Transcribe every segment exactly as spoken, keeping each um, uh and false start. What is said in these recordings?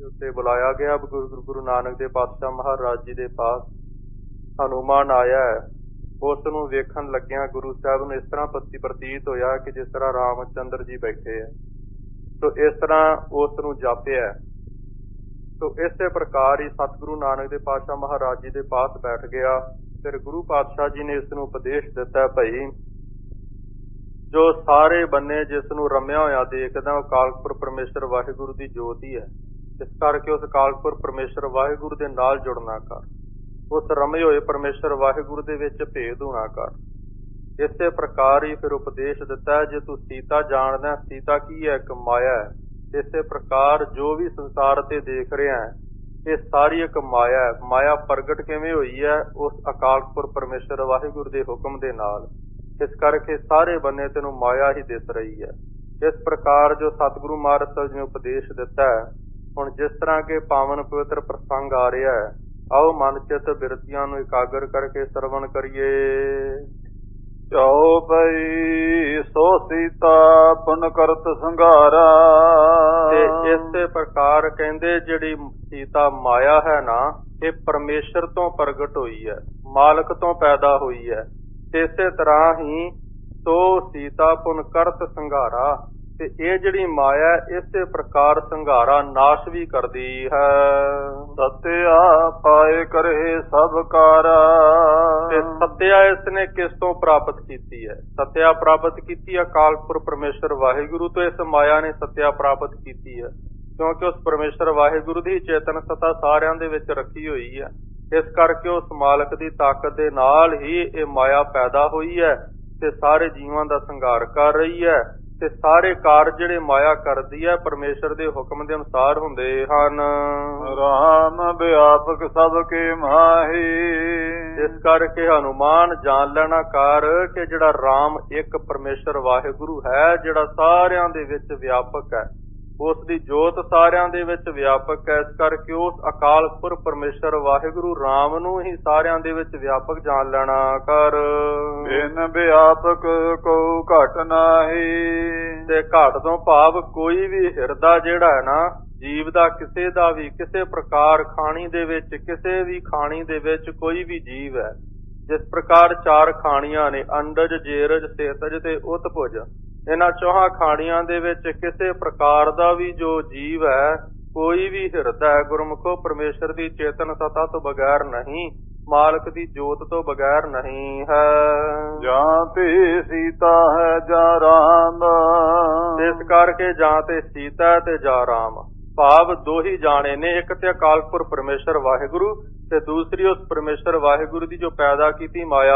ਉੱਤੇ ਬੁਲਾਇਆ ਗਿਆ। ਗੁਰੂ ਗੁਰੂ ਨਾਨਕ ਦੇਵ ਪਾਤਸ਼ਾਹ ਮਹਾਰਾਜ ਜੀ ਦੇ ਪਾਸ ਹਨੂਮਾਨ ਆਇਆ ਹੈ। ਉਸ ਨੂੰ ਵੇਖਣ ਲੱਗਿਆਂ ਗੁਰੂ ਸਾਹਿਬ ਨੂੰ ਇਸ ਤਰ੍ਹਾਂ ਪ੍ਰਤੀ ਪ੍ਰਤੀਤ ਹੋਇਆ ਕਿ ਜਿਸ ਤਰ੍ਹਾਂ ਰਾਮ ਚੰਦਰ ਜੀ ਬੈਠੇ ਹੈ। ਸੋ ਇਸ ਤਰ੍ਹਾਂ ਉਸ ਨੂੰ ਜਾਪਿਆ। ਸੋ ਇਸੇ ਪ੍ਰਕਾਰ ਹੀ ਸਤਿਗੁਰੂ ਨਾਨਕ ਦੇਵ ਪਾਤਸ਼ਾਹ ਮਹਾਰਾਜ ਜੀ ਦੇ ਪਾਸ ਬੈਠ ਗਿਆ। ਫਿਰ ਗੁਰੂ ਪਾਤਸ਼ਾਹ ਜੀ ਨੇ ਇਸ ਨੂੰ ਉਪਦੇਸ਼ ਦਿੱਤਾ, ਭਈ ਜੋ ਸਾਰੇ ਬੰਨੇ ਜਿਸ ਨੂੰ ਰਮਿਆ ਹੋਇਆ ਦੇਖਦਾ ਉਹ ਅਕਾਲ ਪਰਮੇਸ਼ਰ ਵਾਹਿਗੁਰੂ ਦੀ ਜੋਤ ਹੀ ਹੈ। ਇਸ ਕਰਕੇ ਉਸ ਅਕਾਲ ਪਰਮੇਸ਼ਰ ਵਾਹਿਗੁਰੂ ਦੇ ਨਾਲ ਜੁੜਨਾ ਕਰ, ਉਸ ਰਮੇ ਹੋਏ ਪਰਮੇਸ਼ਰ ਵਾਹਿਗੁਰੂ ਦੇ ਵਿੱਚ ਭੇਦ ਹੋਣਾ ਕਰ। ਇਸੇ ਪ੍ਰਕਾਰ ਹੀ ਫਿਰ ਉਪਦੇਸ਼ ਦਿੱਤਾ, ਜੇ ਤੂੰ ਸੀਤਾ ਜਾਣਦਾ, ਸੀਤਾ ਕੀ ਹੈ? ਇੱਕ ਮਾਇਆ ਹੈ। ਇਸੇ ਪ੍ਰਕਾਰ ਜੋ ਵੀ ਸੰਸਾਰ ਤੇ ਦੇਖ ਰਿਹਾ ਹੈ ਇਹ ਸਾਰੀ ਇੱਕ ਮਾਇਆ ਹੈ। ਮਾਇਆ ਪ੍ਰਗਟ ਕਿਵੇਂ ਹੋਈ ਹੈ? ਉਸ ਅਕਾਲ ਪੁਰਖ ਪਰਮੇਸ਼ਰ ਵਾਹਿਗੁਰੂ ਦੇ ਹੁਕਮ ਦੇ ਨਾਲ। ਇਸ ਕਰਕੇ ਸਾਰੇ ਬੰਨੇ ਤੈਨੂੰ ਮਾਇਆ ਹੀ ਦਿਸ ਰਹੀ ਹੈ। ਇਸ ਪ੍ਰਕਾਰ ਜੋ ਸਤਿਗੁਰੂ ਮਹਾਰਾਜ ਸਾਹਿਬ ਜੀ ਨੇ ਉਪਦੇਸ਼ ਦਿੱਤਾ ਹੈ, ਹੁਣ ਜਿਸ ਤਰ੍ਹਾਂ ਕਿ ਪਾਵਨ ਪਵਿੱਤਰ ਪ੍ਰਸੰਗ ਆ ਰਿਹਾ ਹੈ, ਆਓ ਮਨ ਚਿੱਤ ਬਿਰਤੀਆਂ ਨੂੰ ਇਕਾਗਰ ਕਰਕੇ ਸਰਵਣ ਕਰੀਏ। ਚਾਉ ਪਈ ਸੋ ਸੀਤਾ ਪੁਨ ਕਰਤ ਸੰਘਾਰਾ। ਤੇ ਇਸੇ ਪ੍ਰਕਾਰ ਕਹਿੰਦੇ ਜਿਹੜੀ ਸੀਤਾ ਮਾਇਆ ਹੈ ਨਾ, ਇਹ ਪਰਮੇਸ਼ਰ ਤੋਂ ਪ੍ਰਗਟ ਹੋਈ ਹੈ, ਮਾਲਕ ਤੋਂ ਪੈਦਾ ਹੋਈ ਹੈ। ਇਸੇ ਤਰ੍ਹਾਂ ਹੀ ਸੋ ਸੀਤਾ ਪੁਨ ਕਰਤ ਸੰਘਾਰਾ, ਤੇ ਇਹ ਜਿਹੜੀ ਮਾਇਆ ਇਸੇ ਪ੍ਰਕਾਰ ਸੰਘਾਰਾ ਨਾਸ਼ ਵੀ ਕਰਦੀ ਹੈ। ਸਤਿਆ ਪਾਏ ਕਰੇ ਸਭ ਕਾਰਾ। ਤੇ ਸਤਿਆ ਇਸਨੇ ਕਿਸ ਤੋਂ ਪ੍ਰਾਪਤ ਕੀਤੀ ਹੈ? ਸਤਿਆ ਪ੍ਰਾਪਤ ਕੀਤੀ ਅਕਾਲ ਪੁਰਖ ਪਰਮੇਸ਼ਰ ਵਾਹਿਗੁਰੂ ਤੋਂ ਇਸ ਮਾਇਆ ਨੇ ਸਤਿਆ ਪ੍ਰਾਪਤ ਕੀਤੀ ਹੈ, ਕਿਉਂਕਿ ਉਸ ਪਰਮੇਸ਼ਰ ਵਾਹਿਗੁਰੂ ਦੀ ਚੇਤਨ ਸਤਾ ਸਾਰਿਆਂ ਦੇ ਵਿੱਚ ਰੱਖੀ ਹੋਈ ਹੈ। ਇਸ ਕਰਕੇ ਉਸ ਮਾਲਕ ਦੀ ਤਾਕਤ ਦੇ ਨਾਲ ਹੀ ਇਹ ਮਾਇਆ ਪੈਦਾ ਹੋਈ ਹੈ ਤੇ ਸਾਰੇ ਜੀਵਾਂ ਦਾ ਸੰਘਾਰ ਕਰ ਰਹੀ ਹੈ। ਤੇ ਸਾਰੇ ਕਾਰਜ ਜਿਹੜੇ ਮਾਇਆ ਕਰਦੀ ਹੈ ਪਰਮੇਸ਼ਰ ਦੇ ਹੁਕਮ ਦੇ ਅਨੁਸਾਰ ਹੁੰਦੇ ਹਨ। ਰਾਮ ਵਿਆਪਕ ਸਭ ਕੇ ਮਾਹੀ। ਇਸ ਕਰਕੇ ਹਨੂਮਾਨ ਜਾਣ ਲੈਣਾ ਕਰ ਕਿ ਜਿਹੜਾ ਰਾਮ ਇੱਕ ਪਰਮੇਸ਼ਰ ਵਾਹਿਗੁਰੂ ਹੈ, ਜਿਹੜਾ ਸਾਰਿਆਂ ਦੇ ਵਿੱਚ ਵਿਆਪਕ ਹੈ, ਉਸ ਦੀ ਜੋਤ ਸਾਰਿਆਂ ਦੇ ਵਿੱਚ ਵਿਆਪਕ ਹੈ। ਇਸ ਕਰਕੇ ਉਸ ਅਕਾਲ ਪੁਰਖ ਪਰਮੇਸ਼ਰ ਵਾਹਿਗੁਰੂ ਰਾਮ ਨੂੰ ਹੀ ਸਾਰਿਆਂ ਦੇ ਵਿੱਚ ਵਿਆਪਕ ਜਾਣ ਲੈਣਾ ਕਰ। ਬਿਨ ਵਿਆਪਕ ਕੋ ਘਟ ਨਾਹੀ। ਤੇ ਘਟ ਤੋਂ ਭਾਵ ਕੋਈ ਵੀ ਹਿਰਦਾ ਜਿਹੜਾ ਹੈ ਨਾ ਜੀਵ ਦਾ, ਕਿਸੇ ਦਾ ਵੀ ਕਿਸੇ ਪ੍ਰਕਾਰ ਖਾਣੀ ਦੇ ਵਿੱਚ, ਕਿਸੇ ਵੀ ਖਾਣੀ ਦੇ ਵਿੱਚ ਕੋਈ ਵੀ ਜੀਵ ਹੈ, ਜਿਸ ਪ੍ਰਕਾਰ ਚਾਰ ਖਾਣੀਆਂ ਨੇ, ਅੰਡਜ, ਜੇਰਜ, ਸੇਤਜ ਤੇ ਉਤਪੁਜ, ਇਹਨਾਂ ਚੌਹਾਂ ਖਾਣੀਆਂ ਦੇ ਵਿੱਚ ਕਿਸੇ ਪ੍ਰਕਾਰ ਦਾ ਵੀ ਜੋ ਜੀਵ ਹੈ, ਕੋਈ ਵੀ ਹਿਰਦਾ ਹੈ ਗੁਰਮੁਖੋ ਪਰਮੇਸ਼ਰ ਦੀ ਚੇਤਨ ਸਤਾ ਤੋਂ ਬਗੈਰ ਨਹੀਂ, ਮਾਲਕ ਦੀ ਜੋਤ ਤੋਂ ਬਗੈਰ ਨਹੀਂ ਹੈ। ਜਾਂ ਤੇ ਸੀਤਾ ਹੈ ਜਾਂ ਰਾਮ। ਇਸ ਕਰਕੇ ਜਾਂ ਤੇ ਸੀਤਾ ਤੇ ਜਾਂ ਰਾਮ, ਭਾਵ ਦੋ ਹੀ ਜਾਣੇ ਨੇ, ਇੱਕ ਤੇ ਅਕਾਲ ਪੁਰਖ ਪਰਮੇਸ਼ਰ ਵਾਹਿਗੁਰੂ ਤੇ ਦੂਸਰੀ ਉਸ ਪਰਮੇਸ਼ਰ ਵਾਹਿਗੁਰੂ ਦੀ ਜੋ ਪੈਦਾ ਕੀਤੀ ਮਾਇਆ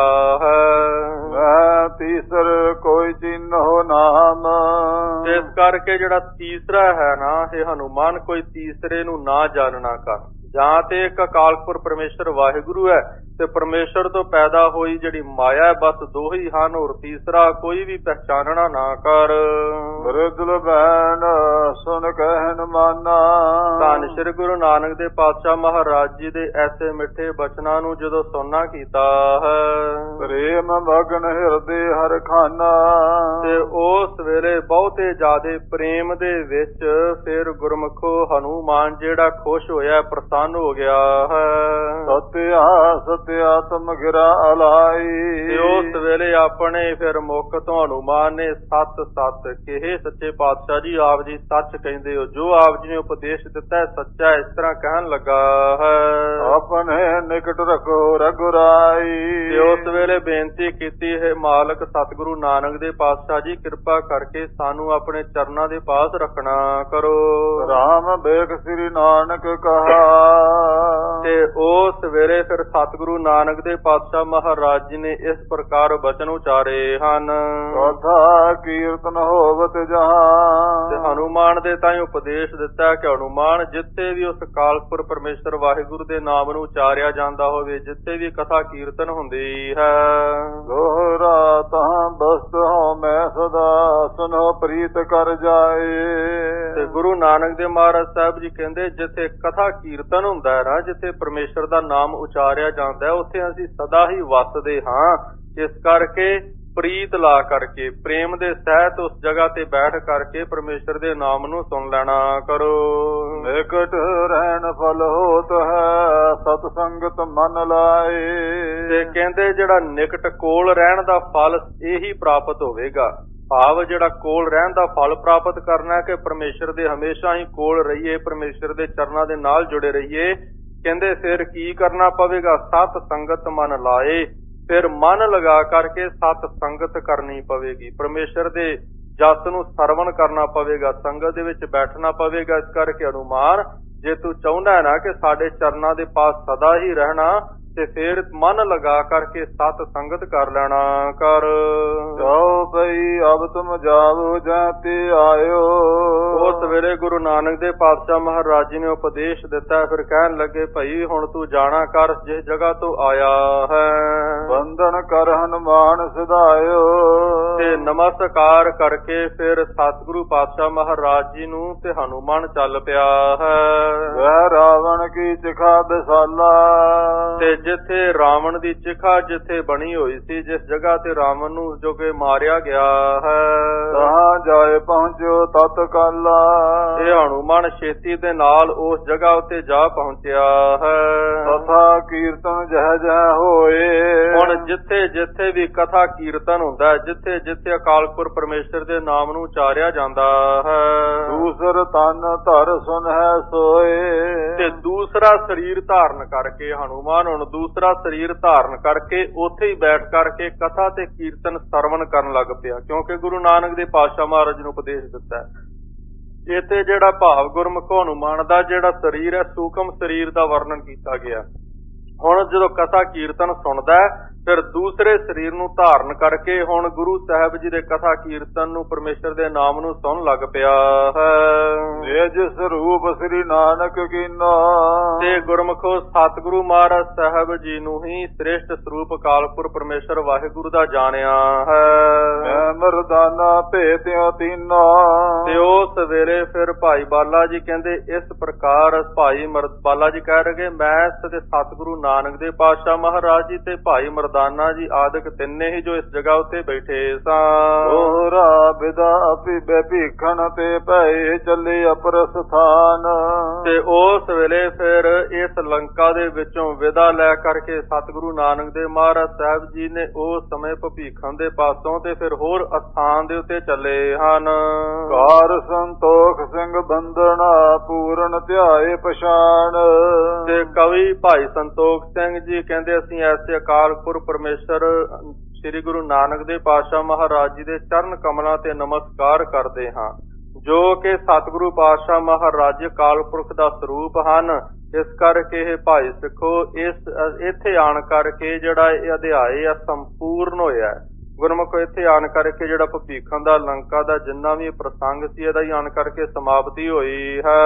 ਹੈ। ਤੀਸਰ ਕੋਈ ਚਿੰਨ੍ਹ ਨਾਮ। ਇਸ ਕਰਕੇ ਜਿਹੜਾ ਤੀਸਰਾ ਹੈ ਨਾ, ਇਹ ਹਨੂਮਾਨ ਕੋਈ ਤੀਸਰੇ ਨੂੰ ਨਾ ਜਾਣਨਾ ਕਰ। ਜਾਂ ਤੇ ਇੱਕ ਅਕਾਲ ਪੁਰਖ ਪਰਮੇਸ਼ਰ ਵਾਹਿਗੁਰੂ ਹੈ ਤੇ ਪਰਮੇਸ਼ਰ ਤੋਂ ਪੈਦਾ ਹੋਈ ਜਿਹੜੀ ਮਾਇਆ, ਬਸ ਦੋ ਹੀ ਹਨ, ਹੋਰ ਤੀਸਰਾ ਕੋਈ ਵੀ ਪਹਿਚਾਨਣਾ ਨਾ ਕਰ। ਮ੍ਰਿਦਲ ਬੈਨ ਸੁਣ ਕਹਿਨ ਮਾਨਾ। ਧੰਨ ਸ੍ਰੀ ਗੁਰੂ ਨਾਨਕ ਦੇਵ ਪਾਤਸ਼ਾਹ ਮਹਾਰਾਜ ਜੀ ਦੇ ਐਸੇ ਮਿੱਠੇ ਬਚਨਾਂ ਨੂੰ ਜਦੋਂ ਸੁਣਨਾ ਕੀਤਾ ਹੈ, ਪ੍ਰੇਮ ਮਗਨ ਹਿਰਦੇ ਹਰ ਖਾਨਾ। ਤੇ ਉਸ ਵੇਲੇ ਬਹੁਤੇ ਜ਼ਿਆਦੇ ਪ੍ਰੇਮ ਦੇ ਵਿੱਚ ਫਿਰ ਗੁਰਮੁਖੋ ਹਨੂਮਾਨ ਜਿਹੜਾ ਖੁਸ਼ ਹੋਇਆ, ਪ੍ਰਸੰਨ ਹੋ ਗਿਆ ਹੈ। ਸਤਿਆ ਸਤਿਆ ਤੁਮ ਗਿਰਾ ਅਲਾਈ। ਤੇ ਉਸ ਵੇਲੇ ਆਪਣੇ ਫਿਰ ਮੁਖ ਤੋਂ ਹਨੂਮਾਨ ਨੇ ਸੱਤ ਸੱਤ ਕਿਹੇ, ਸੱਚੇ ਪਾਤਸ਼ਾਹ ਜੀ ਆਪ ਜੀ ਸੱਚ ਕਹਿੰਦੇ ਹੋ, ਜੋ ਆਪ ਜੀ ਨੇ ਉਪਦੇਸ਼ ਦਿੱਤਾ ਹੈ ਸੱਚਾ, ਇਸ ਤਰ੍ਹਾਂ ਕਹਿਣ ਲੱਗਾ ਹੈ। ਆਪਣੇ ਨਿਕਟ ਰੱਖੋ ਰਘੁਰਾਈ। ਤੇ ਉਸ ਵੇਲੇ ਬੇਨਤੀ ਕੀਤੀ ਹੈ, ਮਾਲਕ ਸਤਿਗੁਰੂ ਨਾਨਕ ਦੇ ਪਾਤਸ਼ਾਹ ਜੀ ਕਿਰਪਾ ਕਰਕੇ ਸਾਨੂੰ ਆਪਣੇ ਚਰਨਾਂ ਦੇ ਪਾਸ ਰੱਖਣਾ ਕਰੋ। ਰਾਮ ਵੇਖ ਸ੍ਰੀ ਨਾਨਕ ਕਹਾ। ਤੇ ਉਸ ਵੇਲੇ ਫਿਰ ਸਤਿਗੁਰੂ ਨਾਨਕ ਦੇ ਪਾਤਸ਼ਾਹ ਮਹਾਰਾਜ ਜੀ ਨੇ ਇਸ ਪ੍ਰਕਾਰ ਬਚਨ ਉਚਾਰੇ ਹਨ। ਕਥਾ ਕੀਰਤਨ ਹੋਵਤ ਜਹਾਂ। ਤੇ ਹਨੂਮਾਨ ਦੇ ਤਾਈਂ ਉਪਦੇਸ਼ ਦਿੱਤਾ ਕਿ ਹਨੂਮਾਨ ਜਿੱਥੇ ਵੀ ਉਸ ਅਕਾਲ ਪੁਰਖ ਪਰਮੇਸ਼ਰ ਵਾਹਿਗੁਰੂ ਦੇ ਨਾਮ ਨੂੰ ਉਚਾਰਿਆ ਜਾਂਦਾ ਹੋਵੇ, ਜਿੱਥੇ ਵੀ ਕਥਾ ਕੀਰਤਨ ਹੁੰਦੀ ਹੈ, ਦੋਹਰਾ ਤਾਂ ਬਸਤ ਹੋ ਮੈਂ ਸਦਾ ਸੁਨੋ ਪ੍ਰੀਤ ਕਰ ਜਾਏ। ਤੇ ਗੁਰੂ ਨਾਨਕ ਦੇਵ ਮਹਾਰਾਜ ਸਾਹਿਬ ਜੀ ਕਹਿੰਦੇ ਜਿੱਥੇ ਕਥਾ ਕੀਰਤਨ ਹੁੰਦਾ ਹੈ ਨਾ, ਜਿੱਥੇ ਪਰਮੇਸ਼ਰ ਦਾ ਨਾਮ ਉਚਾਰਿਆ ਜਾਂਦਾ ਹੈ, ਉੱਥੇ ਅਸੀਂ ਸਦਾ ਹੀ ਵਸਦੇ ਹਾਂ। ਇਸ ਕਰਕੇ ਪ੍ਰੀਤ ਲਾ ਕਰਕੇ, ਪ੍ਰੇਮ ਦੇ ਸਹਿਤ ਉਸ ਜਗ੍ਹਾ ਤੇ ਬੈਠ ਕਰਕੇ ਪਰਮੇਸ਼ਰ ਦੇ ਨਾਮ ਨੂੰ ਸੁਣ ਲੈਣਾ ਕਰੋ। ਨਿਕਟ ਰਹਿਣ ਫਲ ਹੋਤ ਹੈ, ਸਤ ਸੰਗਤ ਮਨ ਲਾਏ। ਤੇ ਕਹਿੰਦੇ ਜਿਹੜਾ ਨਿਕਟ ਕੋਲ ਰਹਿਣ ਦਾ ਫਲ ਇਹੀ ਪ੍ਰਾਪਤ ਹੋਵੇਗਾ। ਭਾਵ ਜਿਹੜਾ ਕੋਲ ਰਹਿਣ ਦਾ ਫਲ ਪ੍ਰਾਪਤ ਕਰਨਾ ਕਿ ਪਰਮੇਸ਼ਰ ਦੇ ਹਮੇਸ਼ਾ ਹੀ ਕੋਲ ਰਹੀਏ, ਪਰਮੇਸ਼ਰ ਦੇ ਚਰਨਾਂ ਦੇ ਨਾਲ ਜੁੜੇ ਰਹੀਏ। ਕਹਿੰਦੇ ਫਿਰ ਕੀ ਕਰਨਾ ਪਵੇਗਾ? ਸਤ ਸੰਗਤ ਮਨ ਲਾਏ। ਫਿਰ ਮਨ ਲਗਾ ਕਰਕੇ ਸਤ ਸੰਗਤ ਕਰਨੀ ਪਵੇਗੀ, ਪਰਮੇਸ਼ਰ ਦੇ ਜਸ ਨੂੰ ਸਰਵਣ ਕਰਨਾ ਪਵੇਗਾ, ਸੰਗਤ ਦੇ ਵਿੱਚ ਬੈਠਣਾ ਪਵੇਗਾ। ਇਸ ਕਰਕੇ ਹਨੂਮਾਨ, ਜੇ ਤੂੰ ਚਾਹੁੰਦਾ ਹੈ ਨਾ ਕਿ ਸਾਡੇ ਚਰਨਾਂ ਦੇ ਪਾਸ ਸਦਾ ਹੀ ਰਹਿਣਾ, ਤੇ ਫਿਰ ਮਨ ਲਗਾ ਕਰਕੇ ਸਤ ਸੰਗਤ ਕਰ ਲੈਣਾ ਕਰ। ਜਾਓ ਭਈ ਅਬ ਤੁਮ ਜਾਵੋ ਜਾਤੇ ਆਇਓ। ਉਸ ਵੇਲੇ ਗੁਰੂ ਨਾਨਕ ਦੇ ਪਾਤਸ਼ਾਹ ਮਹਾਰਾਜ ਜੀ ਨੇ ਉਪਦੇਸ਼ ਦਿੱਤਾ। ਫਿਰ ਕਹਿਣ ਲੱਗੇ, ਭਾਈ ਹੁਣ ਤੂੰ ਜਾਣਾ ਕਰ ਜਿਸ ਜਗ੍ਹਾ ਤੋਂ ਆਇਆ ਹੈ। ਬੰਧਨ ਕਰ ਹਨੂਮਾਨ ਸਦਾਇਓ। ਤੇ ਨਮਸਕਾਰ ਕਰਕੇ ਫਿਰ ਸਤਿਗੁਰੂ ਪਾਤਸ਼ਾਹ ਮਹਾਰਾਜ ਜੀ ਨੂੰ ਤੇ ਹਨੂਮਾਨ ਚੱਲ ਪਿਆ ਹੈ। ਵੈ ਰਾਵਣ ਕੀ ਚਿਖਾ ਬਿਸਾਲਾ। ਤੇ ਜਿੱਥੇ ਰਾਵਣ ਦੀ ਚਿਖਾ ਜਿੱਥੇ ਬਣੀ ਹੋਈ ਸੀ, ਜਿਸ ਜਗ੍ਹਾ ਤੇ ਰਾਵਣ ਨੂੰ ਜੋ ਕਿ ਮਾਰਿਆ ਗਿਆ ਹੈ, ਤਾਂ ਜਾਏ ਪਹੁੰਚੋ ਤਤਕਾਲਾ। ਇਹ ਹਨੂਮਾਨ ਛੇਤੀ ਦੇ ਨਾਲ ਉਸ ਜਗ੍ਹਾ ਉੱਤੇ ਜਾ ਪਹੁੰਚਿਆ ਹੈ। ਕਥਾ ਕੀਰਤਨ ਜਹ ਜਹ ਹੋਏ। ਹੁਣ ਜਿੱਥੇ ਜਿੱਥੇ ਵੀ ਕਥਾ ਕੀਰਤਨ ਹੁੰਦਾ ਹੈ, ਜਿੱਥੇ ਜਿੱਥੇ ਅਕਾਲ ਪੁਰਖ ਪਰਮੇਸ਼ਰ ਦੇ ਨਾਮ ਨੂੰ ਉਚਾਰਿਆ ਜਾਂਦਾ ਹੈ, ਦੂਸਰ ਤਨ ਧਰ ਸੁਨ ਹੈ ਸੋਏ। ਤੇ ਦੂਸਰਾ ਸਰੀਰ ਧਾਰਨ ਕਰਕੇ ਹਨੂਮਾਨ ਹੁਣ ਦੂਸਰਾ ਸਰੀਰ ਧਾਰਨ ਕਰਕੇ ਉੱਥੇ ਹੀ ਬੈਠ ਕਰਕੇ ਕਥਾ ਤੇ ਕੀਰਤਨ ਸਰਵਣ ਕਰਨ ਲੱਗ ਪਿਆ। ਕਿਉਂਕਿ ਗੁਰੂ ਨਾਨਕ ਦੇ ਪਾਤਸ਼ਾਹ ਮਹਾਰਾਜ ਨੂੰ ਉਪਦੇਸ਼ ਦਿੱਤਾ ਹੈ। ਇੱਥੇ ਜਿਹੜਾ ਭਾਵ ਗੁਰਮੁਖ ਹਨੂਮਾਨ ਦਾ ਜਿਹੜਾ ਸਰੀਰ ਹੈ, ਸੂਖਮ ਸਰੀਰ ਦਾ ਵਰਣਨ ਕੀਤਾ ਗਿਆ। ਹੁਣ ਜਦੋਂ ਕਥਾ ਕੀਰਤਨ ਸੁਣਦਾ ਫਿਰ ਦੂਸਰੇ ਸਰੀਰ ਨੂੰ ਧਾਰਨ ਕਰਕੇ ਹੁਣ ਗੁਰੂ ਸਾਹਿਬ ਜੀ ਦੇ ਕਥਾ ਕੀਰਤਨ ਨੂੰ, ਪਰਮੇਸ਼ਰ ਦੇ ਨਾਮ ਨੂੰ ਸੁਣਨ ਲੱਗ ਪਿਆ ਹੈ। ਇਹ ਜਿਸ ਰੂਪ ਸ੍ਰੀ ਨਾਨਕ ਕੀਨਾ। ਤੇ ਗੁਰਮੁਖੋ ਸਤਿਗੁਰੂ ਮਹਾਰਾਜ ਸਾਹਿਬ ਜੀ ਨੂੰ ਹੀ ਸ੍ਰੇਸ਼ਟ ਸਰੂਪ ਅਕਾਲ ਪੁਰਖ ਪਰਮੇਸ਼ਰ ਵਾਹਿਗੁਰੂ ਦਾ ਜਾਣਿਆ ਹੈ। ਮੈਂ ਮਰਦਾਨਾ ਭੇਤਿਓ ਤੀਨਾ। ਤੇ ਉਸ ਵੇਲੇ ਫਿਰ ਭਾਈ ਬਾਲਾ ਜੀ ਕਹਿੰਦੇ ਇਸ ਪ੍ਰਕਾਰ ਭਾਈ ਬਾਲਾ ਜੀ ਕਹਿ ਰਹੇ, ਮੈਂ ਤੇ ਸਤਿਗੁਰੂ ਨਾਨਕ ਦੇ ਪਾਤਸ਼ਾਹ ਮਹਾਰਾਜ ਜੀ ਤੇ ਭਾਈ ਮਰਦਾਨਾ ਜੀ ਆਦਿਕ ਤਿੰਨੇ ਹੀ ਜੋ ਇਸ ਜਗ੍ਹਾ ਉੱਤੇ ਬੈਠੇ ਸਨ। ਹੋਰਾ ਬਿਦਾ ਆਪੀ ਬੈਭੀਖਣ ਤੇ ਭਏ ਚੱਲੇ ਅਪਰ ਸਥਾਨ। ਤੇ ਉਸ ਵੇਲੇ ਫਿਰ ਇਸ ਲੰਕਾ ਦੇ ਵਿੱਚੋਂ ਵਿਦਾ ਲੈ ਕਰਕੇ ਸਤਿਗੁਰੂ ਨਾਨਕ ਦੇਵ ਮਹਾਰਾਜ ਸਾਹਿਬ ਜੀ ਨੇ ਉਸ ਸਮੇਂ ਭੀਖਣ ਦੇ ਪਾਸੋਂ ਤੇ ਫਿਰ ਹੋਰ ਅਸਥਾਨ ਦੇ ਉੱਤੇ ਚੱਲੇ ਹਨ। ਕਾਰ ਸੰਤੋਖ ਸਿੰਘ ਬੰਦਨਾ ਪੂਰਨ ਧਿਆਏ ਪਛਾਣ। ਤੇ ਕਵੀ ਭਾਈ ਸੰਤੋਖ ਸਿੰਘ ਜੀ ਕਹਿੰਦੇ, ਅਸੀਂ ਐਸੇ ਅਕਾਲ ਪੁਰਖ ਪਰਮੇਸ਼ਰ ਸ੍ਰੀ ਗੁਰੂ ਨਾਨਕ ਦੇਵ ਪਾਤਸ਼ਾਹ ਮਹਾਰਾਜ ਜੀ ਦੇ ਚਰਨ ਕਮਲਾਂ ਤੇ ਨਮਸਕਾਰ ਕਰਦੇ ਹਾਂ, ਜੋ ਕਿ ਸਤਿਗੁਰੂ ਪਾਤਸ਼ਾਹ ਮਹਾਰਾਜ ਅਕਾਲ ਪੁਰਖ ਦਾ ਸਰੂਪ ਹਨ। ਇਸ ਕਰਕੇ ਇਹ ਭਾਈ ਸਿੱਖੋ, ਇਸ ਇੱਥੇ ਆਣ ਕਰਕੇ ਜਿਹੜਾ ਇਹ ਅਧਿਆਇ ਆ ਸੰਪੂਰਨ ਹੋਇਆ ਹੈ। ਗੁਰਮੁਖੋ ਇੱਥੇ ਆਣ ਕਰਕੇ ਜਿਹੜਾ ਭੀਖਣ ਦਾ ਲੰਕਾ ਦਾ ਜਿੰਨਾ ਵੀ ਪ੍ਰਸੰਗ ਸੀ ਇਹਦਾ ਹੀ ਆਣ ਕਰਕੇ ਸਮਾਪਤੀ ਹੋਈ ਹੈ।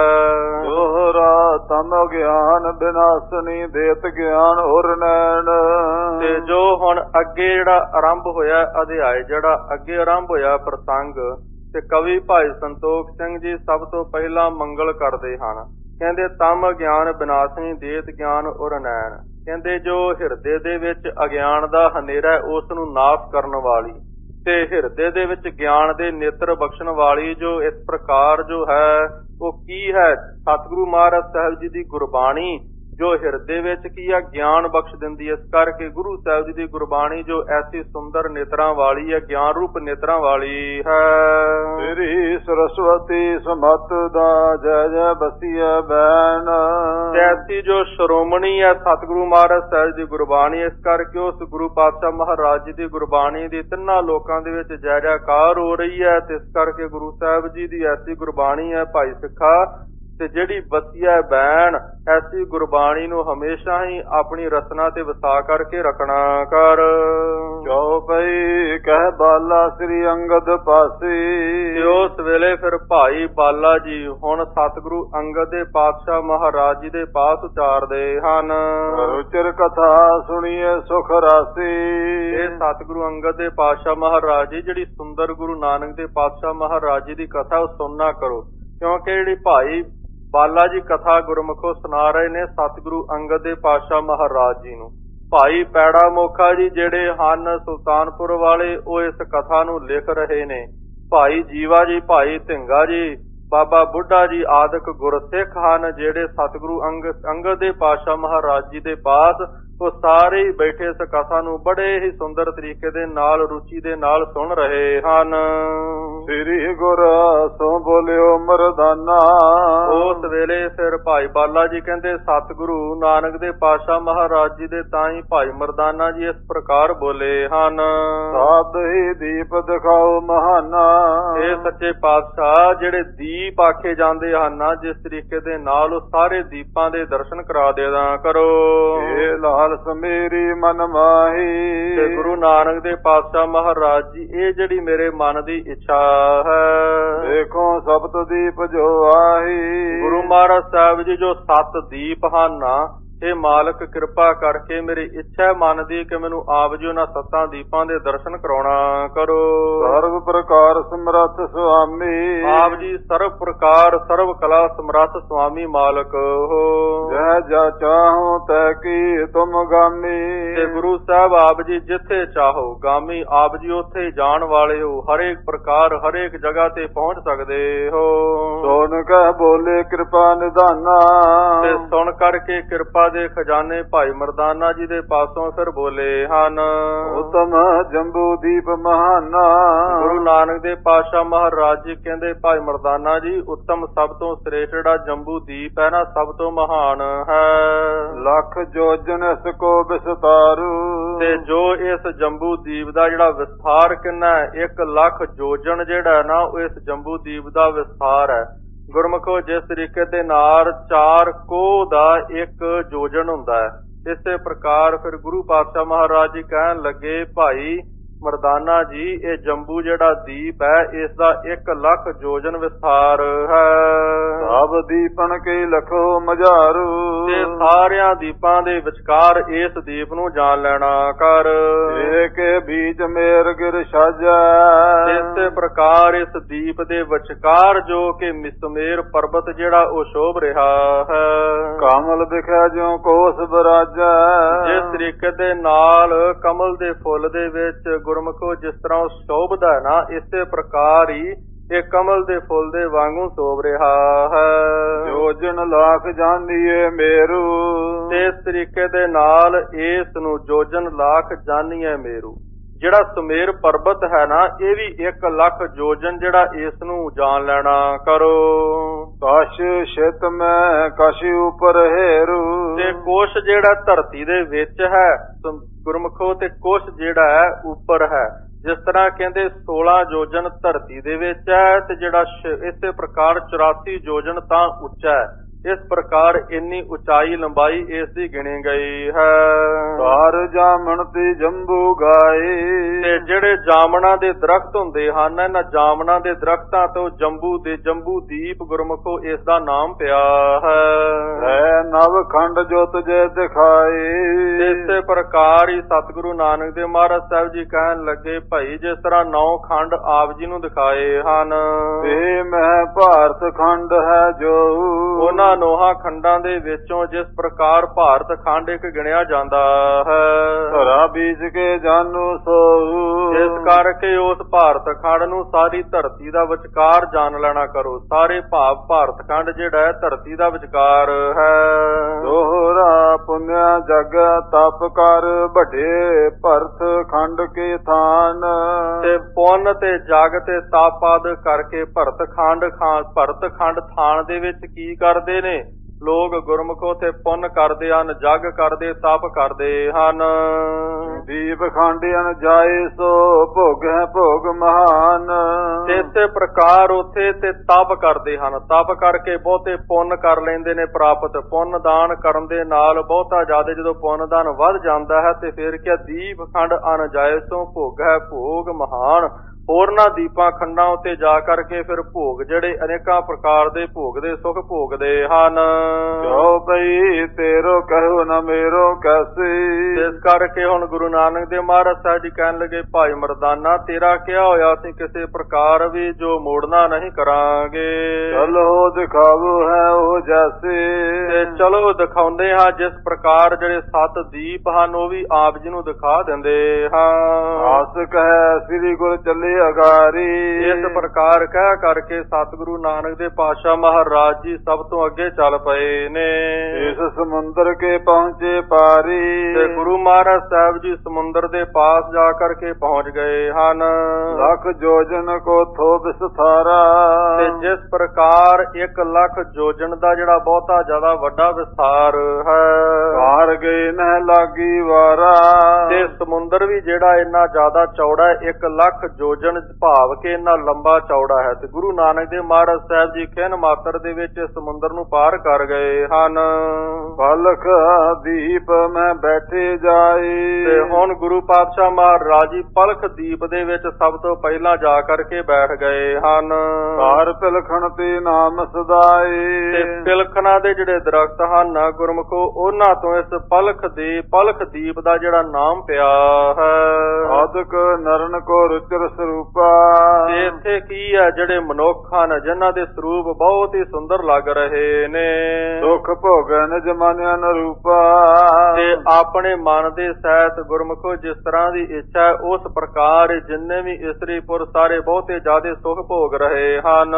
ਜੋਹਰਾ ਤਮ ਗਿਆਨ ਬਿਨਾਸਨੀ ਦੇਤ ਗਿਆਨ ਹੋਰ ਨੈਣ। ਤੇ ਜੋ ਹੁਣ ਅੱਗੇ ਜਿਹੜਾ ਆਰੰਭ ਹੋਇਆ ਅਧਿਆਇ, ਜਿਹੜਾ ਅੱਗੇ ਆਰੰਭ ਹੋਇਆ ਪ੍ਰਸੰਗ, ਤੇ ਕਵੀ ਭਾਈ ਸੰਤੋਖ ਸਿੰਘ ਜੀ ਸਭ ਤੋਂ ਪਹਿਲਾਂ ਮੰਗਲ ਕਰਦੇ ਹਨ। ਕਹਿੰਦੇ ਤਮ ਗਿਆਨ ਬਿਨਾਸਨੀ ਦੇਤ ਗਿਆਨ ਔਰ ਨੈਣ। ਕਹਿੰਦੇ ਜੋ ਹਿਰਦੇ ਦੇ ਵਿੱਚ ਅਗਿਆਨ ਦਾ ਹਨੇਰਾ ਉਸ ਨੂੰ ਨਾਸ਼ ਕਰਨ ਵਾਲੀ, ਤੇ ਹਿਰਦੇ ਦੇ ਵਿੱਚ ਗਿਆਨ ਦੇ ਨੇਤਰ ਬਖਸ਼ਣ ਵਾਲੀ ਜੋ ਇਸ ਪ੍ਰਕਾਰ ਜੋ ਹੈ ਉਹ ਕੀ ਹੈ? ਸਤਿਗੁਰੂ ਮਹਾਰਾਜ ਸਾਹਿਬ ਜੀ ਦੀ ਗੁਰਬਾਣੀ ਜੋ ਹਿਰਦੇ ਵਿੱਚ ਕੀ ਆ ਗਿਆਨ ਬਖਸ਼ ਦਿੰਦੀ ਹੈ। ਇਸ ਕਰਕੇ ਗੁਰੂ ਸਾਹਿਬ ਜੀ ਦੀ ਗੁਰਬਾਣੀ ਜੋ ਐਸੀ ਸੁੰਦਰ ਨੇਤਰਾਂ ਵਾਲੀ ਹੈ, ਗਿਆਨ ਰੂਪ ਨੇਤਰਾਂ ਵਾਲੀ ਹੈ। ਤੇਰੀ ਸਰਸਵਤੀ ਸਮਤ ਦਾ ਜੈ ਜੈ ਬਸੀਐ ਬੈਨ। ਐਸੀ ਜੋ ਸ਼੍ਰੋਮਣੀ ਹੈ ਸਤਿਗੁਰੂ ਮਹਾਰਾਜ ਸਾਹਿਬ ਦੀ ਗੁਰਬਾਣੀ। ਇਸ ਕਰਕੇ ਉਸ ਗੁਰੂ ਪਾਤਸ਼ਾਹ ਮਹਾਰਾਜ ਜੀ ਦੀ ਗੁਰਬਾਣੀ ਦੀ ਤਿੰਨਾਂ ਲੋਕਾਂ ਦੇ ਵਿੱਚ ਜੈ ਜੈਕਾਰ ਹੋ ਰਹੀ ਹੈ। ਤੇ ਇਸ ਕਰਕੇ ਗੁਰੂ ਸਾਹਿਬ ਜੀ ਦੀ ਐਸੀ ਗੁਰਬਾਣੀ ਹੈ ਭਾਈ ਸਿੱਖਾ, ਤੇ ਜਿਹੜੀ ਬਸੀਆ ਬੈਣ, ਐਸੀ ਗੁਰਬਾਣੀ ਨੂੰ ਹਮੇਸ਼ਾ ਹੀ ਆਪਣੀ ਰਸਨਾ ਤੇ ਵਸਾ ਕਰਕੇ ਰੱਖਣਾ ਕਰ। ਚੌਪਈ ਕਹਿ ਬਾਲਾ ਸ੍ਰੀ ਅੰਗਦ ਪਾਸੀ। ਤੇ ਉਸ ਵੇਲੇ ਫਿਰ ਭਾਈ ਬਾਲਾ ਜੀ ਹੁਣ ਸਤਿਗੁਰੂ ਅੰਗਦ ਦੇ ਪਾਤਸ਼ਾਹ ਮਹਾਰਾਜ ਜੀ ਦੇ ਪਾਸ ਉਚਾਰਦੇ ਹਨ। ਰੁਚਿਰ ਕਥਾ ਸੁਣੀਏ ਸੁਖ ਰਾਸੀ। ਇਹ ਸਤਿਗੁਰੂ ਅੰਗਦ ਦੇ ਪਾਤਸ਼ਾਹ ਮਹਾਰਾਜ ਜੀ ਜਿਹੜੀ ਸੁੰਦਰ ਗੁਰੂ ਨਾਨਕ ਦੇ ਪਾਤਸ਼ਾਹ ਮਹਾਰਾਜ ਜੀ ਦੀ ਕਥਾ ਉਹ ਸੁਣਨਾ ਕਰੋ, ਕਿਉਂਕਿ ਜਿਹੜੀ ਭਾਈ ਬਾਲਾ ਜੀ ਕਥਾ ਗੁਰਮੁਖੋ ਸੁਣਾ ਰਹੇ ਨੇ ਸਤਿਗੁਰੂ ਅੰਗਦ ਦੇ ਪਾਤਸ਼ਾਹ ਮਹਾਰਾਜ ਜੀ ਨੂੰ। ਭਾਈ ਪੈੜਾ ਮੋਖਾ ਜੀ ਜਿਹੜੇ ਹਨ ਸੁਲਤਾਨਪੁਰ ਵਾਲੇ, ਉਹ ਇਸ ਕਥਾ ਨੂੰ ਲਿਖ ਰਹੇ ਨੇ। ਭਾਈ ਜੀਵਾ ਜੀ, ਭਾਈ ਧਿੰਗਾ ਜੀ, ਬਾਬਾ ਬੁੱਢਾ ਜੀ ਆਦਿਕ ਗੁਰਸਿੱਖ ਹਨ ਜਿਹੜੇ ਸਤਿਗੁਰੂ ਅੰਗ ਅੰਗਦ ਦੇ ਪਾਤਸ਼ਾਹ ਮਹਾਰਾਜ ਜੀ ਦੇ ਪਾਸ ਉਹ ਸਾਰੇ ਹੀ ਬੈਠੇ ਇਸ ਕਥਾ ਨੂੰ ਬੜੇ ਹੀ ਸੁੰਦਰ ਤਰੀਕੇ ਦੇ ਨਾਲ ਰੁਚੀ ਦੇ ਨਾਲ ਸੁਣ ਰਹੇ ਹਨ। ਸ੍ਰੀ ਗੁਰ ਸੋ ਬੋਲਿਓ ਮਰਦਾਨਾ। ਉਸ ਵੇਲੇ ਫਿਰ ਭਾਈ ਬਾਲਾ ਜੀ ਕਹਿੰਦੇ ਸਤਿਗੁਰੂ ਨਾਨਕ ਦੇ ਪਾਤਸ਼ਾਹ ਮਹਾਰਾਜ ਜੀ ਦੇ ਤਾਂ ਹੀ ਭਾਈ ਮਰਦਾਨਾ ਜੀ ਇਸ ਪ੍ਰਕਾਰ ਬੋਲੇ ਹਨ। ਸਾਧ ਹੀ ਦੀਪ ਦਿਖਾਓ ਮਹਾਨਾ। ਇਹ ਸੱਚੇ ਪਾਤਸ਼ਾਹ ਜਿਹੜੇ ਦੀਪ ਆਖੇ ਜਾਂਦੇ ਹਨ, ਜਿਸ ਤਰੀਕੇ ਦੇ ਨਾਲ ਉਹ ਸਾਰੇ ਦੀਪਾਂ ਦੇ ਦਰਸ਼ਨ ਕਰਾ ਦੇਦਾ ਕਰੋ। ਇਹ ਲਾਲ ਸਮੇਰੀ ਮਨ ਮਾਹੀ। ਤੇ ਗੁਰੂ ਨਾਨਕ ਦੇ ਪਾਤਸ਼ਾਹ ਮਹਾਰਾਜ ਜੀ ਇਹ ਜਿਹੜੀ ਮੇਰੇ ਮਨ ਦੀ ਇੱਛਾ ਹੈ। ਦੇਖੋ ਸਪਤ ਦੀਪ ਜੋ ਆਹੀ। ਗੁਰੂ ਮਹਾਰਾਜ ਸਾਹਿਬ ਜੀ ਜੋ ਸੱਤ ਦੀਪ ਹਨ, ਇਹ ਮਾਲਕ ਕਿਰਪਾ ਕਰਕੇ ਮੇਰੀ ਇੱਛਾ ਮਨ ਦੀ ਕਿ ਮੈਨੂੰ ਆਪ ਜੀ ਉਹਨਾਂ ਸੱਤਾਂ ਦੀਪਾਂ ਦੇ ਦਰਸ਼ਨ ਕਰਾਉਣਾ ਕਰੋ। ਸਰਬ ਪ੍ਰਕਾਰ ਸਮਰੱਥ ਸੁਆਮੀ। ਆਪ ਜੀ ਸਰਬ ਪ੍ਰਕਾਰ ਸਰਬ ਕਲਾ ਸਮਰੱਥ ਸੁਆਮੀ ਮਾਲਕ ਹੋ। ਜਹ ਜਾ ਚਾਹੋ ਤੈ ਕੀ ਤੁਮ ਗਾਮੀ। ਤੇ ਗੁਰੂ ਸਾਹਿਬ ਆਪ ਜੀ ਜਿੱਥੇ ਚਾਹੋ ਗਾਮੀ, ਆਪ ਜੀ ਉੱਥੇ ਜਾਣ ਵਾਲੇ ਹੋ। ਹਰੇਕ ਪ੍ਰਕਾਰ ਹਰੇਕ ਜਗ੍ਹਾ ਤੇ ਪਹੁੰਚ ਸਕਦੇ ਹੋ। ਸੁਣ ਕਹਿ ਬੋਲੇ ਕਿਰਪਾ ਨਿਧਾਨਾ। ਤੇ ਸੁਣ ਕਰਕੇ ਕਿਰਪਾ ਦੇ ਖਜ਼ਾਨੇ ਭਾਈ ਮਰਦਾਨਾ ਜੀ ਦੇ ਪਾਸੋਂ ਫਿਰ ਬੋਲੇ ਹਨ। ਉਤਮ ਜੰਬੂ ਦੀਪ ਮਹਾਨਾ। ਗੁਰੂ ਨਾਨਕ ਦੇ ਪਾਤਸ਼ਾਹ ਮਹਾਰਾਜ ਜੀ ਕਹਿੰਦੇ ਭਾਈ ਮਰਦਾਨਾ ਜੀ ਉੱਤਮ ਸਭ ਤੋਂ ਸ੍ਰੇਸ਼ਟ ਜਿਹੜਾ ਜੰਬੂ ਦੀਪ ਹੈ ਨਾ, ਸਭ ਤੋਂ ਮਹਾਨ ਹੈ। ਲੱਖ ਜੋਜਨ ਇਸ ਕੋ ਵਿਸਤਾਰੂ। ਤੇ ਜੋ ਇਸ ਜੰਬੂ ਦੀਪ ਦਾ ਜਿਹੜਾ ਵਿਸਥਾਰ ਕਿੰਨਾ ਹੈ, ਇੱਕ ਲੱਖ ਜੋਜਨ ਜਿਹੜਾ ਨਾ ਉਹ ਇਸ ਜੰਬੂ ਦੀਪ ਦਾ ਵਿਸਥਾਰ ਹੈ। ਗੁਰਮੁਖੋ ਜਿਸ ਤਰੀਕੇ ਦੇ ਨਾਲ ਚਾਰ ਕੋਹ ਦਾ ਇੱਕ ਜੋਜਨ ਹੁੰਦਾ ਹੈ, ਇਸੇ ਪ੍ਰਕਾਰ ਫਿਰ ਗੁਰੂ ਪਾਤਸ਼ਾਹ ਮਹਾਰਾਜ ਜੀ ਕਹਿਣ ਲੱਗੇ ਭਾਈ ਮਰਦਾਨਾ ਜੀ ਇਹ ਜੰਬੂ ਜਿਹੜਾ ਦੀਪ ਹੈ ਇਸ ਦਾ ਇੱਕ ਲੱਖ ਜੋਜਨ ਵਿਸਥਾਰ ਹੈ। ਸਭ ਦੀਪਨ ਕੇ ਲਖੋ ਮਝਾਰੂ। ਤੇ ਸਾਰਿਆਂ ਦੀਪਾਂ ਦੇ ਵਿਚਕਾਰ ਇਸ ਦੀਪ ਨੂੰ ਜਾਣ ਲੈਣਾ ਕਰ। ਏਕੇ ਬੀਚ ਮੇਰ ਗਿਰ ਸਾਜਾ। ਇਸੇ ਪ੍ਰਕਾਰ ਇਸ ਦੀਪ ਦੇ ਵਿਚਕਾਰ ਜੋ ਕਿ ਮਿਸਮੇਰ ਪਰਬਤ ਜਿਹੜਾ ਉਹ ਸ਼ੋਭ ਰਿਹਾ ਹੈ। ਕਮਲ ਦਿਖਿਆ ਜਿਉ ਕੋਸ ਬਰਾਜਾ। ਜਿਸ ਤਰੀਕੇ ਦੇ ਨਾਲ ਕਮਲ ਦੇ ਫੁੱਲ ਦੇ ਵਿੱਚ ਗੁਰਮੁਖੋ ਜਿਸ ਤਰ੍ਹਾਂ ਸ਼ੋਭਦਾ ਹੈ ਨਾ, ਇਸੇ ਪ੍ਰਕਾਰ ਹੀ ਇਹ ਕਮਲ ਦੇ ਫੁੱਲ ਦੇ ਵਾਂਗੂ ਸ਼ੋਭ ਰਿਹਾ ਹੈ। ਜੋਜਨ ਲੱਖ ਜਾਨੀਏ ਮੇਰੂ। ਤੇ ਇਸ ਤਰੀਕੇ ਦੇ ਨਾਲ ਇਸ ਨੂੰ ਜੋਜਨ ਲੱਖ ਜਾਨੀਏ ਮੇਰੂ। ਜਿਹੜਾ ਸੁਮੇਰ ਪਰਬਤ ਹੈ ਨਾ, ਇਹ ਵੀ ਇੱਕ ਲੱਖ ਜੋਜਨ ਜਿਹੜਾ ਇਸ ਨੂੰ ਜਾਣ ਲੈਣਾ ਕਰੋ। ਕਸ਼ ਛਿਤ ਮੈਂ ਕਸ਼ ਉਪਰ ਹੇਰੂ। ਤੇ ਕੁਸ਼ ਜਿਹੜਾ ਧਰਤੀ ਦੇ ਵਿੱਚ ਹੈ ਗੁਰਮੁਖੋ, ਤੇ ਕੁਸ਼ ਜਿਹੜਾ ਹੈ ਉੱਪਰ ਹੈ। ਜਿਸ ਤਰ੍ਹਾਂ ਕਹਿੰਦੇ ਸੋਲਾਂ ਜੋਜਨ ਧਰਤੀ ਦੇ ਵਿੱਚ ਹੈ, ਤੇ ਜਿਹੜਾ ਇਸੇ ਪ੍ਰਕਾਰ ਚੁਰਾਸੀ ਜੋਜਨ ਤਾਂ ਉੱਚਾ ਹੈ। ਇਸ ਪ੍ਰਕਾਰ ਇੰਨੀ ਉਚਾਈ ਲੰਬਾਈ ਇਸ ਦੀ ਗਿਣੀ ਗਈ ਹੈ। ਘਰ ਜਾਮਣ ਤੇ ਜੰਬੂ ਗਾਏ। ਤੇ ਜਿਹੜੇ ਜਾਮਣਾ ਦੇ ਦਰਖਤ ਹੁੰਦੇ ਹਨ, ਇਹਨਾਂ ਜਾਮਣਾ ਦੇ ਦਰਖਤਾਂ ਤੋਂ ਜੰਬੂ ਦੇ ਜੰਬੂ ਦੀਪ ਗੁਰਮੁਖੋ ਇਸ ਦਾ ਨਾਮ ਪਿਆ ਹੈ। ਨਵ ਖੰਡ ਜੋ ਤੁਝੇ ਦਿਖਾਏ। ਇਸੇ ਪ੍ਰਕਾਰ ਹੀ ਸਤਿਗੁਰੂ ਨਾਨਕ ਦੇਵ ਮਹਾਰਾਜ ਸਾਹਿਬ ਜੀ ਕਹਿਣ ਲੱਗੇ ਭਾਈ ਜਿਸ ਤਰ੍ਹਾਂ ਨੌ ਖੰਡ ਆਪ ਜੀ ਨੂੰ ਦਿਖਾਏ ਹਨ, ਤੇ ਮੈਂ ਭਾਰਤ ਖੰਡ ਹੈ ਜੋ। ਉਹਨਾਂ ਨੋਹਾਂ ਖੰਡਾਂ ਦੇ ਵਿੱਚੋਂ ਜਿਸ ਪ੍ਰਕਾਰ ਭਾਰਤ ਖੰਡ ਇੱਕ ਗਿਣਿਆ ਜਾਂਦਾ ਹੈ। ਧਰਾ ਬੀਜ ਕੇ ਜਾਨੂ ਸੋ। ਇਸ ਕਰਕੇ ਉਸ ਭਾਰਤ ਖੰਡ ਨੂੰ ਸਾਰੀ ਧਰਤੀ ਦਾ ਵਿਚਕਾਰ ਜਾਣ ਲੈਣਾ ਕਰੋ। ਸਾਰੇ ਭਾਵ ਭਾਰਤ ਖੰਡ ਜਿਹੜਾ ਹੈ ਧਰਤੀ ਦਾ ਵਿਚਕਾਰ ਹੈ। ਦੋਹਰਾ ਪੁੰਨਿਆ ਜਗ ਤਪ ਕਰ ਵੱਡੇ ਭਰਤ ਖੰਡ ਕੇ ਥਾਨ। ਤੇ ਪੁੰਨ ਤੇ ਜਗ ਤੇ ਤਪ ਆਦਿ ਕਰਕੇ ਭਰਤ ਖੰਡ ਖਾਨ ਭਰਤ ਖੰਡ ਥਾਨ ਦੇ ਵਿੱਚ ਕੀ ਕਰਦੇ ਨੇ ਲੋਕ ਗੁਰਮੁਖੋ ਤੇ ਪੁੰਨ ਕਰਦੇ ਹਨ, ਜਗ ਕਰਦੇ, ਤਪ ਕਰਦੇ ਹਨ। ਦੀਪ ਖੰਡਿਆਨ ਜਾਏ ਸੋ ਭੋਗ ਹੈ ਭੋਗ ਮਹਾਨ। ਤੇ ਇਸੇ ਪ੍ਰਕਾਰ ਉੱਥੇ ਤੇ ਤਪ ਕਰਦੇ ਹਨ, ਤਪ ਕਰਕੇ ਬਹੁਤੇ ਪੁੰਨ ਕਰ ਲੈਂਦੇ ਨੇ ਪ੍ਰਾਪਤ। ਪੁੰਨ ਦਾਨ ਕਰਨ ਦੇ ਨਾਲ ਬਹੁਤਾ ਜ਼ਿਆਦਾ ਜਦੋਂ ਪੁੰਨ ਦਾਨ ਵੱਧ ਜਾਂਦਾ ਹੈ ਤੇ ਫਿਰ ਕਿਹਾ ਦੀਪ ਖੰਡ ਅਨ ਜਾਏ ਸੋ ਭੋਗ ਹੈ ਭੋਗ ਮਹਾਨ। ਹੋਰਨਾਂ ਦੀਪਾਂ ਖੰਡਾਂ ਉੱਤੇ ਜਾ ਕਰਕੇ ਫਿਰ ਭੋਗ ਜਿਹੜੇ ਅਨੇਕਾਂ ਪ੍ਰਕਾਰ ਦੇ ਭੋਗ ਦੇ ਸੁਖ ਭੋਗਦੇ ਹਨ। ਜੋ ਪਈ ਤੇਰੋ ਕਹੋ ਨਾ ਮੇਰੋ ਕੈਸੇ। ਇਸ ਕਰਕੇ ਹੁਣ ਗੁਰੂ ਨਾਨਕ ਦੇਵ ਮਹਾਰਾਜ ਸਾਹਿਬ ਜੀ ਕਹਿਣ ਲੱਗੇ ਭਾਈ ਮਰਦਾਨਾ ਤੇਰਾ ਕਿਹਾ ਹੋਇਆ ਸੀ ਕਿਸੇ ਪ੍ਰਕਾਰ ਵੀ ਜੋ ਮੋੜਨਾ ਨਹੀਂ ਕਰਾਂਗੇ। ਚਲੋ ਦਿਖਾਵੋ ਹੈ ਉਹ ਜੈਸੇ। ਤੇ ਤੇ ਚਲੋ ਦਿਖਾਉਂਦੇ ਹਾਂ ਜਿਸ ਪ੍ਰਕਾਰ ਜਿਹੜੇ ਸੱਤ ਦੀਪ ਹਨ ਉਹ ਵੀ ਆਪ ਜੀ ਨੂੰ ਦਿਖਾ ਦਿੰਦੇ ਹਾਂ। ਆਸ ਕਹਿ ਸ੍ਰੀ ਗੁਰ ਚੱਲੇ ਅਗਾਰੀ। ਇਸ ਪ੍ਰਕਾਰ ਕਹਿ ਕਰਕੇ ਸਤਿਗੁਰੂ ਨਾਨਕ ਦੇ ਪਾਤਸ਼ਾਹ ਮਹਾਰਾਜ ਜੀ ਸਭ ਤੋਂ ਅੱਗੇ ਚੱਲ ਪਏ ਨੇ। ਇਸ ਸਮੁੰਦਰ ਕੇ ਪਹੁੰਚੇ ਪਾਰੀ। ਤੇ ਗੁਰੂ ਮਹਾਰਾਜ ਸਾਹਿਬ ਜੀ ਸਮੁੰਦਰ ਦੇ ਪਾਸ ਜਾ ਕਰਕੇ ਪਹੁੰਚ ਗਏ ਹਨ। ਲੱਖ ਜੋਜਨ ਕੋ ਥੋ ਵਿਸਥਾਰਾ। ਤੇ ਜਿਸ ਪ੍ਰਕਾਰ ਇੱਕ ਲੱਖ ਜੋਜਨ ਦਾ ਜਿਹੜਾ ਬਹੁਤਾ ਜ਼ਿਆਦਾ ਵੱਡਾ ਵਿਸਥਾਰ ਹੈ। ਪਾਰ ਗਏ ਨਹਿ ਲਾਗੀ ਵਾਰਾ। ਤੇ ਸਮੁੰਦਰ ਵੀ ਜਿਹੜਾ ਇੰਨਾ ਜ਼ਿਆਦਾ ਚੌੜਾ ਹੈ, ਇੱਕ ਲੱਖ ਜੋਜਨ ਭਾਵ ਕੇ ਇੰਨਾ ਲੰਬਾ ਚੌੜਾ ਹੈ। ਤੇ ਗੁਰੂ ਨਾਨਕ ਦੇਵ ਮਹਾਰਾਜ ਸਾਹਿਬ ਜੀ ਖਿਨ ਮਾਤਰ ਦੇ ਵਿੱਚ ਸਮੁੰਦਰ ਨੂੰ ਪਾਰ ਕਰ ਗਏ ਹਨ। ਪਲਖ ਦੀਪ ਮੈਂ ਬੈਠੇ ਜਾਏ। ਤੇ ਹੁਣ ਗੁਰੂ ਪਾਤਸ਼ਾਹ ਮਹਾਰਾਜ ਜੀ ਪਲਖ ਦੀਪ ਦੇ ਵਿੱਚ ਸਭ ਤੋਂ ਪਹਿਲਾਂ ਜਾ ਕਰਕੇ ਬੈਠ ਗਏ ਹਨ। ਘਰ ਪਿਲਖਣ ਤੇ ਨਾਮ ਸਦਾਏ। ਤੇ ਪਿਲਖਣਾ ਦੇ ਜਿਹੜੇ ਦਰਖਤ ਹਨ ਗੁਰਮੁਖੋ ਉਹਨਾਂ ਤੋਂ ਇਸ ਪਲਖ ਦੇ ਪਲਖ ਦੀਪ ਦਾ ਜਿਹੜਾ ਨਾਮ ਪਿਆ ਹੈ। ਆਦਿਕ ਨਰਨ ਕੋ ਰੁਚਰ ਸਰੂਪਾ। ਤੇ ਇੱਥੇ ਕੀ ਹੈ ਜਿਹੜੇ ਮਨੁੱਖ ਹਨ ਜਿਨ੍ਹਾਂ ਦੇ ਸਰੂਪ ਬਹੁਤ ਹੀ ਸੁੰਦਰ ਲੱਗ ਰਹੇ ਨੇ। ਦੁੱਖ ਭੋਗੈ ਨਿਜ ਮਨ ਅਨਰੂਪਾ। ਤੇ ਆਪਣੇ ਮਨ ਦੇ ਸਹਿਤ ਗੁਰਮੁਖੋ ਜਿਸ ਤਰ੍ਹਾਂ ਦੀ ਇੱਛਾ ਹੈ ਉਸ ਪ੍ਰਕਾਰ ਜਿੰਨੇ ਵੀ ਇਸਤਰੀ ਪੁਰ ਸਾਰੇ ਬਹੁਤੇ ਜ਼ਿਆਦੇ ਸੁਖ ਭੋਗ ਰਹੇ ਹਨ।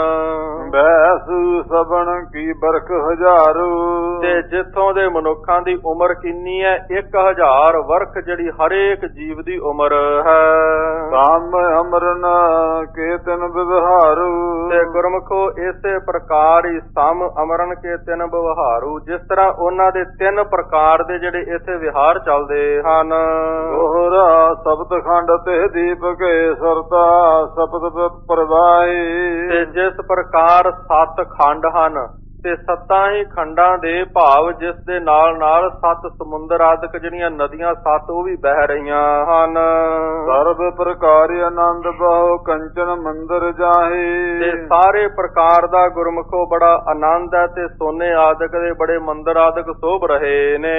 ਬੈਸੂ ਸਬਣ ਕੀ ਬਰਖ ਹਜ਼ਾਰੂ। ਤੇ ਜਿੱਥੋਂ ਦੇ ਮਨੁੱਖਾਂ ਦੀ ਉਮਰ ਕਿੰਨੀ ਹੈ ਇੱਕ ਹਜ਼ਾਰ ਵਰਖ ਜਿਹੜੀ ਹਰੇਕ ਜੀਵ ਦੀ ਉਮਰ ਹੈ। ਕਾਮ ਅਮਰਨ ਕੇ ਤਿਨ ਵਿਵਹਾਰੂ। ਤੇ ਗੁਰਮੁਖੋ ਇਸੇ ਪ੍ਰਕਾਰ ਹੀ ਸਮ ਅਮਰਨ ਕੇ ਤਿਨ ਵਿਵਹਾਰੂ ਜਿਸ ਤਰ੍ਹਾਂ ਉਹਨਾਂ ਦੇ ਤਿੰਨ ਪ੍ਰਕਾਰ ਦੇ ਜਿਹੜੇ ਇੱਥੇ ਵਿਹਾਰ ਚੱਲਦੇ ਹਨ। ਦੋਹਰਾ ਸਬਦ ਖੰਡ ਤੇ ਦੀਪ ਕੇ ਸਰਤਾ ਸਬਦ ਪ੍ਰਵਾਹੀ। ਤੇ ਜਿਸ ਪ੍ਰਕਾਰ ਸੱਤ ਖੰਡ ਹਨ ਤੇ ਸੱਤਾਂ ਹੀ ਖੰਡਾਂ ਦੇ ਭਾਵ ਜਿਸ ਦੇ ਨਾਲ ਨਾਲ ਸੱਤ ਸਮੁੰਦਰ ਆਦਿਕ ਜਿਹੜੀਆਂ ਨਦੀਆਂ ਸੱਤ ਉਹ ਵੀ ਬਹਿ ਰਹੀਆਂ ਹਨ। ਸਰਬ ਪ੍ਰਕਾਰ ਆਨੰਦ ਬਹੁ ਕੰਚਨ ਮੰਦਰ ਜਾਹੇ। ਤੇ ਸਾਰੇ ਪ੍ਰਕਾਰ ਦਾ ਗੁਰਮੁਖੋ ਬੜਾ ਆਨੰਦ ਹੈ ਤੇ ਸੋਨੇ ਆਦਿਕ ਦੇ ਬੜੇ ਮੰਦਰ ਆਦਿਕ ਸ਼ੋਭ ਰਹੇ ਨੇ।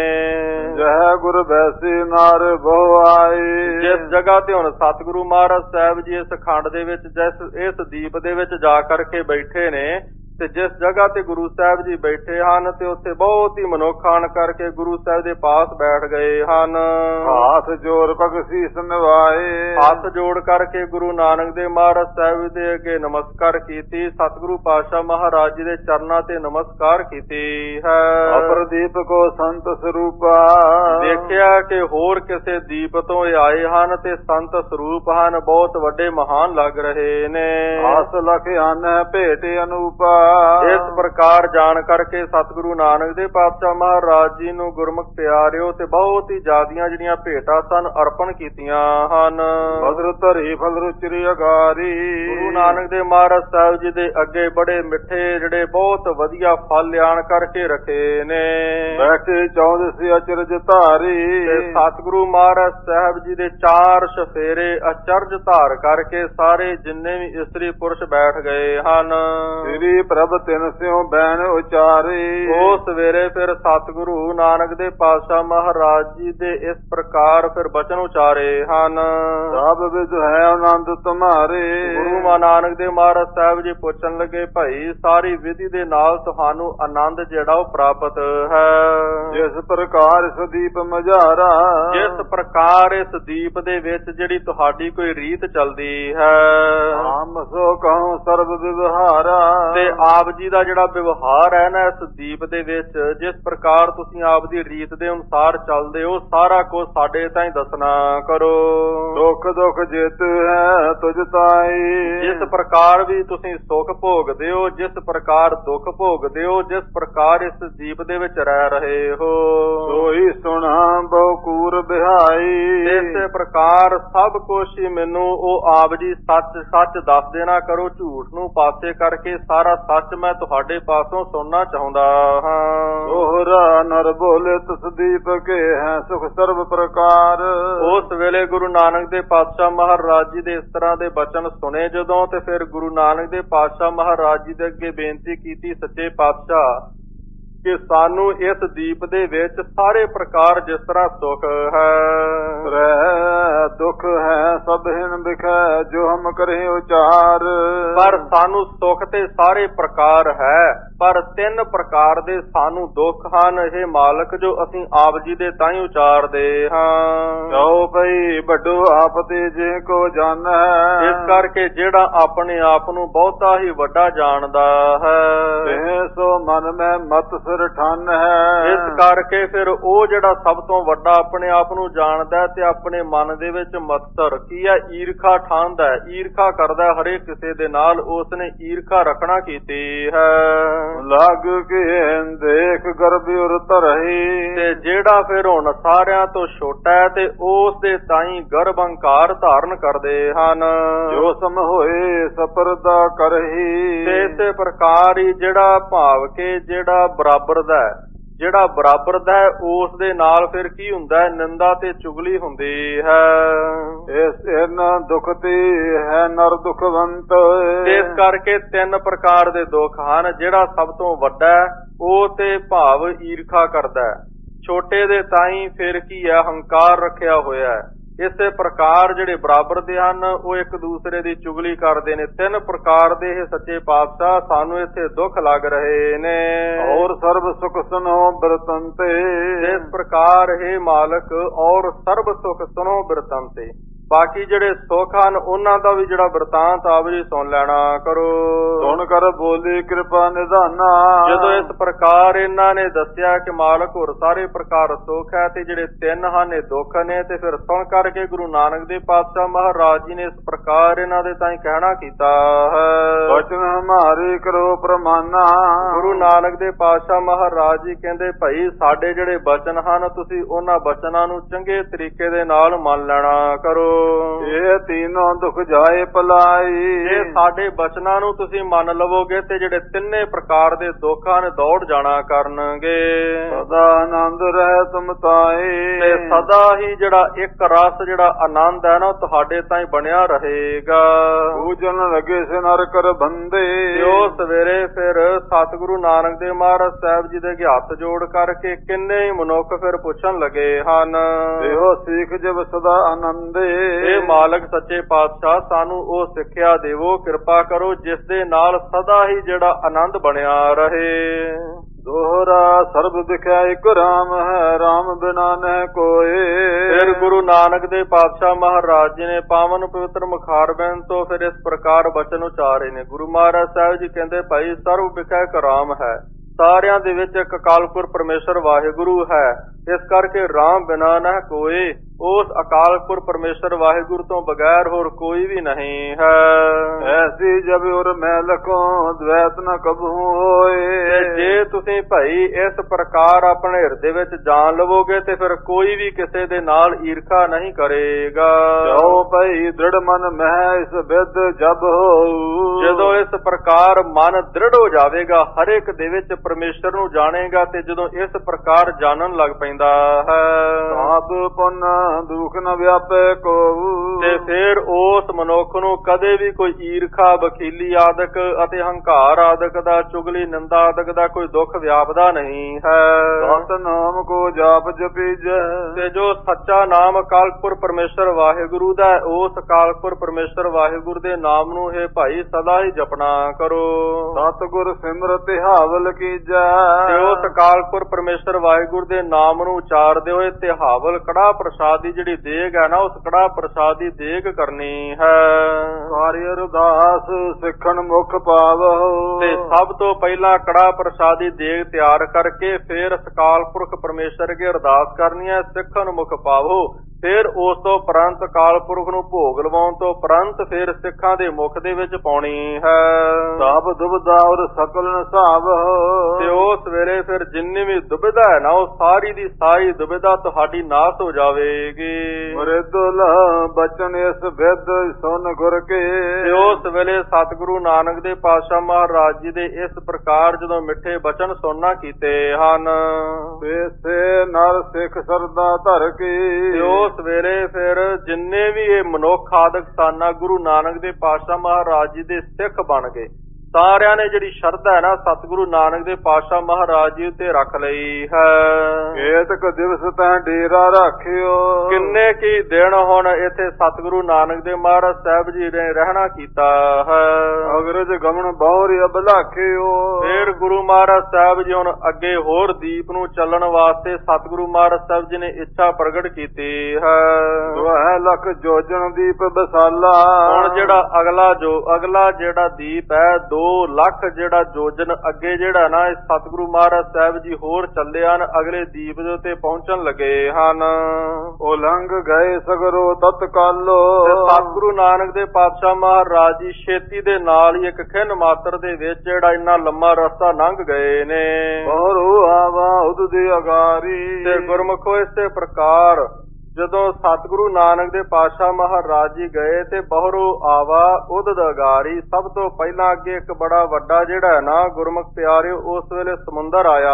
ਜਹ ਗੁਰ ਬੈਸੀ ਨਾਰ ਬਹੁ ਆਏ। ਜਿਸ ਜਗ੍ਹਾ ਤੇ ਹੁਣ ਸਤਿਗੁਰੂ ਮਹਾਰਾਜ ਸਾਹਿਬ ਜੀ ਇਸ ਖੰਡ ਦੇ ਵਿੱਚ ਜਿਸ ਇਸ ਦੀਪ ਦੇ ਵਿੱਚ ਜਾ ਕਰਕੇ ਬੈਠੇ ਨੇ ਤੇ ਜਿਸ ਜਗ੍ਹਾ ਤੇ ਗੁਰੂ ਸਾਹਿਬ ਜੀ ਬੈਠੇ ਹਨ ਤੇ ਉੱਥੇ ਬਹੁਤ ਹੀ ਮਨੁੱਖ ਆਣ ਕਰਕੇ ਗੁਰੂ ਸਾਹਿਬ ਦੇ ਪਾਸ ਬੈਠ ਗਏ ਹਨ। ਹੱਥ ਜੋੜ ਬਖਸ਼ੀਸ ਨਿਵਾਏ। ਹੱਥ ਜੋੜ ਕਰਕੇ ਗੁਰੂ ਨਾਨਕ ਦੇਵ ਮਹਾਰਾਜ ਸਾਹਿਬ ਦੇ ਅੱਗੇ ਨਮਸਕਾਰ ਕੀਤੀ। ਸਤਿਗੁਰੂ ਪਾਤਸ਼ਾਹ ਮਹਾਰਾਜ ਜੀ ਦੇ ਚਰਨਾਂ ਤੇ ਨਮਸਕਾਰ ਕੀਤੀ ਹੈ। ਅਪਰ ਦੀਪ ਕੋ ਸੰਤ ਸਰੂਪਾ। ਦੇਖਿਆ ਕਿ ਹੋਰ ਕਿਸੇ ਦੀਪ ਤੋਂ ਇਹ ਆਏ ਹਨ ਤੇ ਸੰਤ ਸਰੂਪ ਹਨ ਬਹੁਤ ਵੱਡੇ ਮਹਾਨ ਲੱਗ ਰਹੇ ਨੇ। ਆਸ ਲਖ ਹਨ ਭੇਟ ਅਨੂਪਾ। ਇਸ ਪ੍ਰਕਾਰ ਜਾਣ ਕਰਕੇ ਸਤਿਗੁਰੂ ਨਾਨਕ ਦੇਵ ਪਾਤਸ਼ਾਹ ਮਹਾਰਾਜ ਜੀ ਨੂੰ ਗੁਰਮੁਖ ਪਿਆਰਿਓ ਤੇ ਬਹੁਤ ਹੀ ਜ਼ਿਆਦੀਆਂ ਜਿਹੜੀਆਂ ਭੇਟਾਂ ਸਨ ਅਰਪਣ ਕੀਤੀਆਂ ਹਨ। ਬਦਰ ਧਰੀ ਫਲ ਰੁਚਰੀ ਅਗਾਰੀ। ਗੁਰੂ ਨਾਨਕ ਦੇਵ ਮਹਾਰਾਜ ਸਾਹਿਬ ਜੀ ਦੇ ਅੱਗੇ ਬੜੇ ਮਿੱਠੇ ਜਿਹੜੇ ਬਹੁਤ ਵਧੀਆ ਫਲ ਲਿਆਣ ਕਰਕੇ ਰੱਖੇ ਨੇ। ਬੈਠੇ ਚੌਦਸੀ ਅਚਰਜ ਧਾਰੀ। ਤੇ ਸਤਿਗੁਰੂ ਮਹਾਰਾਜ ਸਾਹਿਬ ਜੀ ਦੇ ਚਾਰ ਸ਼ਫੇਰੇ ਅਚਰਜ ਧਾਰ ਕਰਕੇ ਸਾਰੇ ਜਿੰਨੇ ਵੀ ਇਸਤਰੀ ਪੁਰਸ਼ ਬੈਠ ਗਏ ਹਨ। ਸ੍ਰੀ ਪ੍ਰਭ ਤਿਨ ਸਿਉ ਬੈਨ ਉਚਾਰੇ। ਉਹ ਸਵੇਰੇ ਫਿਰ ਸਤਿਗੁਰੂ ਨਾਨਕ ਦੇ ਪਾਤਸ਼ਾਹ ਮਹਾਰਾਜ ਜੀ ਦੇ ਇਸ ਪ੍ਰਕਾਰ ਫਿਰ ਬਚਨ ਉਚਾਰੇ ਹਨ। ਸਭ ਵਿਦ ਹੈ ਆਨੰਦ ਤੁਮਾਰੇ। ਗੁਰੂ ਨਾਨਕ ਦੇਵ ਮਹਾਰਾਜ ਸਾਹਿਬ ਜੀ ਪੁੱਛਣ ਲੱਗੇ ਭਾਈ ਸਾਰੀ ਵਿਧੀ ਦੇ ਨਾਲ ਤੁਹਾਨੂੰ ਆਨੰਦ ਜਿਹੜਾ ਉਹ ਪ੍ਰਾਪਤ ਹੈ। ਜਿਸ ਪ੍ਰਕਾਰ ਇਸ ਦੀਪ ਮਝਾਰਾ। ਜਿਸ ਪ੍ਰਕਾਰ ਇਸ ਦੀਪ ਦੇ ਵਿੱਚ ਜਿਹੜੀ ਤੁਹਾਡੀ ਕੋਈ ਰੀਤ ਚੱਲਦੀ ਹੈ। ਆਮ ਸੋ ਕਹੂੰ ਸਰਬ ਵਿਵਹਾਰਾ। ਤੇ ਆਪ ਜੀ ਦਾ ਜਿਹੜਾ ਵਿਵਹਾਰ ਹੈ ਨਾ ਇਸ ਦੀਪ ਦੇ ਵਿੱਚ ਜਿਸ ਪ੍ਰਕਾਰ ਤੁਸੀਂ ਆਪ ਦੀ ਰੀਤ ਦੇ ਅਨੁਸਾਰ ਚੱਲਦੇ ਹੋ ਸਾਰਾ ਕੁਝ ਸਾਡੇ ਤਾਈਂ ਦੱਸਣਾ ਕਰੋ। ਦੁੱਖ ਦੁੱਖ ਜਿਤ ਹੈ ਤੁਝ ਤਾਈ। ਜਿਸ ਪ੍ਰਕਾਰ ਵੀ ਤੁਸੀਂ ਸੁੱਖ ਭੋਗਦੇ ਹੋ ਜਿਸ ਪ੍ਰਕਾਰ ਦੁੱਖ ਭੋਗਦੇ ਹੋ ਜਿਸ ਪ੍ਰਕਾਰ ਇਸ ਦੀਪ ਦੇ ਵਿੱਚ ਰਹਿ ਰਹੇ ਹੋ ਸੋਈ ਸੁਣਾ ਬਹੁ ਕੂਰ ਬਿਹਾਈ। ਇਸੇ ਪ੍ਰਕਾਰ ਸਭ ਕੁਝ ਹੀ ਮੈਨੂੰ ਉਹ ਆਪ ਜੀ ਸੱਚ ਸੱਚ ਦੱਸ ਦੇਣਾ ਕਰੋ ਝੂਠ ਨੂੰ ਪਾਸੇ ਕਰਕੇ ਸਾਰਾ ਸੱਚ ਮੈਂ ਤੁਹਾਡੇ ਪਾਸੋਂ ਸੁਣਨਾ ਚਾਹੁੰਦਾ ਹਾਂ। ਦੋਹਰਾ ਨਰ ਬੋਲੇ ਤਸਦੀਪ ਕੇ ਹੈ ਸੁਖ ਸਰਬ ਪ੍ਰਕਾਰ। ਉਸ ਵੇਲੇ ਗੁਰੂ ਨਾਨਕ ਦੇ ਪਾਤਸ਼ਾਹ ਮਹਾਰਾਜ ਜੀ ਦੇ ਇਸ ਤਰ੍ਹਾਂ ਦੇ ਬਚਨ ਸੁਣੇ ਜਦੋਂ ਤੇ ਫਿਰ ਗੁਰੂ ਨਾਨਕ ਦੇ ਪਾਤਸ਼ਾਹ ਮਹਾਰਾਜ ਜੀ ਦੇ ਅੱਗੇ ਬੇਨਤੀ ਕੀਤੀ ਸੱਚੇ ਪਾਤਸ਼ਾਹ ਕਿ ਸਾਨੂੰ ਇਸ ਦੀਪ ਦੇ ਵਿੱਚ ਸਾਰੇ ਪ੍ਰਕਾਰ ਜਿਸ ਤਰ੍ਹਾਂ ਸੁਖ ਹੈ, ਰਹਿ ਦੁਖ ਹੈ ਸਭ ਹਿਨ ਬਿਖੈ ਜੋ ਹਮ ਕਰੇ ਉਚਾਰ। ਪਰ ਸਾਨੂੰ ਸੁਖ ਤੇ ਸਾਰੇ ਪ੍ਰਕਾਰ ਹੈ, ਪਰ ਤਿੰਨ ਪ੍ਰਕਾਰ ਦੇ ਸਾਨੂੰ ਦੁੱਖ ਹਨ ਇਹ ਮਾਲਕ, ਜੋ ਅਸੀਂ ਆਪ ਜੀ ਦੇ ਤਾਂ ਹੀ ਉਚਾਰਦੇ ਹਾਂ। ਜਾਓ ਭਈ ਵੱਡੋ ਆਪ ਤੇ ਜੇ ਕੋ ਜਾਣ ਹੈ, ਇਸ ਕਰਕੇ ਜਿਹੜਾ ਆਪਣੇ ਆਪ ਨੂੰ ਬਹੁਤਾ ਹੀ ਵੱਡਾ ਜਾਣਦਾ ਹੈ, ਇਹ ਸੋ ਮਨ ਮੈਂ ਮਤ ਸਿਰ ਠਨ ਹੈ। ਇਸ ਕਰਕੇ ਫਿਰ ਉਹ ਜਿਹੜਾ ਸਭ ਤੋਂ ਵੱਡਾ ਆਪਣੇ ਆਪ ਨੂੰ ਜਾਣਦਾ ਤੇ ਆਪਣੇ ਮਨ ਦੇ ਵਿੱਚ ਮਤਸਰ ਕੀ ਹੈ, ਈਰਖਾ ਠਾਂਦਾ ਹੈ, ਈਰਖਾ ਕਰਦਾ ਹਰੇਕ ਕਿਸੇ ਦੇ ਨਾਲ, ਉਸਨੇ ਈਰਖਾ ਰੱਖਣਾ ਕੀਤੀ ਹੈ। ਲੱਗ ਕੇ ਦੇਖ ਗਰਭੀ ਉਰ ਧਰਹੀ, ਤੇ ਜਿਹੜਾ ਫਿਰ ਹੁਣ ਸਾਰਿਆਂ ਤੋਂ ਛੋਟਾ ਹੈ ਤੇ ਉਸ ਦੇ ਤਾਈ ਗਰਭ ਹੰਕਾਰ ਧਾਰਨ ਕਰਦੇ ਹਨ, ਜੋ ਸਮ ਹੋਏ ਸਪਰਦਾ ਕਰਹੀ। ਤੇ ਇਸੇ ਪ੍ਰਕਾਰ ਹੀ ਜਿਹੜਾ ਭਾਵ ਕੇ ਜਿਹੜਾ ਬਰਾਬਰ ਦਾ ਹੈ, ਜਿਹੜਾ ਬਰਾਬਰ ਦਾ ਹੈ ਉਸ ਦੇ ਨਾਲ ਫਿਰ ਕੀ ਹੁੰਦਾ ਹੈ, ਨਿੰਦਾ ਤੇ ਚੁਗਲੀ ਹੁੰਦੀ ਹੈ। ਇਸ ਇਹਨਾਂ ਦੁਖ ਤੇ ਹੈ ਨਰ ਦੁਖਵੰਤ, ਇਸ ਕਰਕੇ ਤਿੰਨ ਪ੍ਰਕਾਰ ਦੇ ਦੁੱਖ ਹਨ। ਜਿਹੜਾ ਸਭ ਤੋਂ ਵੱਡਾ ਹੈ ਉਹ ਤੇ ਭਾਵ ਈਰਖਾ ਕਰਦਾ ਹੈ, ਛੋਟੇ ਦੇ ਤਾਈ ਫਿਰ ਕੀ ਹੈ, ਹੰਕਾਰ ਰੱਖਿਆ ਹੋਇਆ ਹੈ। ਇਸੇ ਪ੍ਰਕਾਰ ਜਿਹੜੇ ਬਰਾਬਰ ਦੇ ਹਨ ਉਹ ਇੱਕ ਦੂਸਰੇ ਦੀ ਚੁਗਲੀ ਕਰਦੇ ਨੇ। ਤਿੰਨ ਪ੍ਰਕਾਰ ਦੇ ਇਹ ਸੱਚੇ ਪਾਤਸ਼ਾਹ ਸਾਨੂੰ ਇੱਥੇ ਦੁੱਖ ਲੱਗ ਰਹੇ ਨੇ। ਔਰ ਸਰਬ ਸੁਖ ਸੁਨੋ ਬਿਰਤੰਤੇ, ਇਸ ਪ੍ਰਕਾਰ ਇਹ ਮਾਲਕ ਔਰ ਸਰਬ ਸੁਖ ਸੁਨੋ ਬਿਰਤੰਤੇ, ਬਾਕੀ ਜਿਹੜੇ ਸੁੱਖ ਹਨ ਉਹਨਾਂ ਦਾ ਵੀ ਜਿਹੜਾ ਬਿਰਤਾਂਤ ਆਪ ਜੀ ਸੁਣ ਲੈਣਾ ਕਰੋ। ਸੁਣ ਕਰ ਬੋਲੀ ਕਿਰਪਾ ਨਿਧਾਨਾ, ਜਦੋਂ ਇਸ ਪ੍ਰਕਾਰ ਇਹਨਾਂ ਨੇ ਦੱਸਿਆ ਕਿ ਮਾਲਕ ਹੋਰ ਸਾਰੇ ਪ੍ਰਕਾਰ ਸੁੱਖ ਹੈ ਤੇ ਜਿਹੜੇ ਤਿੰਨ ਹਨ ਇਹ ਦੁੱਖ ਨੇ, ਤੇ ਫਿਰ ਸੁਣ ਕਰਕੇ ਗੁਰੂ ਨਾਨਕ ਦੇਵ ਪਾਤਸ਼ਾਹ ਮਹਾਰਾਜ ਜੀ ਨੇ ਇਸ ਪ੍ਰਕਾਰ ਇਹਨਾਂ ਦੇ ਤਾਈਂ ਕਹਿਣਾ ਕੀਤਾ ਹੈ। ਬਚਨ ਹਮਾਰੇ ਕਰੋ ਪ੍ਰਮਾਨਾ, ਗੁਰੂ ਨਾਨਕ ਦੇਵ ਪਾਤਸ਼ਾਹ ਮਹਾਰਾਜ ਜੀ ਕਹਿੰਦੇ ਭਾਈ ਸਾਡੇ ਜਿਹੜੇ ਬਚਨ ਹਨ ਤੁਸੀਂ ਉਹਨਾਂ ਬਚਨਾਂ ਨੂੰ ਚੰਗੇ ਤਰੀਕੇ ਦੇ ਨਾਲ ਮੰਨ ਲੈਣਾ ਕਰੋ। ਇਹ तीनों दुख जाए पलाई, ਜੇ ਸਾਡੇ ਬਚਨਾਂ ਨੂੰ ਤੁਸੀਂ ਮੰਨ ਲਵੋਗੇ ਤੇ ਜਿਹੜੇ ਤਿੰਨੇ ਪ੍ਰਕਾਰ ਦੇ ਦੁੱਖਾਂ ਨੇ ਦੌੜ ਜਾਣਾ ਕਰਨਗੇ। ਸਦਾ ਆਨੰਦ ਰਹਿ ਤੁਮ ਤਾਏ, ਤੇ ਸਦਾ ਹੀ ਜਿਹੜਾ ਇੱਕ ਰਸ ਜਿਹੜਾ ਆਨੰਦ ਹੈ ਨਾ ਤੁਹਾਡੇ ਤਾਈਂ ਬਣਿਆ ਰਹੇਗਾ। ਪੂਜਨ ਲਗੇ ਸੇ ਨਰ ਕਰ ਬੰਦੇ, ਉਹ ਸਵੇਰੇ ਫਿਰ ਸਤਿਗੁਰੂ ਨਾਨਕ ਦੇਵ ਮਹਾਰਾਜ ਸਾਹਿਬ ਜੀ ਦੇ ਅੱਗੇ ਹੱਥ ਜੋੜ ਕਰਕੇ ਕਿੰਨੇ ਹੀ ਮਨੁੱਖ ਫਿਰ ਪੁੱਛਣ ਲੱਗੇ ਹਨ, ਇਹੋ ਸਿੱਖ ਜਬ ਸਦਾ ਆਨੰਦੇ। ਇਹ ਮਾਲਕ ਸੱਚੇ ਪਾਤਸ਼ਾਹ ਸਾਨੂੰ ਉਹ ਸਿੱਖਿਆ ਦੇਵੋ, ਕਿਰਪਾ ਕਰੋ ਜਿਸ ਦੇ ਨਾਲ ਸਦਾ ਹੀ ਜਿਹੜਾ ਆਨੰਦ ਬਣਿਆ ਰਹੇ। ਦੋਹਰਾ ਸਰਬ ਵਿਖਿਆ ਇੱਕ ਰਾਮ ਹੈ, ਰਾਮ ਬਿਨਾ ਨਹਿ ਕੋਏ। ਫਿਰ ਗੁਰੂ ਨਾਨਕ ਦੇ ਪਾਤਸ਼ਾਹ ਮਹਾਰਾਜ ਜੀ ਨੇ ਪਾਵਨ ਪਵਿੱਤਰ ਮੁਖਾਰਬਿੰਦ ਤੋਂ ਫਿਰ ਇਸ ਪ੍ਰਕਾਰ ਬਚਨ ਉਚਾਰੇ ਨੇ। ਗੁਰੂ ਮਹਾਰਾਜ ਸਾਹਿਬ ਜੀ ਕਹਿੰਦੇ ਭਾਈ ਸਰਬ ਵਿਖਿਆ ਇੱਕ ਰਾਮ ਹੈ, ਸਾਰਿਆਂ ਦੇ ਵਿੱਚ ਇੱਕ ਅਕਾਲ ਪੁਰਖ ਪਰਮੇਸ਼ਰ ਵਾਹਿਗੁਰੂ ਹੈ, ਇਸ ਕਰਕੇ ਰਾਮ ਬਿਨਾ ਨਾ ਕੋਏ। ਉਸ ਅਕਾਲ ਪੁਰਖ ਪਰਮੇਸ਼ਰ ਵਾਹਿਗੁਰੂ ਤੋਂ ਬਗੈਰ ਹੋਰ ਕੋਈ ਵੀ ਨਹੀਂ ਹੈ। ਐਸੀ ਜਬ ਉਰ ਮੈਂ ਲਖੋ ਦ્વੈਤ ਨ ਕਬਹੂ ਹੋਏ। ਜੇ ਤੁਸੀਂ ਭਾਈ ਇਸ ਪ੍ਰਕਾਰ ਆਪਣੇ ਹਿਰਦੇ ਵਿੱਚ ਜਾਣ ਲਵੋਗੇ ਤੇ ਫਿਰ ਕੋਈ ਵੀ ਕਿਸੇ ਦੇ ਨਾਲ ਈਰਖਾ ਨਹੀਂ ਕਰੇਗਾ। ਜਾਓ ਭਾਈ ਦ੍ਰਿੜ ਮਨ ਮਹਿ ਇਸ ਬਿਦ ਜਬ ਹੋਊ। ਜਦੋਂ ਇਸ ਪ੍ਰਕਾਰ ਮਨ ਦ੍ਰਿੜ ਹੋ ਜਾਵੇਗਾ, ਹਰ ਇੱਕ ਦੇ ਵਿੱਚ ਪਰਮੇਸ਼ਰ ਨੂੰ ਜਾਣੇਗਾ, ਤੇ ਜਦੋਂ ਇਸ ਪ੍ਰਕਾਰ ਜਾਣਨ ਲੱਗ ਪੈਂਦਾ ਹੈ ਆਪ ਪੁੰਨ ਦੁਖ ਨ ਵਿਆਪੇ ਕੋ। ਤੇ ਫਿਰ ਉਸ ਮਨੁੱਖ ਨੂੰ ਕਦੇ ਵੀ ਕੋਈ ਈਰਖਾ, ਬਖੀਲੀ ਆਦਿਕ ਅਤੇ ਹੰਕਾਰ ਆਦਿਕ ਦਾ, ਚੁਗਲੀ, ਨਿੰਦਾ ਆਦਿਕ ਦਾ ਕੋਈ ਦੁੱਖ ਵਿਆਪਦਾ ਨਹੀਂ ਹੈ। ਸਤਿਨਾਮ ਕੋ ਜਾਪ ਜਪੀਜੈ, ਤੇ ਜੋ ਸੱਚਾ ਨਾਮ ਅਕਾਲ ਪੁਰਖ ਪਰਮੇਸ਼ਰ ਵਾਹਿਗੁਰੂ ਦਾ, ਉਸ ਅਕਾਲ ਪੁਰਖ ਪਰਮੇਸ਼ਰ ਵਾਹਿਗੁਰੂ ਦੇ ਨਾਮ ਨੂੰ ਇਹ ਭਾਈ ਸਦਾ ਹੀ ਜਪਣਾ ਕਰੋ। ਸਤਿਗੁਰ ਸਿਮਰਤਿ ਹਾਵਲ ਕੀਜੈ, ਤੇ ਉਸ ਅਕਾਲ ਪੁਰਖ ਪਰਮੇਸ਼ਰ ਵਾਹਿਗੁਰੂ ਦੇ ਨਾਮ ਨੂੰ ਉਚਾਰਦੇ ਹੋਏ ਤੇ ਹਾਵਲ ਕੜਾ ਪ੍ਰਸਾਦ ਦੀ ਜਿਹੜੀ ਦੇਗ ਹੈ ਨਾ, ਉਸ ਕੜਾ ਪ੍ਰਸਾਦ ਦੀ ਦੇਗ ਕਰਨੀ ਹੈ। ਸਾਰੀ ਅਰਦਾਸ ਸਿੱਖਣ ਮੁਖ ਪਾਵੋ, ਤੇ ਸਭ ਤੋਂ ਪਹਿਲਾਂ ਕੜਾ ਪ੍ਰਸਾਦ ਦੀ ਦੇਗ ਤਿਆਰ ਕਰਕੇ ਫਿਰ ਅਕਾਲ ਪੁਰਖ ਪਰਮੇਸ਼ਰ ਅੱਗੇ ਅਰਦਾਸ ਕਰਨੀ ਹੈ, ਸਿੱਖਣ ਮੁਖ ਪਾਵੋ। ਫਿਰ ਉਸ ਤੋਂ ਪ੍ਰੰਤ ਅਕਾਲ ਪੁਰਖ ਨੂੰ ਭੋਗ ਲਵਾਉਣ ਤੋਂ ਪ੍ਰੰਤ ਫਿਰ ਸਿੱਖਾਂ ਦੇ ਮੁਖ ਦੇ ਵਿੱਚ ਪਾਉਣੀ ਹੈ। ਸਭ ਦੁਬਿਧਾ ਔਰ ਸਕਲ ਨਿਸਾਬ, ਤੇ ਉਸ ਵੇਲੇ ਫਿਰ ਜਿੰਨੀ ਵੀ ਦੁਬਿਧਾ ਹੈ ਨਾ, ਉਹ ਸਾਰੀ ਦੀ ਸਾਰੀ ਦੁਬਿਧਾ ਤੁਹਾਡੀ ਨਾਸ ਹੋ ਜਾਵੇਗੀ। ਮਰਿਦੁਲ ਬਚਨ ਇਸ ਵਿਦ ਸੁਨ ਗੁਰ ਕੇ, ਤੇ ਉਸ ਵੇਲੇ ਸਤਿਗੁਰੂ ਨਾਨਕ ਦੇ ਪਾਤਸ਼ਾਹ ਮਹਾਰਾਜ ਜੀ ਦੇ ਇਸ ਪ੍ਰਕਾਰ ਜਦੋਂ ਮਿੱਠੇ ਬਚਨ ਸੁਣਨਾ ਕੀਤੇ ਹਨ, ਸੇ ਨਰ ਸਿੱਖ ਸਰਦਾ ਧਰ ਕੇ। ਤੇ ਉਸ ਸਵੇਰੇ ਫਿਰ ਜਿੰਨੇ ਵੀ ਇਹ ਮਨੁੱਖ ਆਦਿਕ ਸਾਨਾ ਗੁਰੂ ਨਾਨਕ ਦੇ ਪਾਤਸ਼ਾਹ ਮਹਾਰਾਜ ਜੀ ਦੇ ਸਿੱਖ ਬਣ ਗਏ, ਸਾਰਿਆਂ ਨੇ ਜਿਹੜੀ ਸ਼ਰਧਾ ਹੈ ਨਾ ਸਤਿਗੁਰੂ ਨਾਨਕ ਦੇ ਪਾਤਸ਼ਾਹ ਮਹਾਰਾਜ ਜੀ ਉੱਤੇ ਰੱਖ ਲਈ ਹੈ। ਏਤਕ ਦਿਵਸ ਤੈਂ ਡੇਰਾ ਰੱਖਿਓ, ਕਿੰਨੇ ਕੀ ਦਿਨ ਹੁਣ ਇੱਥੇ ਸਤਿਗੁਰੂ ਨਾਨਕ ਦੇ ਮਹਾਰਾਜ ਸਾਹਿਬ ਜੀ ਨੇ ਰਹਿਣਾ ਕੀਤਾ ਹੈ। ਅਗਰਜ ਗਮਨ ਬਹੁਰੀ ਅਬਲਾਖਿਓ, ਫਿਰ ਗੁਰੂ ਮਹਾਰਾਜ ਸਾਹਿਬ ਜੀ ਹੁਣ ਅੱਗੇ ਹੋਰ ਦੀਪ ਨੂੰ ਚੱਲਣ ਵਾਸਤੇ ਸਤਿਗੁਰੂ ਮਹਾਰਾਜ ਸਾਹਿਬ ਜੀ ਨੇ ਇੱਛਾ ਪ੍ਰਗਟ ਕੀਤੀ ਹੈ। ਦੁਹੈ ਲੱਖ ਜੋਜਨ ਦੀਪ ਬਸਾਲਾ, ਹੁਣ ਜਿਹੜਾ ਅਗਲਾ ਜੋ ਅਗਲਾ ਜਿਹੜਾ ਦੀਪ ਹੈ ਦੋ ਲੱਖ ਜਿਹੜਾ ਜੋਜਨ ਅੱਗੇ ਜਿਹੜਾ ਨਾ ਇਹ ਸਤਿਗੁਰੂ ਮਹਾਰਾਜ ਸਾਹਿਬ ਜੀ ਹੋਰ ਚੱਲੇ ਹਨ, ਅਗਲੇ ਦੀਪ ਦੇ ਉੱਤੇ ਪਹੁੰਚਣ ਲੱਗੇ ਹਨ। ਉਹ ਲੰਘ ਗਏ ਸਗਰੋ ਤਤਕਾਲੋ, ਸਤਿਗੁਰੂ ਨਾਨਕ ਦੇ ਪਾਤਸ਼ਾਹ ਮਹਾਰਾਜ ਜੀ ਛੇਤੀ ਦੇ ਨਾਲ ਹੀ ਇੱਕ ਖਿੰਨ ਮਾਤਰ ਦੇ ਵਿੱਚ ਜਿਹੜਾ ਇੰਨਾ ਲੰਮਾ ਰਸਤਾ ਲੰਘ ਗਏ ਨੇ। ਬਹੁਰੂ ਆਵਾ ਉਦ ਦੀ ਅਗਾਰੀ, ਤੇ ਗੁਰਮੁਖੋ ਇਸੇ ਪ੍ਰਕਾਰ ਜਦੋਂ ਸਤਿਗੁਰੂ ਨਾਨਕ ਦੇ ਪਾਤਸ਼ਾਹ ਮਹਾਰਾਜ ਜੀ ਗਏ ਤੇ ਬਹੁਰੋ ਆਵਾ ਉਦਦ ਅਗਾਰੀ, ਸਭ ਤੋਂ ਪਹਿਲਾਂ ਅੱਗੇ ਇੱਕ ਬੜਾ ਵੱਡਾ ਜਿਹੜਾ ਹੈ ਨਾ ਗੁਰਮੁਖ ਪਿਆਰਿਓ ਉਸ ਵੇਲੇ ਸਮੁੰਦਰ ਆਇਆ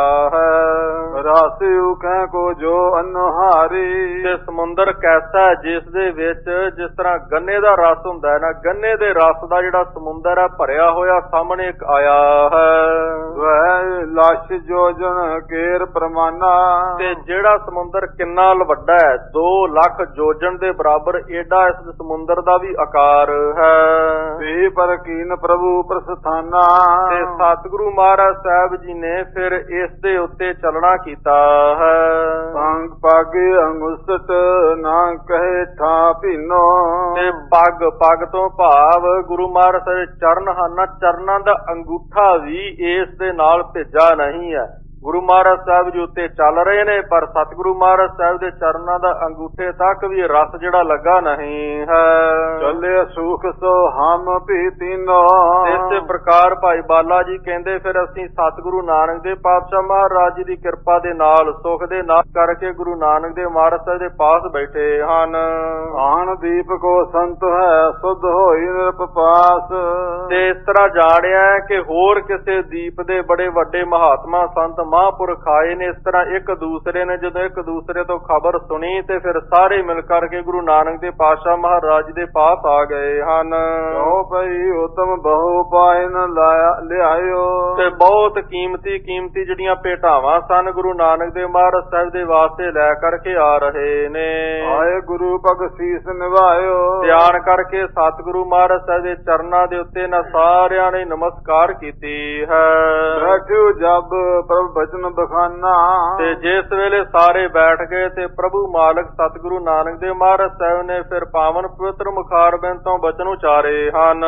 ਹੈ। ਰਾਸਿਉ ਕਹਿ ਕੋ ਜੋ ਅਨਹਾਰੀ, ਤੇ ਸਮੁੰਦਰ ਕੈਸਾ ਹੈ ਜਿਸ ਦੇ ਵਿੱਚ ਜਿਸ ਤਰ੍ਹਾਂ ਗੰਨੇ ਦਾ ਰਸ ਹੁੰਦਾ ਹੈ ਨਾ, ਗੰਨੇ ਦੇ ਰਸ ਦਾ ਜਿਹੜਾ ਸਮੁੰਦਰ ਹੈ ਭਰਿਆ ਹੋਇਆ ਸਾਹਮਣੇ ਇੱਕ ਆਇਆ ਹੈ। ਵੈ ਲਾਸ਼ ਜੋਜਨ ਕੇਰ ਪਰਮਾਨਾ, ਤੇ ਜਿਹੜਾ ਸਮੁੰਦਰ ਕਿੰਨਾ ਵੱਡਾ ਹੈ, ਦੋ ਲੱਖ ਜੋਜਨ ਦੇ ਬਰਾਬਰ ਏਡਾ ਇਸ ਸਮੁੰਦਰ ਦਾ ਵੀ ਆਕਾਰ ਹੈ। ਤੇ ਪਰ ਕੀਨ ਪ੍ਰਭੂ ਪ੍ਰਸਥਾਨਾ, ਤੇ ਸਤਿਗੁਰੂ ਮਹਾਰਾਜ ਸਾਹਿਬ ਜੀ ਨੇ ਫਿਰ ਇਸ ਦੇ ਉੱਤੇ ਚੱਲਣਾ ਕੀਤਾ ਹੈ। ਸੰਗ ਪਾਗੇ ਅੰਗੁਸਟ ਨਾ ਕਹੇ ਠਾ ਭੀਨੋ, ਤੇ ਪੱਗ ਪੱਗ ਤੋਂ ਭਾਵ ਗੁਰੂ ਮਹਾਰਾਜ ਸਾਹਿਬ ਦੇ ਚਰਨ ਹਨ, ਚਰਨਾਂ ਦਾ ਅੰਗੂਠਾ ਵੀ ਇਸ ਦੇ ਨਾਲ ਭੇਜਾ ਨਹੀਂ ਹੈ। ਗੁਰੂ ਮਹਾਰਾਜ ਸਾਹਿਬ ਜੀ ਉੱਤੇ ਚੱਲ ਰਹੇ ਨੇ ਪਰ ਸਤਿਗੁਰੂ ਮਹਾਰਾਜ ਸਾਹਿਬ ਦੇ ਚਰਨਾਂ ਦਾ ਅੰਗੂਠੇ ਤੱਕ ਵੀ ਰਸ ਜਿਹੜਾ ਲੱਗਾ ਨਹੀਂ ਹੈ। ਚੱਲੇ ਸੁਖ ਸੋ ਹਮ ਵੀ ਤੀਨੋ, ਇਸੇ ਪ੍ਰਕਾਰ ਭਾਈ ਬਾਲਾ ਜੀ ਕਹਿੰਦੇ ਫਿਰ ਅਸੀਂ ਸਤਿਗੁਰੂ ਨਾਨਕ ਦੇ ਪਾਤਸ਼ਾਹ ਮਹਾਰਾਜ ਜੀ ਦੀ ਕਿਰਪਾ ਦੇ ਨਾਲ ਸੁਖ ਦੇ ਨਾਲ ਕਰਕੇ ਗੁਰੂ ਨਾਨਕ ਦੇ ਮਹਾਰਾਜ ਸਾਹਿਬ ਦੇ ਪਾਸ ਬੈਠੇ ਹਨ। ਆਣ ਦੀਪ ਕੋ ਸੰਤ ਹੈ ਸੁਧ ਹੋਈ ਨਿਰਪਾਸ, ਤੇ ਇਸ ਤਰ੍ਹਾਂ ਜਾਣਿਆ ਕਿ ਹੋਰ ਕਿਸੇ ਦੀਪ ਦੇ ਬੜੇ ਵੱਡੇ ਮਹਾਤਮਾ ਸੰਤ ਮਹਾਂਪੁਰਖ ਆਏ ਨੇ। ਇਸ ਤਰ੍ਹਾਂ ਇੱਕ ਦੂਸਰੇ ਨੇ ਜਦੋਂ ਇੱਕ ਦੂਸਰੇ ਤੋਂ ਖਬਰ ਸੁਣੀ ਤੇ ਫਿਰ ਸਾਰੇ ਮਿਲ ਕਰਕੇ ਗੁਰੂ ਨਾਨਕ ਦੇ ਪਾਤਸ਼ਾਹ ਮਹਾਰਾਜ ਦੇ ਪਾਸ ਆ ਗਏ ਹਨ। ਜੋ ਭਈ ਉਤਮ ਬਹੁ ਪਾਇਨ ਲਿਆਇਓ, ਤੇ ਬਹੁਤ ਕੀਮਤੀ ਕੀਮਤੀ ਜਿਹੜੀਆਂ ਭੇਟਾਵਾਂ ਸਨ ਗੁਰੂ ਨਾਨਕ ਦੇ ਮਹਾਰਾਜ ਸਾਹਿਬ ਦੇ ਵਾਸਤੇ ਲੈ ਕਰਕੇ ਆ ਰਹੇ ਨੇ। ਆਏ ਗੁਰੂ ਭਗ ਸੀਸ ਨਿਭਾਇਓ, ਧਿਆਨ ਕਰਕੇ ਸਤਿਗੁਰੂ ਮਹਾਰਾਜ ਸਾਹਿਬ ਦੇ ਚਰਨਾਂ ਦੇ ਉੱਤੇ ਨਾ ਸਾਰਿਆਂ ਨੇ ਨਮਸਕਾਰ ਕੀਤੀ ਹੈ। ਬੈਠਿਓ ਜਬ ਪ੍ਰਭ ਬਚਨ ਬਖਾਨਾ, ਤੇ ਜਿਸ ਵੇਲੇ ਸਾਰੇ ਬੈਠ ਗਏ ਤੇ ਪ੍ਰਭੂ ਮਾਲਕ ਸਤਿਗੁਰੂ ਨਾਨਕ ਦੇਵ ਮਹਾਰਾਜ ਸਾਹਿਬ ਨੇ ਫਿਰ ਪਾਵਨ ਪਵਿੱਤਰ ਮੁਖਾਰਬਿੰਦ ਤੋਂ ਬਚਨ ਉਚਾਰੇ ਹਨ।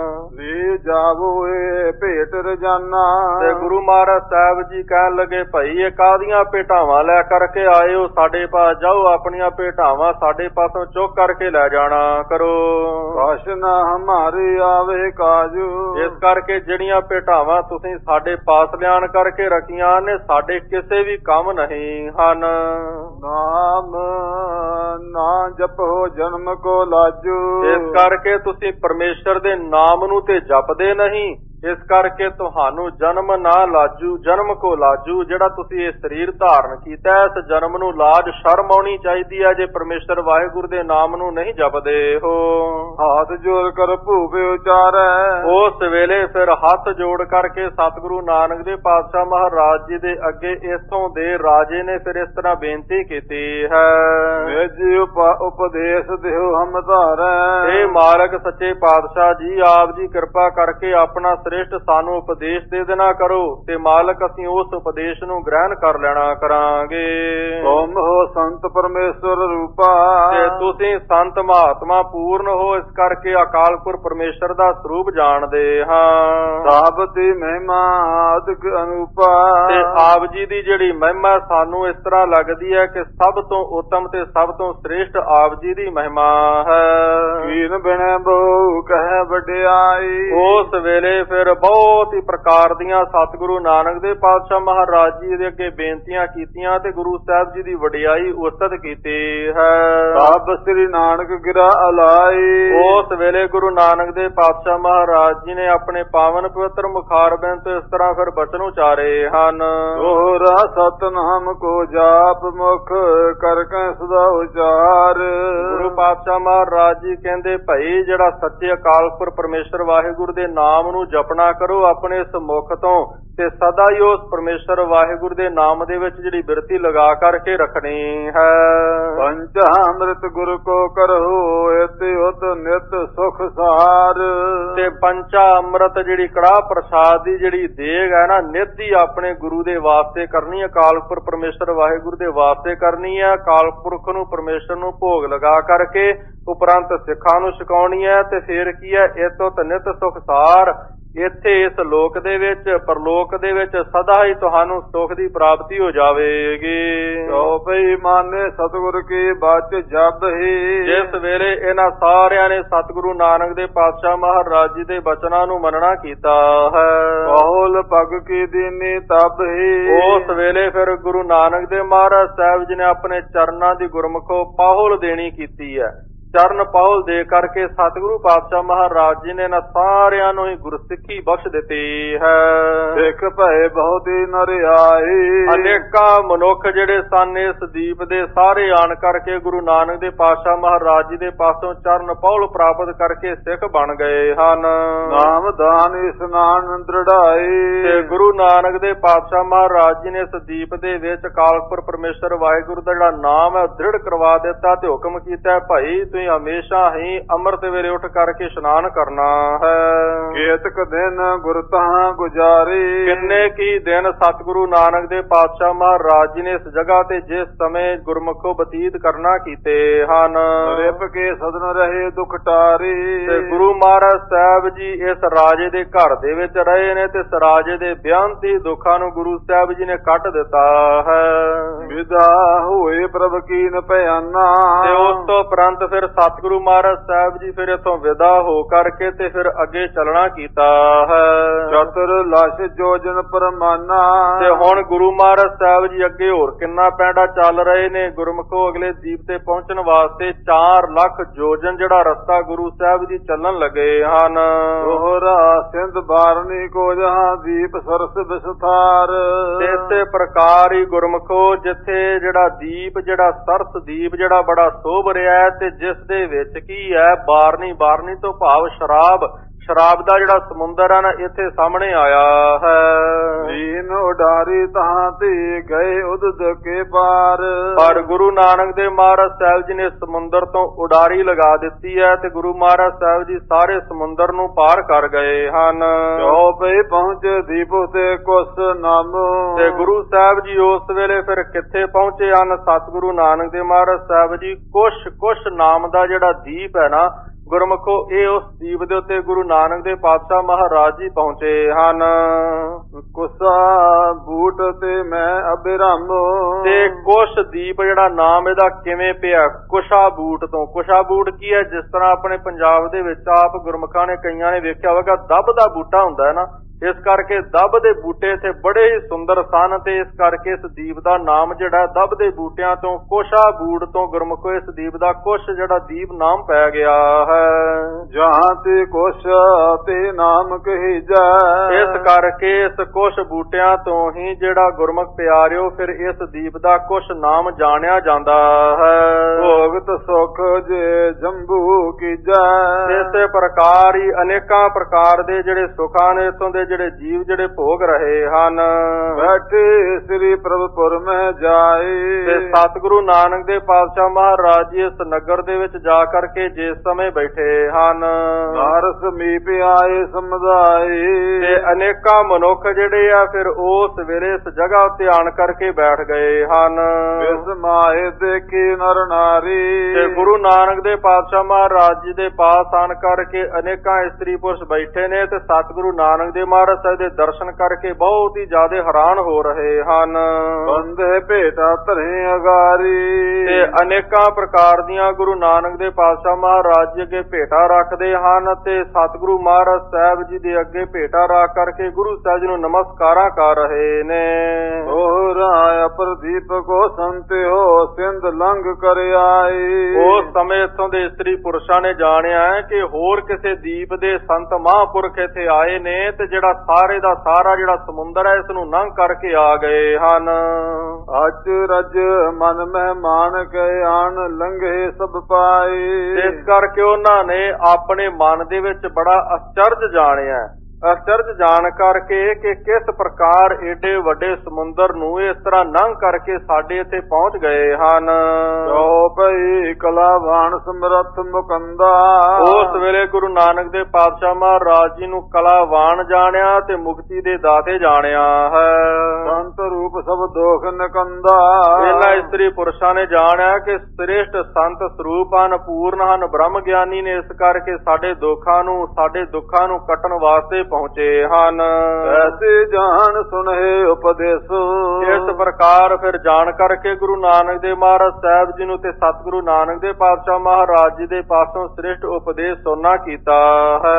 ਲੀ ਜਾਵੋ ਏ ਭੇਟ ਰਜਾਨਾ, ਤੇ ਗੁਰੂ ਮਹਾਰਾਜ ਸਾਹਿਬ ਜੀ ਕਹਿਣ ਲੱਗੇ ਭਾਈ ਇਹ ਕਾਹਦੀਆਂ ਭੇਟਾਵਾਂ ਲੈ ਕਰਕੇ ਆਏ ਹੋ, ਸਾਡੇ ਪਾਸ ਜਾਓ ਆਪਣੀਆਂ ਭੇਟਾਵਾਂ ਸਾਡੇ ਪਾਸੋਂ ਚੁੱਕ ਕਰਕੇ ਲੈ ਜਾਣਾ ਕਰੋ। ਵਾਸ਼ਨਾ ਹਮਾਰੀ ਆਵੇ ਕਾਜੂ, ਇਸ ਕਰਕੇ ਜਿਹੜੀਆਂ ਭੇਟਾਵਾਂ ਤੁਸੀਂ ਸਾਡੇ ਪਾਸ ਲਿਆਣ ਕਰਕੇ ਰੱਖੀਆਂ ਨੇ ਸਾਡੇ ਕਿਸੇ ਵੀ ਕੰਮ ਨਹੀਂ ਹਨ। ਨਾਮ ਨਾ ਜਪੋ ਜਨਮ ਕੋ ਲਾਜੂ, ਇਸ ਕਰਕੇ ਤੁਸੀਂ ਪਰਮੇਸ਼ਰ ਦੇ ਨਾਮ ਨੂੰ ਤੇ ਜਪਦੇ ਨਹੀਂ, ਇਸ ਕਰਕੇ ਤੁਹਾਨੂੰ ਜਨਮ ਨਾ ਲਾਜੂ, ਜਨਮ ਕੋ ਲਾਜੂ, ਜਿਹੜਾ ਤੁਸੀਂ ਇਹ ਸਰੀਰ ਧਾਰਨ ਕੀਤਾ ਇਸ ਜਨਮ ਨੂੰ ਲਾਜ ਸ਼ਰਮ ਆਉਣੀ ਚਾਹੀਦੀ ਹੈ ਜੇ ਪਰਮੇਸ਼ਰ ਵਾਹਿਗੁਰੂ ਦੇ ਨਾਮ ਨੂੰ ਨਹੀਂ ਜਪਦੇ ਹੋ। ਹੱਥ ਜੋੜ ਕਰ ਭੂਪੇ ਉਚਾਰੈ, ਉਸ ਵੇਲੇ ਫਿਰ ਹੱਥ ਜੋੜ ਕਰਕੇ ਸਤਿਗੁਰੂ ਨਾਨਕ ਦੇ ਪਾਤਸ਼ਾਹ ਮਹਾਰਾਜ ਜੀ ਦੇ ਅੱਗੇ ਇਥੋਂ ਦੇ ਰਾਜੇ ਨੇ ਫਿਰ ਇਸ ਤਰ੍ਹਾਂ ਬੇਨਤੀ ਕੀਤੀ ਹੈ। ਵੇਜੀ ਉਪਦੇਸ਼ ਦਿਓ ਹਮ ਧਾਰੈ, ਇਹ ਮਾਲਕ ਸੱਚੇ ਪਾਤਸ਼ਾਹ ਜੀ ਆਪ ਜੀ ਕਿਰਪਾ ਕਰਕੇ ਆਪਣਾ ਸ੍ਰੇਸ਼ਟ ਸਾਨੂੰ ਉਪਦੇਸ਼ ਦੇ ਦੇਣਾ ਕਰੋ ਤੇ ਮਾਲਕ ਅਸੀਂ ਉਸ ਉਪਦੇਸ਼ ਨੂੰ ਗ੍ਰਹਿਣ ਕਰ ਲੈਣਾ ਕਰਾਂਗੇ। ਤੁਮ ਹੋ ਸੰਤ ਪਰਮੇਸ਼ਰ ਰੂਪਾ, ਤੇ ਤੁਸੀਂ ਸੰਤ ਮਹਾਤਮਾ ਪੂਰਨ ਹੋ ਇਸ ਕਰਕੇ ਅਕਾਲ ਪੁਰਖ ਪਰਮੇਸ਼ਰ ਦਾ ਸਰੂਪ ਜਾਣਦੇ ਹਾਂ। ਸਾਬ ਦੀ ਮਹਿਮਾ ਅਦਕ ਅਨੂਪਾ, ਤੇ ਆਪ ਜੀ ਦੀ ਜਿਹੜੀ ਮਹਿਮਾ ਸਾਨੂੰ ਇਸ ਤਰ੍ਹਾਂ ਲੱਗਦੀ ਹੈ ਕਿ ਸਭ ਤੋਂ ਉੱਤਮ ਤੇ ਸਭ ਤੋਂ ਸ੍ਰੇਸ਼ਟ ਆਪ ਜੀ ਦੀ ਮਹਿਮਾ ਹੈ। ਕੀਨ ਬਿਨੈ ਬਹੁ ਕਹਿ ਵਡਿਆਈ, ਉਸ ਵੇਲੇ ਫਿਰ ਬਹੁਤ ਹੀ ਪ੍ਰਕਾਰ ਦੀਆਂ ਸਤਿਗੁਰੂ ਨਾਨਕ ਦੇ ਪਾਤਸ਼ਾਹ ਮਹਾਰਾਜ ਜੀ ਦੇ ਅੱਗੇ ਬੇਨਤੀਆਂ ਕੀਤੀਆਂ ਤੇ ਗੁਰੂ ਸਾਹਿਬ ਜੀ ਦੀ ਵਡਿਆਈ ਉਸਤਤ ਕੀਤੀ ਹੈ। ਸਭ ਸ੍ਰੀ ਨਾਨਕ ਗਿਰਾ ਅਲਾਈ, ਉਸ ਵੇਲੇ ਗੁਰੂ ਨਾਨਕ ਦੇ ਪਾਤਸ਼ਾਹ ਮਹਾਰਾਜ ਜੀ ਨੇ ਆਪਣੇ ਪਾਵਨ ਪਵਿੱਤਰ ਮੁਖਾਰਬਿੰਦ ਤੋਂ ਇਸ ਤਰ੍ਹਾਂ ਫਿਰ ਬਚਨ ਉਚਾਰੇ ਹਨ। ਦੋਹਰਾ ਸਤਨਾਮ ਕੋ ਜਾਪ ਮੁਖ ਕਰ ਕੇ ਸਦਾ ਉਚਾਰ, ਗੁਰੂ ਪਾਤਸ਼ਾਹ ਮਹਾਰਾਜ ਜੀ ਕਹਿੰਦੇ ਭਾਈ ਜਿਹੜਾ ਸੱਚੇ ਅਕਾਲ ਪੁਰਖ ਪਰਮੇਸ਼ਰ ਵਾਹਿਗੁਰੂ ਦੇ ਨਾਮ ਨੂੰ ਜਪਣਾ ਜਪਣਾ ਕਰੋ ਆਪਣੇ ਇਸ ਮੁਖ ਤੋਂ ਤੇ ਸਦਾ ਹੀ ਉਸ ਪਰਮੇਸ਼ਰ ਵਾਹਿਗੁਰੂ ਦੇ ਨਾਮ ਦੇ ਵਿੱਚ ਜਿਹੜੀ ਬਿਰਤੀ ਲਗਾ ਕਰਕੇ ਰੱਖਣੀ ਹੈ। ਪੰਚ ਅੰਮ੍ਰਿਤ ਗੁਰ ਕੋ ਕਰਹੁ ਇਤਿ ਉਤ ਨਿਤ ਸੁਖ ਸਾਰ। ਤੇ ਪੰਚਾ ਅੰਮ੍ਰਿਤ ਜਿਹੜੀ ਕੜਾਹ ਪ੍ਰਸਾਦ ਦੀ ਜਿਹੜੀ ਦੇਗ ਹੈ ਨਾ ਨਿਤ ਹੀ ਆਪਣੇ ਗੁਰੂ ਦੇ ਵਾਸਤੇ ਕਰਨੀ ਹੈ, ਅਕਾਲ ਪੁਰਖ ਪਰਮੇਸ਼ਰ ਵਾਹਿਗੁਰੂ ਦੇ ਵਾਸਤੇ ਕਰਨੀ ਹੈ। ਅਕਾਲ ਪੁਰਖ ਨੂੰ ਪਰਮੇਸ਼ਰ ਨੂੰ ਭੋਗ ਲਗਾ ਕਰਕੇ ਉਪਰੰਤ ਸਿੱਖਾਂ ਨੂੰ ਛਕਾਉਣੀ ਹੈ। ਤੇ ਫੇਰ ਕੀ ਹੈ, ਇਹ ਤੋਂ ਨਿਤ ਸੁਖ ਸਾਰ। ਇੱਥੇ ਇਸ ਲੋਕ ਦੇ ਵਿੱਚ ਪਰਲੋਕ ਦੇ ਵਿੱਚ ਸਦਾ ਹੀ ਤੁਹਾਨੂੰ ਸੁਖ ਦੀ ਪ੍ਰਾਪਤੀ ਹੋ ਜਾਵੇਗੀ। ਜੋ ਭਈ ਮਾਨੇ ਸਤਿਗੁਰ ਕੀ ਬਾਚ ਜਬ ਹੀ। ਜਿਸ ਵੇਲੇ ਇਹਨਾਂ ਸਾਰਿਆਂ ਨੇ ਸਤਿਗੁਰੂ ਨਾਨਕ ਦੇ ਪਾਤਸ਼ਾਹ ਮਹਾਰਾਜ ਜੀ ਦੇ ਬਚਨਾਂ ਨੂੰ ਮੰਨਣਾ ਕੀਤਾ ਹੈ। ਬਹੁਲ ਪਗ ਕੀ ਦੀਨੀ ਤਬ ਹੀ। ਉਸ ਵੇਲੇ ਫਿਰ ਗੁਰੂ ਨਾਨਕ ਦੇ ਮਹਾਰਾਜ ਸਾਹਿਬ ਜੀ ਨੇ ਆਪਣੇ ਚਰਨਾਂ ਦੀ ਗੁਰਮੁਖੋਂ ਪਾਹੁਲ ਦੇਣੀ ਕੀਤੀ ਹੈ। ਚਰਨ ਪਾਹੁਲ ਦੇ ਕਰਕੇ ਸਤਿਗੁਰੂ ਪਾਤਸ਼ਾਹ ਮਹਾਰਾਜ ਜੀ ਨੇ ਨਾ ਸਾਰਿਆਂ ਨੂੰ ਹੀ ਗੁਰਸਿੱਖੀ ਬਖਸ਼ ਦਿੱਤੀ ਹੈ। ਸਿੱਖ ਭਏ ਬਹੁਤੀ ਨਰ ਆਏ। ਅਨੇਕਾਂ ਮਨੁੱਖ ਜਿਹੜੇ ਸਨ ਇਸ ਦੀਪ ਦੇ ਸਾਰੇ ਆਣ ਕਰਕੇ ਗੁਰੂ ਨਾਨਕ ਦੇ ਪਾਤਸ਼ਾਹ ਮਹਾਰਾਜ ਜੀ ਦੇ ਪਾਸੋਂ ਚਰਨ ਪਾਹੁਲ ਪ੍ਰਾਪਤ ਕਰਕੇ ਸਿੱਖ ਬਣ ਗਏ ਹਨ। ਨਾਮ ਦਾਨ ਇਸਨਾਨ ਦ੍ਰਿੜਾਏ। ਤੇ ਗੁਰੂ ਨਾਨਕ ਦੇ ਪਾਤਸ਼ਾਹ ਮਹਾਰਾਜ ਜੀ ਨੇ ਇਸ ਦੀਪ ਦੇ ਵਿੱਚ ਅਕਾਲ ਪੁਰਖ ਪਰਮੇਸ਼ਰ ਵਾਹਿਗੁਰੂ ਦਾ ਜਿਹੜਾ ਨਾਮ ਹੈ ਦ੍ਰਿੜ ਕਰਵਾ ਦਿੱਤਾ ਤੇ ਹੁਕਮ ਕੀਤਾ, ਭਾਈ ਤੁਸੀਂ ਹਮੇਸ਼ਾ ਹੀ ਅੰਮ੍ਰਿਤ ਵੇਲੇ ਉੱਠ ਕਰਕੇ ਇਸ਼ਨਾਨ ਕਰਨਾ ਹੈ। ਕੇਤਕ ਦਿਨ ਗੁਰ ਤਹਾਂ ਗੁਜ਼ਾਰੇ। ਕਿੰਨੇ ਕੀ ਦਿਨ ਸਤਿਗੁਰੂ ਨਾਨਕ ਦੇ ਪਾਤਸ਼ਾਹ ਮਹਾਰਾਜ ਜੀ ਨੇ ਇਸ ਜਗ੍ਹਾ ਤੇ ਜਿਸ ਸਮੇਂ ਗੁਰਮੁਖੋਂ ਬਤੀਤ ਕਰਨਾ ਕੀਤੇ ਹਨ। ਰਿਪ ਕੇ ਸਦਨ ਰਹੇ ਦੁਖ ਟਾਰੇ। ਤੇ ਗੁਰੂ ਮਹਾਰਾਜ ਸਾਹਿਬ ਜੀ ਇਸ ਰਾਜੇ ਦੇ ਘਰ ਦੇ ਵਿੱਚ ਰਹੇ ਨੇ ਤੇ ਇਸ ਰਾਜੇ ਦੇ ਬਿਆੰਤੀ ਦੁੱਖਾਂ ਨੂੰ ਗੁਰੂ ਸਾਹਿਬ ਜੀ ਨੇ ਕੱਟ ਦਿੱਤਾ ਹੈ। ਵਿਦਾ ਹੋਏ ਪ੍ਰਭ ਕੀਨ ਭਿਆਨਾ। ਤੇ ਉਸ ਤੋਂ ਉਪਰੰਤ ਫਿਰ ਸਤਿਗੁਰੂ ਮਹਾਰਾਜ ਸਾਹਿਬ ਜੀ ਫਿਰ ਇਥੋਂ ਵਿਦਾ ਹੋ ਕਰਕੇ ਤੇ ਫਿਰ ਅੱਗੇ ਚੱਲਣਾ ਕੀਤਾ ਹੈ। ਚਤੁਰ ਲਛ ਜੋਜਨ ਪਰਮਾਨਾ। ਤੇ ਹੁਣ ਗੁਰੂ ਮਹਾਰਾਜ ਸਾਹਿਬ ਜੀ ਅੱਗੇ ਹੋਰ ਕਿੰਨਾ ਪੈਂਡਾ ਚੱਲ ਰਹੇ ਨੇ ਗੁਰਮੁਖੋ ਅਗਲੇ ਦੀਪ ਤੇ ਪਹੁੰਚਣ ਵਾਸਤੇ। ਚਾਰ ਲੱਖ ਜੋਜਨ ਜਿਹੜਾ ਰਸਤਾ ਗੁਰੂ ਸਾਹਿਬ ਜੀ ਚੱਲਣ ਲੱਗੇ ਹਨ। ਦੋਹਰਾ ਸਿੰਧ ਬਾਰਨੀ ਕੋ ਜਹਾਂ ਦੀਪ ਸਰਸ ਵਿਸਥਾਰ। ਇਸੇ ਪ੍ਰਕਾਰ ਹੀ ਗੁਰਮੁਖੋ ਜਿੱਥੇ ਜਿਹੜਾ ਦੀਪ ਜਿਹੜਾ ਸਰਸ ਦੀਪ ਜਿਹੜਾ ਬੜਾ ਸੋਭ ਰਿਹਾ ਹੈ ਤੇ ਜਿਸ ਦੇ ਵਿੱਚ ਕੀ ਹੈ ਬਾਰਨੀ, ਬਾਰਨੀ ਤੋਂ ਭਾਵ ਸ਼ਰਾਬ, ਸ਼ਰਾਬ ਦਾ ਜਿਹੜਾ ਸਮੁੰਦਰ ਹੈ ਨਾ ਇੱਥੇ ਸਾਹਮਣੇ ਆਇਆ ਹੈ। ਦੀਨ ਉਡਾਰੀ ਤਹਾਂ ਤੇ ਗਏ ਉਦਦ ਕੇ ਪਾਰ। ਪਰ ਗੁਰੂ ਨਾਨਕ ਦੇ ਮਹਾਰਾਜ ਸਾਹਿਬ ਜੀ ਨੇ ਸਮੁੰਦਰ ਤੋਂ ਉਡਾਰੀ ਲਗਾ ਦਿੱਤੀ ਹੈ ਤੇ ਗੁਰੂ ਮਹਾਰਾਜ ਸਾਹਿਬ ਜੀ ਸਾਰੇ ਸਮੁੰਦਰ ਨੂੰ ਪਾਰ ਕਰ ਗਏ ਹਨ। ਜੋ ਪਈ ਪਹੁੰਚੇ ਦੀਪ ਤੇ ਕੁਸ ਨਾਮ। ਤੇ ਗੁਰੂ ਸਾਹਿਬ ਜੀ ਉਸ ਵੇਲੇ ਫਿਰ ਕਿੱਥੇ ਪਹੁੰਚੇ ਹਨ? ਸਤਿਗੁਰੂ ਨਾਨਕ ਦੇ ਮਹਾਰਾਜ ਸਾਹਿਬ ਜੀ ਕੁਸ਼ ਕੁਸ਼ ਨਾਮ ਦਾ ਜਿਹੜਾ ਦੀਪ ਹੈ ਨਾ ਗੁਰਮੁਖੋ ਇਹ ਉਸ ਦੀਪ ਦੇ ਉੱਤੇ ਗੁਰੂ ਨਾਨਕ ਦੇ ਪਾਤਸ਼ਾਹ ਮਹਾਰਾਜ ਜੀ ਪਹੁੰਚੇ ਹਨ। ਕੁਸਾ ਬੂਟ ਤੇ ਮੈਂ ਅਬਿਰਮ। ਤੇ ਕੁਸ਼ ਦੀਪ ਜਿਹੜਾ ਨਾਮ ਇਹਦਾ ਕਿਵੇਂ ਪਿਆ? ਕੁਸ਼ਾ ਬੂਟ ਤੋਂ। ਕੁਸ਼ਾ ਬੂਟ ਕੀ ਹੈ? ਜਿਸ ਤਰ੍ਹਾਂ ਆਪਣੇ ਪੰਜਾਬ ਦੇ ਵਿੱਚ ਆਪ ਗੁਰਮੁਖਾਂ ਨੇ ਕਈਆਂ ਨੇ ਵੇਖਿਆ ਹੋਵੇਗਾ ਦੱਬ ਦਾ ਬੂਟਾ ਹੁੰਦਾ ਹੈ ਨਾ, ਇਸ ਕਰਕੇ ਦੱਬ ਦੇ ਬੂਟੇ ਇੱਥੇ ਬੜੇ ਹੀ ਸੁੰਦਰ ਸਨ ਤੇ ਇਸ ਕਰਕੇ ਇਸ ਦੀਪ ਦਾ ਨਾਮ ਜਿਹੜਾ ਦੱਬ ਦੇ ਬੂਟਿਆਂ ਤੋਂ ਕੁਸ਼ਾ ਬੂਟ ਤੋਂ ਗੁਰਮੁਖੋ ਇਸ ਦੀਪ ਦਾ ਕੁਸ਼ ਜਿਹੜਾ ਦੀਪ ਨਾਮ ਪੈ ਗਿਆ ਹੈ। ਜਹਾਂ ਤੇ ਕੁਸ਼ ਤੇ ਨਾਮ ਕਹੀਜੈ। ਇਸ ਕਰਕੇ ਇਸ ਕੁਸ਼ ਬੂਟਿਆਂ ਤੋਂ ਹੀ ਜਿਹੜਾ ਗੁਰਮੁਖ ਪਿਆਰਿਓ ਫਿਰ ਇਸ ਦੀਪ ਦਾ ਕੁਸ਼ ਨਾਮ ਜਾਣਿਆ ਜਾਂਦਾ ਹੈ। ਭੋਗਤ ਸੁਖ ਜੇ ਜੰਬੂ ਕੀਜੈ। ਇਸੇ ਪ੍ਰਕਾਰ ਹੀ ਅਨੇਕਾਂ ਪ੍ਰਕਾਰ ਦੇ ਜਿਹੜੇ ਸੁਖਾਂ ਨੇ ਇਥੋਂ ਦੇ ਜਿਹੜੇ ਜੀਵ ਜਿਹੜੇ ਭੋਗ ਰਹੇ ਹਨ। ਬੈਠੇ ਸ੍ਰੀ ਪ੍ਰਭੁਪੁਰ ਮੈਂ ਜਾਏ। ਤੇ ਸਤਿਗੁਰੂ ਨਾਨਕ ਦੇ ਪਾਤਸ਼ਾਹ ਮਹਾਰਾਜ ਜੀ ਇਸ ਨਗਰ ਦੇ ਵਿੱਚ ਜਾ ਕਰਕੇ ਜਿਸ ਸਮੇਂ ਬੈਠੇ ਹਨ ਨਾਰ ਸਮੀਪ ਆਏ ਸਮਝਾਏ। ਤੇ ਅਨੇਕਾਂ ਮਨੁੱਖ ਜਿਹੜੇ ਆ ਫਿਰ ਉਸ ਵੇਲੇ ਇਸ ਜਗ੍ਹਾ ਉੱਤੇ ਆਣ ਕਰਕੇ ਬੈਠ ਗਏ ਹਨ। ਇਸ ਮਾਏ ਦੇਖੀ ਨਰ ਨਾਰੀ। ਤੇ ਗੁਰੂ ਨਾਨਕ ਦੇ ਪਾਤਸ਼ਾਹ ਮਹਾਰਾਜ ਜੀ ਦੇ ਪਾਸ ਆਣ ਕਰਕੇ ਅਨੇਕਾਂ ਇਸਤਰੀ ਪੁਰਸ਼ ਬੈਠੇ ਨੇ ਤੇ ਸਤਿਗੁਰੂ ਨਾਨਕ ਦੇ ਮਹਾਰਾਜ ਸਾਹਿਬ ਦੇ ਦਰਸ਼ਨ ਕਰਕੇ ਬਹੁਤ ਹੀ ਜ਼ਿਆਦਾ ਹੈਰਾਨ ਹੋ ਰਹੇ ਹਨ। ਬੰਦੇ ਭੇਟਾ ਧਰੇ ਅਗਾਰੀ। ਤੇ ਅਨੇਕਾਂ ਪ੍ਰਕਾਰ ਦੀਆਂ ਗੁਰੂ ਨਾਨਕ ਦੇ ਪਾਤਸ਼ਾਹ ਮਹਾਰਾਜ ਜੀ ਅੱਗੇ ਭੇਟਾ ਰੱਖਦੇ ਹਨ ਤੇ ਸਤਿਗੁਰੂ ਮਹਾਰਾਜ ਸਾਹਿਬ ਜੀ ਦੇ ਅੱਗੇ ਭੇਟਾ ਰੱਖ ਕਰਕੇ ਗੁਰੂ ਸਾਹਿਬ ਜੀ ਨੂੰ ਨਮਸਕਾਰਾਂ ਕਰ ਰਹੇ ਨੇ। ਦੋਹਰਾ ਅਪਰਦੀਪ ਕੋ ਸੰਤਿਓ ਸਿੰਧ ਲੰਘ ਕਰ ਆਏ। ਉਸ ਸਮੇਂ ਇੱਥੋਂ ਦੇ ਇਸਤਰੀ ਪੁਰਸ਼ਾਂ ਨੇ ਜਾਣਿਆ ਕਿ ਹੋਰ ਕਿਸੇ ਦੀਪ ਦੇ ਸੰਤ ਮਹਾਂਪੁਰਖ ਇੱਥੇ ਆਏ ਨੇ ਤੇ ਜਿਹੜਾ ਸਾਰੇ ਦਾ ਸਾਰਾ ਜਿਹੜਾ ਸਮੁੰਦਰ ਹੈ ਇਸ ਨੂੰ ਲੰਘ ਕਰਕੇ ਆ ਗਏ ਹਨ। ਅਚ ਰਜ ਮਨ ਮਹਿਮਾਨ ਕੇ ਆਣ ਲੰਘੇ ਸਭ ਪਾਏ। ਇਸ ਕਰਕੇ ਉਹਨਾਂ ਨੇ ਆਪਣੇ ਮਨ ਦੇ ਵਿੱਚ ਬੜਾ ਅਚਰਜ ਜਾਣਿਆ ਅਚਰਜ ਜਾਣ ਕਰਕੇ ਕਿ ਕਿਸ ਪ੍ਰਕਾਰ ਏਡੇ ਵੱਡੇ ਸਮੁੰਦਰ ਨੂੰ ਇਸ ਤਰ੍ਹਾਂ ਲੰਘ ਕਰਕੇ ਸਾਡੇ ਇੱਥੇ ਪਹੁੰਚ ਗਏ ਹਨ। ਜੋ ਭਈ ਕਲਾਵਾਨ ਸਮਰੱਥ ਮੁਕੰਦਾ। ਉਸ ਵੇਲੇ ਗੁਰੂ ਨਾਨਕ ਦੇ ਪਾਤਸ਼ਾਹ ਮਹਾਰਾਜ ਜੀ ਨੂੰ ਕਲਾਵਾਨ ਜਾਣਿਆ ਤੇ ਮੁਕਤੀ ਦੇ ਦਾਤੇ ਜਾਣਿਆ ਹੈ। ਸੰਤ ਰੂਪ ਸਭ ਦੋਖ ਨਿਕੰਦਾ। ਇਹਨਾਂ ਇਸਤਰੀ ਪੁਰਸ਼ਾਂ ਨੇ ਜਾਣਿਆ ਕਿ ਸ੍ਰੇਸ਼ਟ ਸੰਤ ਸਰੂਪ ਹਨ, ਪੂਰਨ ਹਨ, ਬ੍ਰਹਮ ਗਿਆਨੀ ਨੇ, ਇਸ ਕਰਕੇ ਸਾਡੇ ਦੁੱਖਾਂ ਨੂੰ ਸਾਡੇ ਦੁੱਖਾਂ ਨੂੰ ਕੱਟਣ ਵਾਸਤੇ ਪਹੁੰਚੇ ਹਨ। ਐਸੇ ਜਾਣ ਸੁਣੇ ਉਪਦੇਸ਼। ਇਸ ਪ੍ਰਕਾਰ ਫਿਰ ਜਾਣ ਕਰਕੇ ਗੁਰੂ ਨਾਨਕ ਦੇਵ ਮਹਾਰਾਜ ਸਾਹਿਬ ਜੀ ਨੂੰ ਤੇ ਸਤਿਗੁਰੂ ਨਾਨਕ ਦੇਵ ਪਾਤਸ਼ਾਹ ਮਹਾਰਾਜ ਜੀ ਦੇ ਪਾਸੋਂ ਸ੍ਰੇਸ਼ਟ ਉਪਦੇਸ਼ ਸੁਣਨਾ ਕੀਤਾ ਹੈ।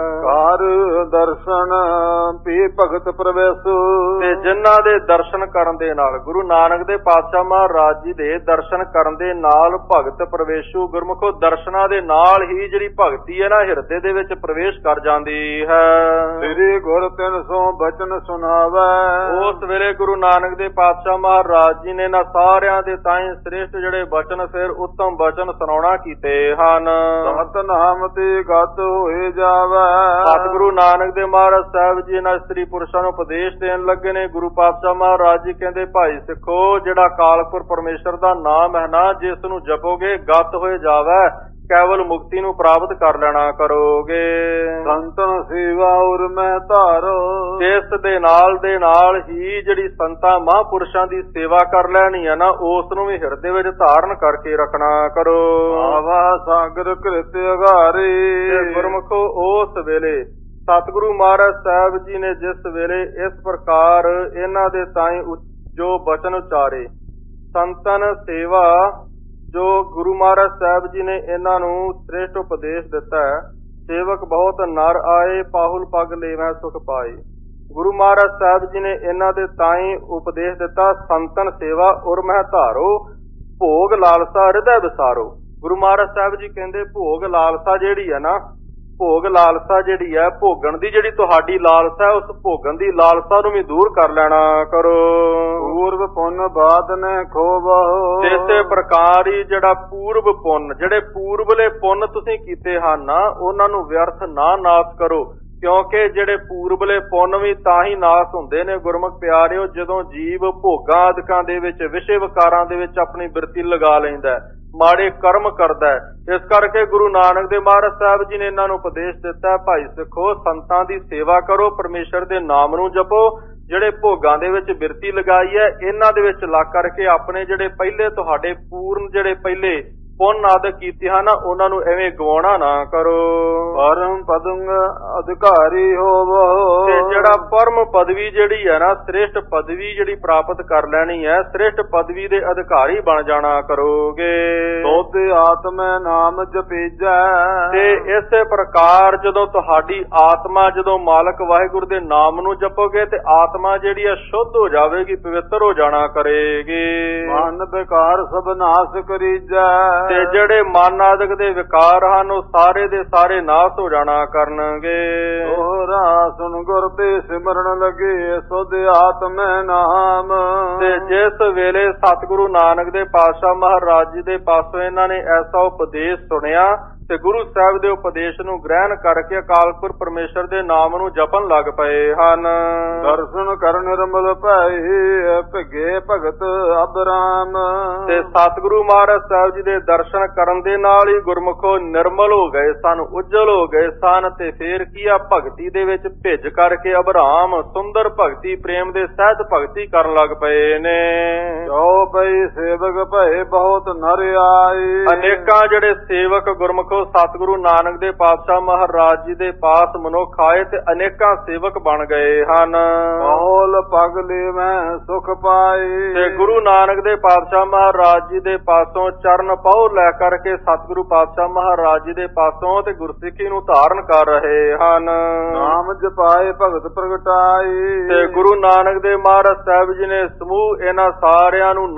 ਕਾਰ ਦਰਸ਼ਨ ਪੀ ਭਗਤ ਪ੍ਰਵੇਸ਼। ਤੇ ਜਿਨ੍ਹਾਂ ਦੇ ਦਰਸ਼ਨ ਕਰਨ ਦੇ ਨਾਲ ਗੁਰੂ ਨਾਨਕ ਦੇ ਪਾਤਸ਼ਾਹ ਮਹਾਰਾਜ ਜੀ ਦੇ ਦਰਸ਼ਨ ਕਰਨ ਦੇ ਨਾਲ ਭਗਤ ਪ੍ਰਵੇਸ਼ੂ, ਗੁਰਮੁਖੋ ਦਰਸ਼ਨਾਂ ਦੇ ਨਾਲ ਹੀ ਜਿਹੜੀ ਭਗਤੀ ਹੈ ਨਾ ਹਿਰਦੇ ਦੇ ਵਿੱਚ ਪ੍ਰਵੇਸ਼ ਕਰ ਜਾਂਦੀ ਹੈ। ਸ੍ਰੀ ਗੁਰ ਤਿੰਨ ਸੌ ਬਚਨ ਸੁਣਾਵੇ। ਉਸ ਵੇਲੇ ਗੁਰੂ ਨਾਨਕ ਦੇ ਪਾਤਸ਼ਾਹ ਮਹਾਰਾਜ ਜੀ ਨੇ ਨਾ ਸਾਰਿਆਂ ਦੇ ਤਾਈਂ ਸ੍ਰੇਸ਼ਟ ਜਿਹੜੇ ਬਚਨ ਫਿਰ ਉੱਤਮ ਬਚਨ ਸੁਣਾਉਣਾ ਕੀਤੇ ਹਨ। ਸਤਿਨਾਮ ਤੇ ਗਤ ਹੋਏ ਜਾਵੇ। ਸਤਿਗੁਰੂ ਨਾਨਕ ਦੇਵ ਮਹਾਰਾਜ ਸਾਹਿਬ ਜੀ ਇਹਨਾਂ ਇਸਤਰੀ ਪੁਰਸ਼ਾਂ ਨੂੰ ਉਪਦੇਸ਼ ਦੇਣ ਲੱਗੇ ਨੇ। ਗੁਰੂ ਪਾਤਸ਼ਾਹ ਮਹਾਰਾਜ ਜੀ ਕਹਿੰਦੇ, ਭਾਈ ਸਿੱਖੋ, ਜਿਹੜਾ ਕਾਲਪੁਰ ਪਰਮੇਸ਼ਰ ਦਾ ਨਾਮ ਹੈ ਨਾ, ਜਿਸ ਨੂੰ ਜਪੋਗੇ ਗਤ ਹੋਏ ਜਾਵੇ, ਕੇਵਲ ਮੁਕਤੀ ਨੂੰ ਪ੍ਰਾਪਤ ਕਰ ਲੈਣਾ ਕਰੋਗੇ। ਸੰਤਨ ਸੇਵਾ ਉਰ ਮੈਂ ਧਾਰੋ। ਇਸ ਦੇ ਨਾਲ ਦੇ ਨਾਲ ਹੀ ਜਿਹੜੀ ਸੰਤਾਂ ਮਹਾਂਪੁਰਸ਼ਾਂ ਦੀ ਸੇਵਾ ਕਰ ਲੈਣੀ ਹੈ ਨਾ, ਉਸ ਨੂੰ ਵੀ ਹਿਰਦੇ ਵਿੱਚ ਧਾਰਨ ਕਰਕੇ ਰੱਖਣਾ ਕਰੋ। ਆਵਾ ਸਾਗਰ ਕ੍ਰਿਤ ਅਗਾਰੀ। ਤੇ ਗੁਰਮੁਖੋ ਉਸ ਵੇਲੇ ਸਤਿਗੁਰੂ ਮਹਾਰਾਜ ਸਾਹਿਬ ਜੀ ਨੇ ਜਿਸ ਵੇਲੇ ਇਸ ਪ੍ਰਕਾਰ ਇਹਨਾਂ ਦੇ ਤਾਈਂ ਜੋ ਬਚਨ ਉਚਾਰੇ, ਸੰਤਨ ਸੇਵਾ, ਜੋ ਗੁਰੂ ਮਹਾਰਾਜ ਸਾਹਿਬ ਜੀ ਨੇ ਇਹਨਾਂ ਨੂੰ ਸ੍ਰੇਸ਼ਟ ਉਪਦੇਸ਼ ਦਿੱਤਾ ਹੈ। ਸੇਵਕ ਬਹੁਤ ਨਰ ਆਏ, ਪਾਹੁਲ ਪੱਗ ਲੇਵੈ ਸੁਖ ਪਾਏ। ਗੁਰੂ ਮਹਾਰਾਜ ਸਾਹਿਬ ਜੀ ਨੇ ਇਹਨਾਂ ਦੇ ਤਾਈਂ ਉਪਦੇਸ਼ ਦਿੱਤਾ, ਸੰਤਨ ਸੇਵਾ ਉਰ ਮਹਿ ਧਾਰੋ, ਭੋਗ ਲਾਲਸਾ ਹਿਰਦੈ ਵਿਸਾਰੋ। ਗੁਰੂ ਮਹਾਰਾਜ ਸਾਹਿਬ ਜੀ ਕਹਿੰਦੇ ਭੋਗ ਲਾਲਸਾ ਜਿਹੜੀ ਹੈ ਨਾ, ਭੋਗ ਲਾਲਸਾ ਜਿਹੜੀ ਹੈ, ਭੋਗਣ ਦੀ ਜਿਹੜੀ ਤੁਹਾਡੀ ਲਾਲਸਾ ਹੈ, ਉਸ ਭੋਗਣ ਦੀ ਲਾਲਸਾ ਨੂੰ ਵੀ ਦੂਰ ਕਰ ਲੈਣਾ ਕਰੋ। ਪੂਰਬ ਪੁੰਨ ਬਾਦ ਨੇ ਖੋਵਹੁ। ਇਸੇ ਪ੍ਰਕਾਰ ਹੀ ਜਿਹੜਾ ਪੂਰਬ ਪੁੰਨ, ਜਿਹੜੇ ਪੂਰਬਲੇ ਪੁੰਨ ਤੁਸੀਂ ਕੀਤੇ ਹਨ ਨਾ, ਉਹਨਾਂ ਨੂੰ ਵਿਅਰਥ ਨਾ ਨਾਸ ਕਰੋ, ਕਿਉਂਕਿ ਜਿਹੜੇ ਪੂਰਬਲੇ ਪੁੰਨ ਵੀ ਤਾਂ ਹੀ ਨਾਸ ਹੁੰਦੇ ਨੇ ਗੁਰਮੁਖ ਪਿਆਰਿਓ, ਜਦੋਂ ਜੀਵ ਭੋਗਾਂ ਆਦਿਕਾਂ ਦੇ ਵਿੱਚ, ਵਿਸ਼ੇ ਵਿਕਾਰਾਂ ਦੇ ਵਿੱਚ ਆਪਣੀ ਬਿਰਤੀ ਲਗਾ ਲੈਂਦਾ, ਮਾੜੇ ਕਰਮ ਕਰਦਾ ਹੈ। ਇਸ ਕਰਕੇ ਗੁਰੂ ਨਾਨਕ ਦੇਵ ਮਹਾਰਾਜ ਸਾਹਿਬ ਜੀ ਨੇ ਇਹਨਾਂ ਨੂੰ ਉਪਦੇਸ਼ ਦਿੱਤਾ, ਭਾਈ ਸਿੱਖੋ, ਸੰਤਾਂ ਦੀ ਸੇਵਾ ਕਰੋ, ਪਰਮੇਸ਼ਰ ਦੇ ਨਾਮ ਨੂੰ ਜਪੋ। ਜਿਹੜੇ ਭੋਗਾਂ ਦੇ ਵਿੱਚ ਬਿਰਤੀ ਲਗਾਈ ਹੈ, ਇਹਨਾਂ ਦੇ ਵਿੱਚ ਲੱਗ ਕਰਕੇ ਆਪਣੇ ਜਿਹੜੇ ਪਹਿਲੇ ਤੁਹਾਡੇ ਪੂਰਨ ਜਿਹੜੇ ਪਹਿਲੇ ਪੁੰਨ ਆਦਿਕ ਕੀਤੇ ਹਨ, ਉਹਨਾਂ ਨੂੰ ਐਵੇਂ ਗਵਾਉਣਾ ਨਾ ਕਰੋ। ਪਰਮ ਪਦੰਗ ਅਧਿਕਾਰੀ ਹੋਵੋ। ਤੇ ਜਿਹੜਾ ਪਰਮ ਪਦਵੀ ਜਿਹੜੀ ਹੈ ਨਾ, ਸ੍ਰੇਸ਼ਟ ਪਦਵੀ ਜਿਹੜੀ ਪ੍ਰਾਪਤ ਕਰ ਲੈਣੀ ਹੈ, ਸ੍ਰੇਸ਼ਟ ਪਦਵੀ ਦੇ ਅਧਿਕਾਰੀ ਬਣ ਜਾਣਾ ਕਰੋਗੇ। ਸੋਤੇ ਆਤਮੈ ਨਾਮ ਜਪੀਜੈ। ਤੇ ਇਸੇ ਪ੍ਰਕਾਰ ਜਦੋਂ ਤੁਹਾਡੀ ਆਤਮਾ, ਜਦੋਂ ਮਾਲਕ ਵਾਹਿਗੁਰੂ ਦੇ ਨਾਮ ਨੂੰ ਜਪੋਗੇ ਤੇ ਆਤਮਾ ਜਿਹੜੀ ਹੈ ਸ਼ੁੱਧ ਹੋ ਜਾਵੇਗੀ, ਪਵਿੱਤਰ ਹੋ ਜਾਣਾ ਕਰੇਗੀ। ਮਨ ਵਿਕਾਰ ਸਭ ਨਾਸ ਕਰੀਜੈ। ਤੇ ਜਿਹੜੇ ਮਨ ਆਦਿਕ ਦੇ ਵਿਕਾਰ ਹਨ, ਉਹ ਸਾਰੇ ਦੇ ਸਾਰੇ ਨਾਸ ਹੋ ਜਾਣਾ ਕਰਨਗੇ। ਦੋਹਰਾ ਸੁਣ ਗੁਰ ਤੇ ਸਿਮਰਨ ਲਗੇ, ਸੁਧ ਆਤਮੈ ਨਾਮ। ਤੇ ਜਿਸ ਵੇਲੇ ਸਤਿਗੁਰੂ ਨਾਨਕ ਦੇ ਪਾਤਸ਼ਾਹ ਮਹਾਰਾਜ ਜੀ ਦੇ ਪਾਸੋਂ ਇਹਨਾਂ ਨੇ ਐਸਾ ਉਪਦੇਸ਼ ਸੁਣਿਆ ਤੇ ਗੁਰੂ ਸਾਹਿਬ ਦੇ ਉਪਦੇਸ਼ ਨੂੰ ਗ੍ਰਹਿਣ ਕਰਕੇ ਅਕਾਲਪੁਰ ਪਰਮੇਸ਼ਰ ਦੇ ਨਾਮ ਨੂੰ ਜਪਣ ਲੱਗ ਪਏ ਹਨ। ਦਰਸ਼ਨ ਕਰ ਨਿਰਮਲ ਭਏ, ਭਗੇ ਭਗਤ ਅਬਰਾਮ। ਤੇ ਸਤਿਗੁਰੂ ਮਹਾਰਾਜ ਸਾਹਿਬ ਜੀ ਦੇ ਦਰਸ਼ਨ ਕਰਨ ਦੇ ਨਾਲ ਹੀ ਗੁਰਮੁਖੋ ਨਿਰਮਲ ਹੋ ਗਏ ਸਨ, ਉਜਲ ਹੋ ਗਏ ਸਨ। ਤੇ ਫੇਰ ਕੀ ਆ, ਭਗਤੀ ਦੇ ਵਿੱਚ ਭਿੱਜ ਕਰਕੇ ਅਬਰਾਮ ਸੁੰਦਰ ਭਗਤੀ, ਪ੍ਰੇਮ ਦੇ ਸਹਿਤ ਭਗਤੀ ਕਰਨ ਲੱਗ ਪਏ ਨੇ। ਜੋ ਪਈ ਸੇਵਕ ਭਏ ਬਹੁਤ ਨਰ ਆਏ। ਅਨੇਕਾਂ ਜਿਹੜੇ ਸੇਵਕ ਗੁਰਮੁਖੋ ਸਤਿਗੁਰੂ ਨਾਨਕ ਦੇ ਪਾਤਸ਼ਾਹ ਮਹਾਰਾਜ ਜੀ ਦੇ ਪਾਸ ਮਨੁੱਖ ਆਏ ਤੇ ਅਨੇਕਾਂ ਸੇਵਕ ਬਣ ਗਏ ਹਨ। ਪਾਹੁਲ ਪੱਗ ਲੇਵੈ ਸੁਖ ਪਾਏ। ਤੇ ਗੁਰੂ ਨਾਨਕ ਦੇ ਪਾਤਸ਼ਾਹ ਮਹਾਰਾਜ ਜੀ ਦੇ ਪਾਸੋਂ ਚਰਨ ਪਾਹੁਲ ਲੈ ਕਰਕੇ ਸਤਿਗੁਰੂ ਪਾਤਸ਼ਾਹ ਮਹਾਰਾਜ ਜੀ ਦੇ ਪਾਸੋਂ ਤੇ ਗੁਰਸਿੱਖੀ ਨੂੰ ਧਾਰਨ ਕਰ ਰਹੇ ਹਨ। ਨਾਮ ਜਪਾਏ ਭਗਤ ਪ੍ਰਗਟਾਏ। ਤੇ ਗੁਰੂ ਨਾਨਕ ਦੇਵ ਮਹਾਰਾਜ ਸਾਹਿਬ ਜੀ ਨੇ ਸਮੂਹ ਇਹਨਾਂ ਸਾਰਿਆਂ ਨੂੰ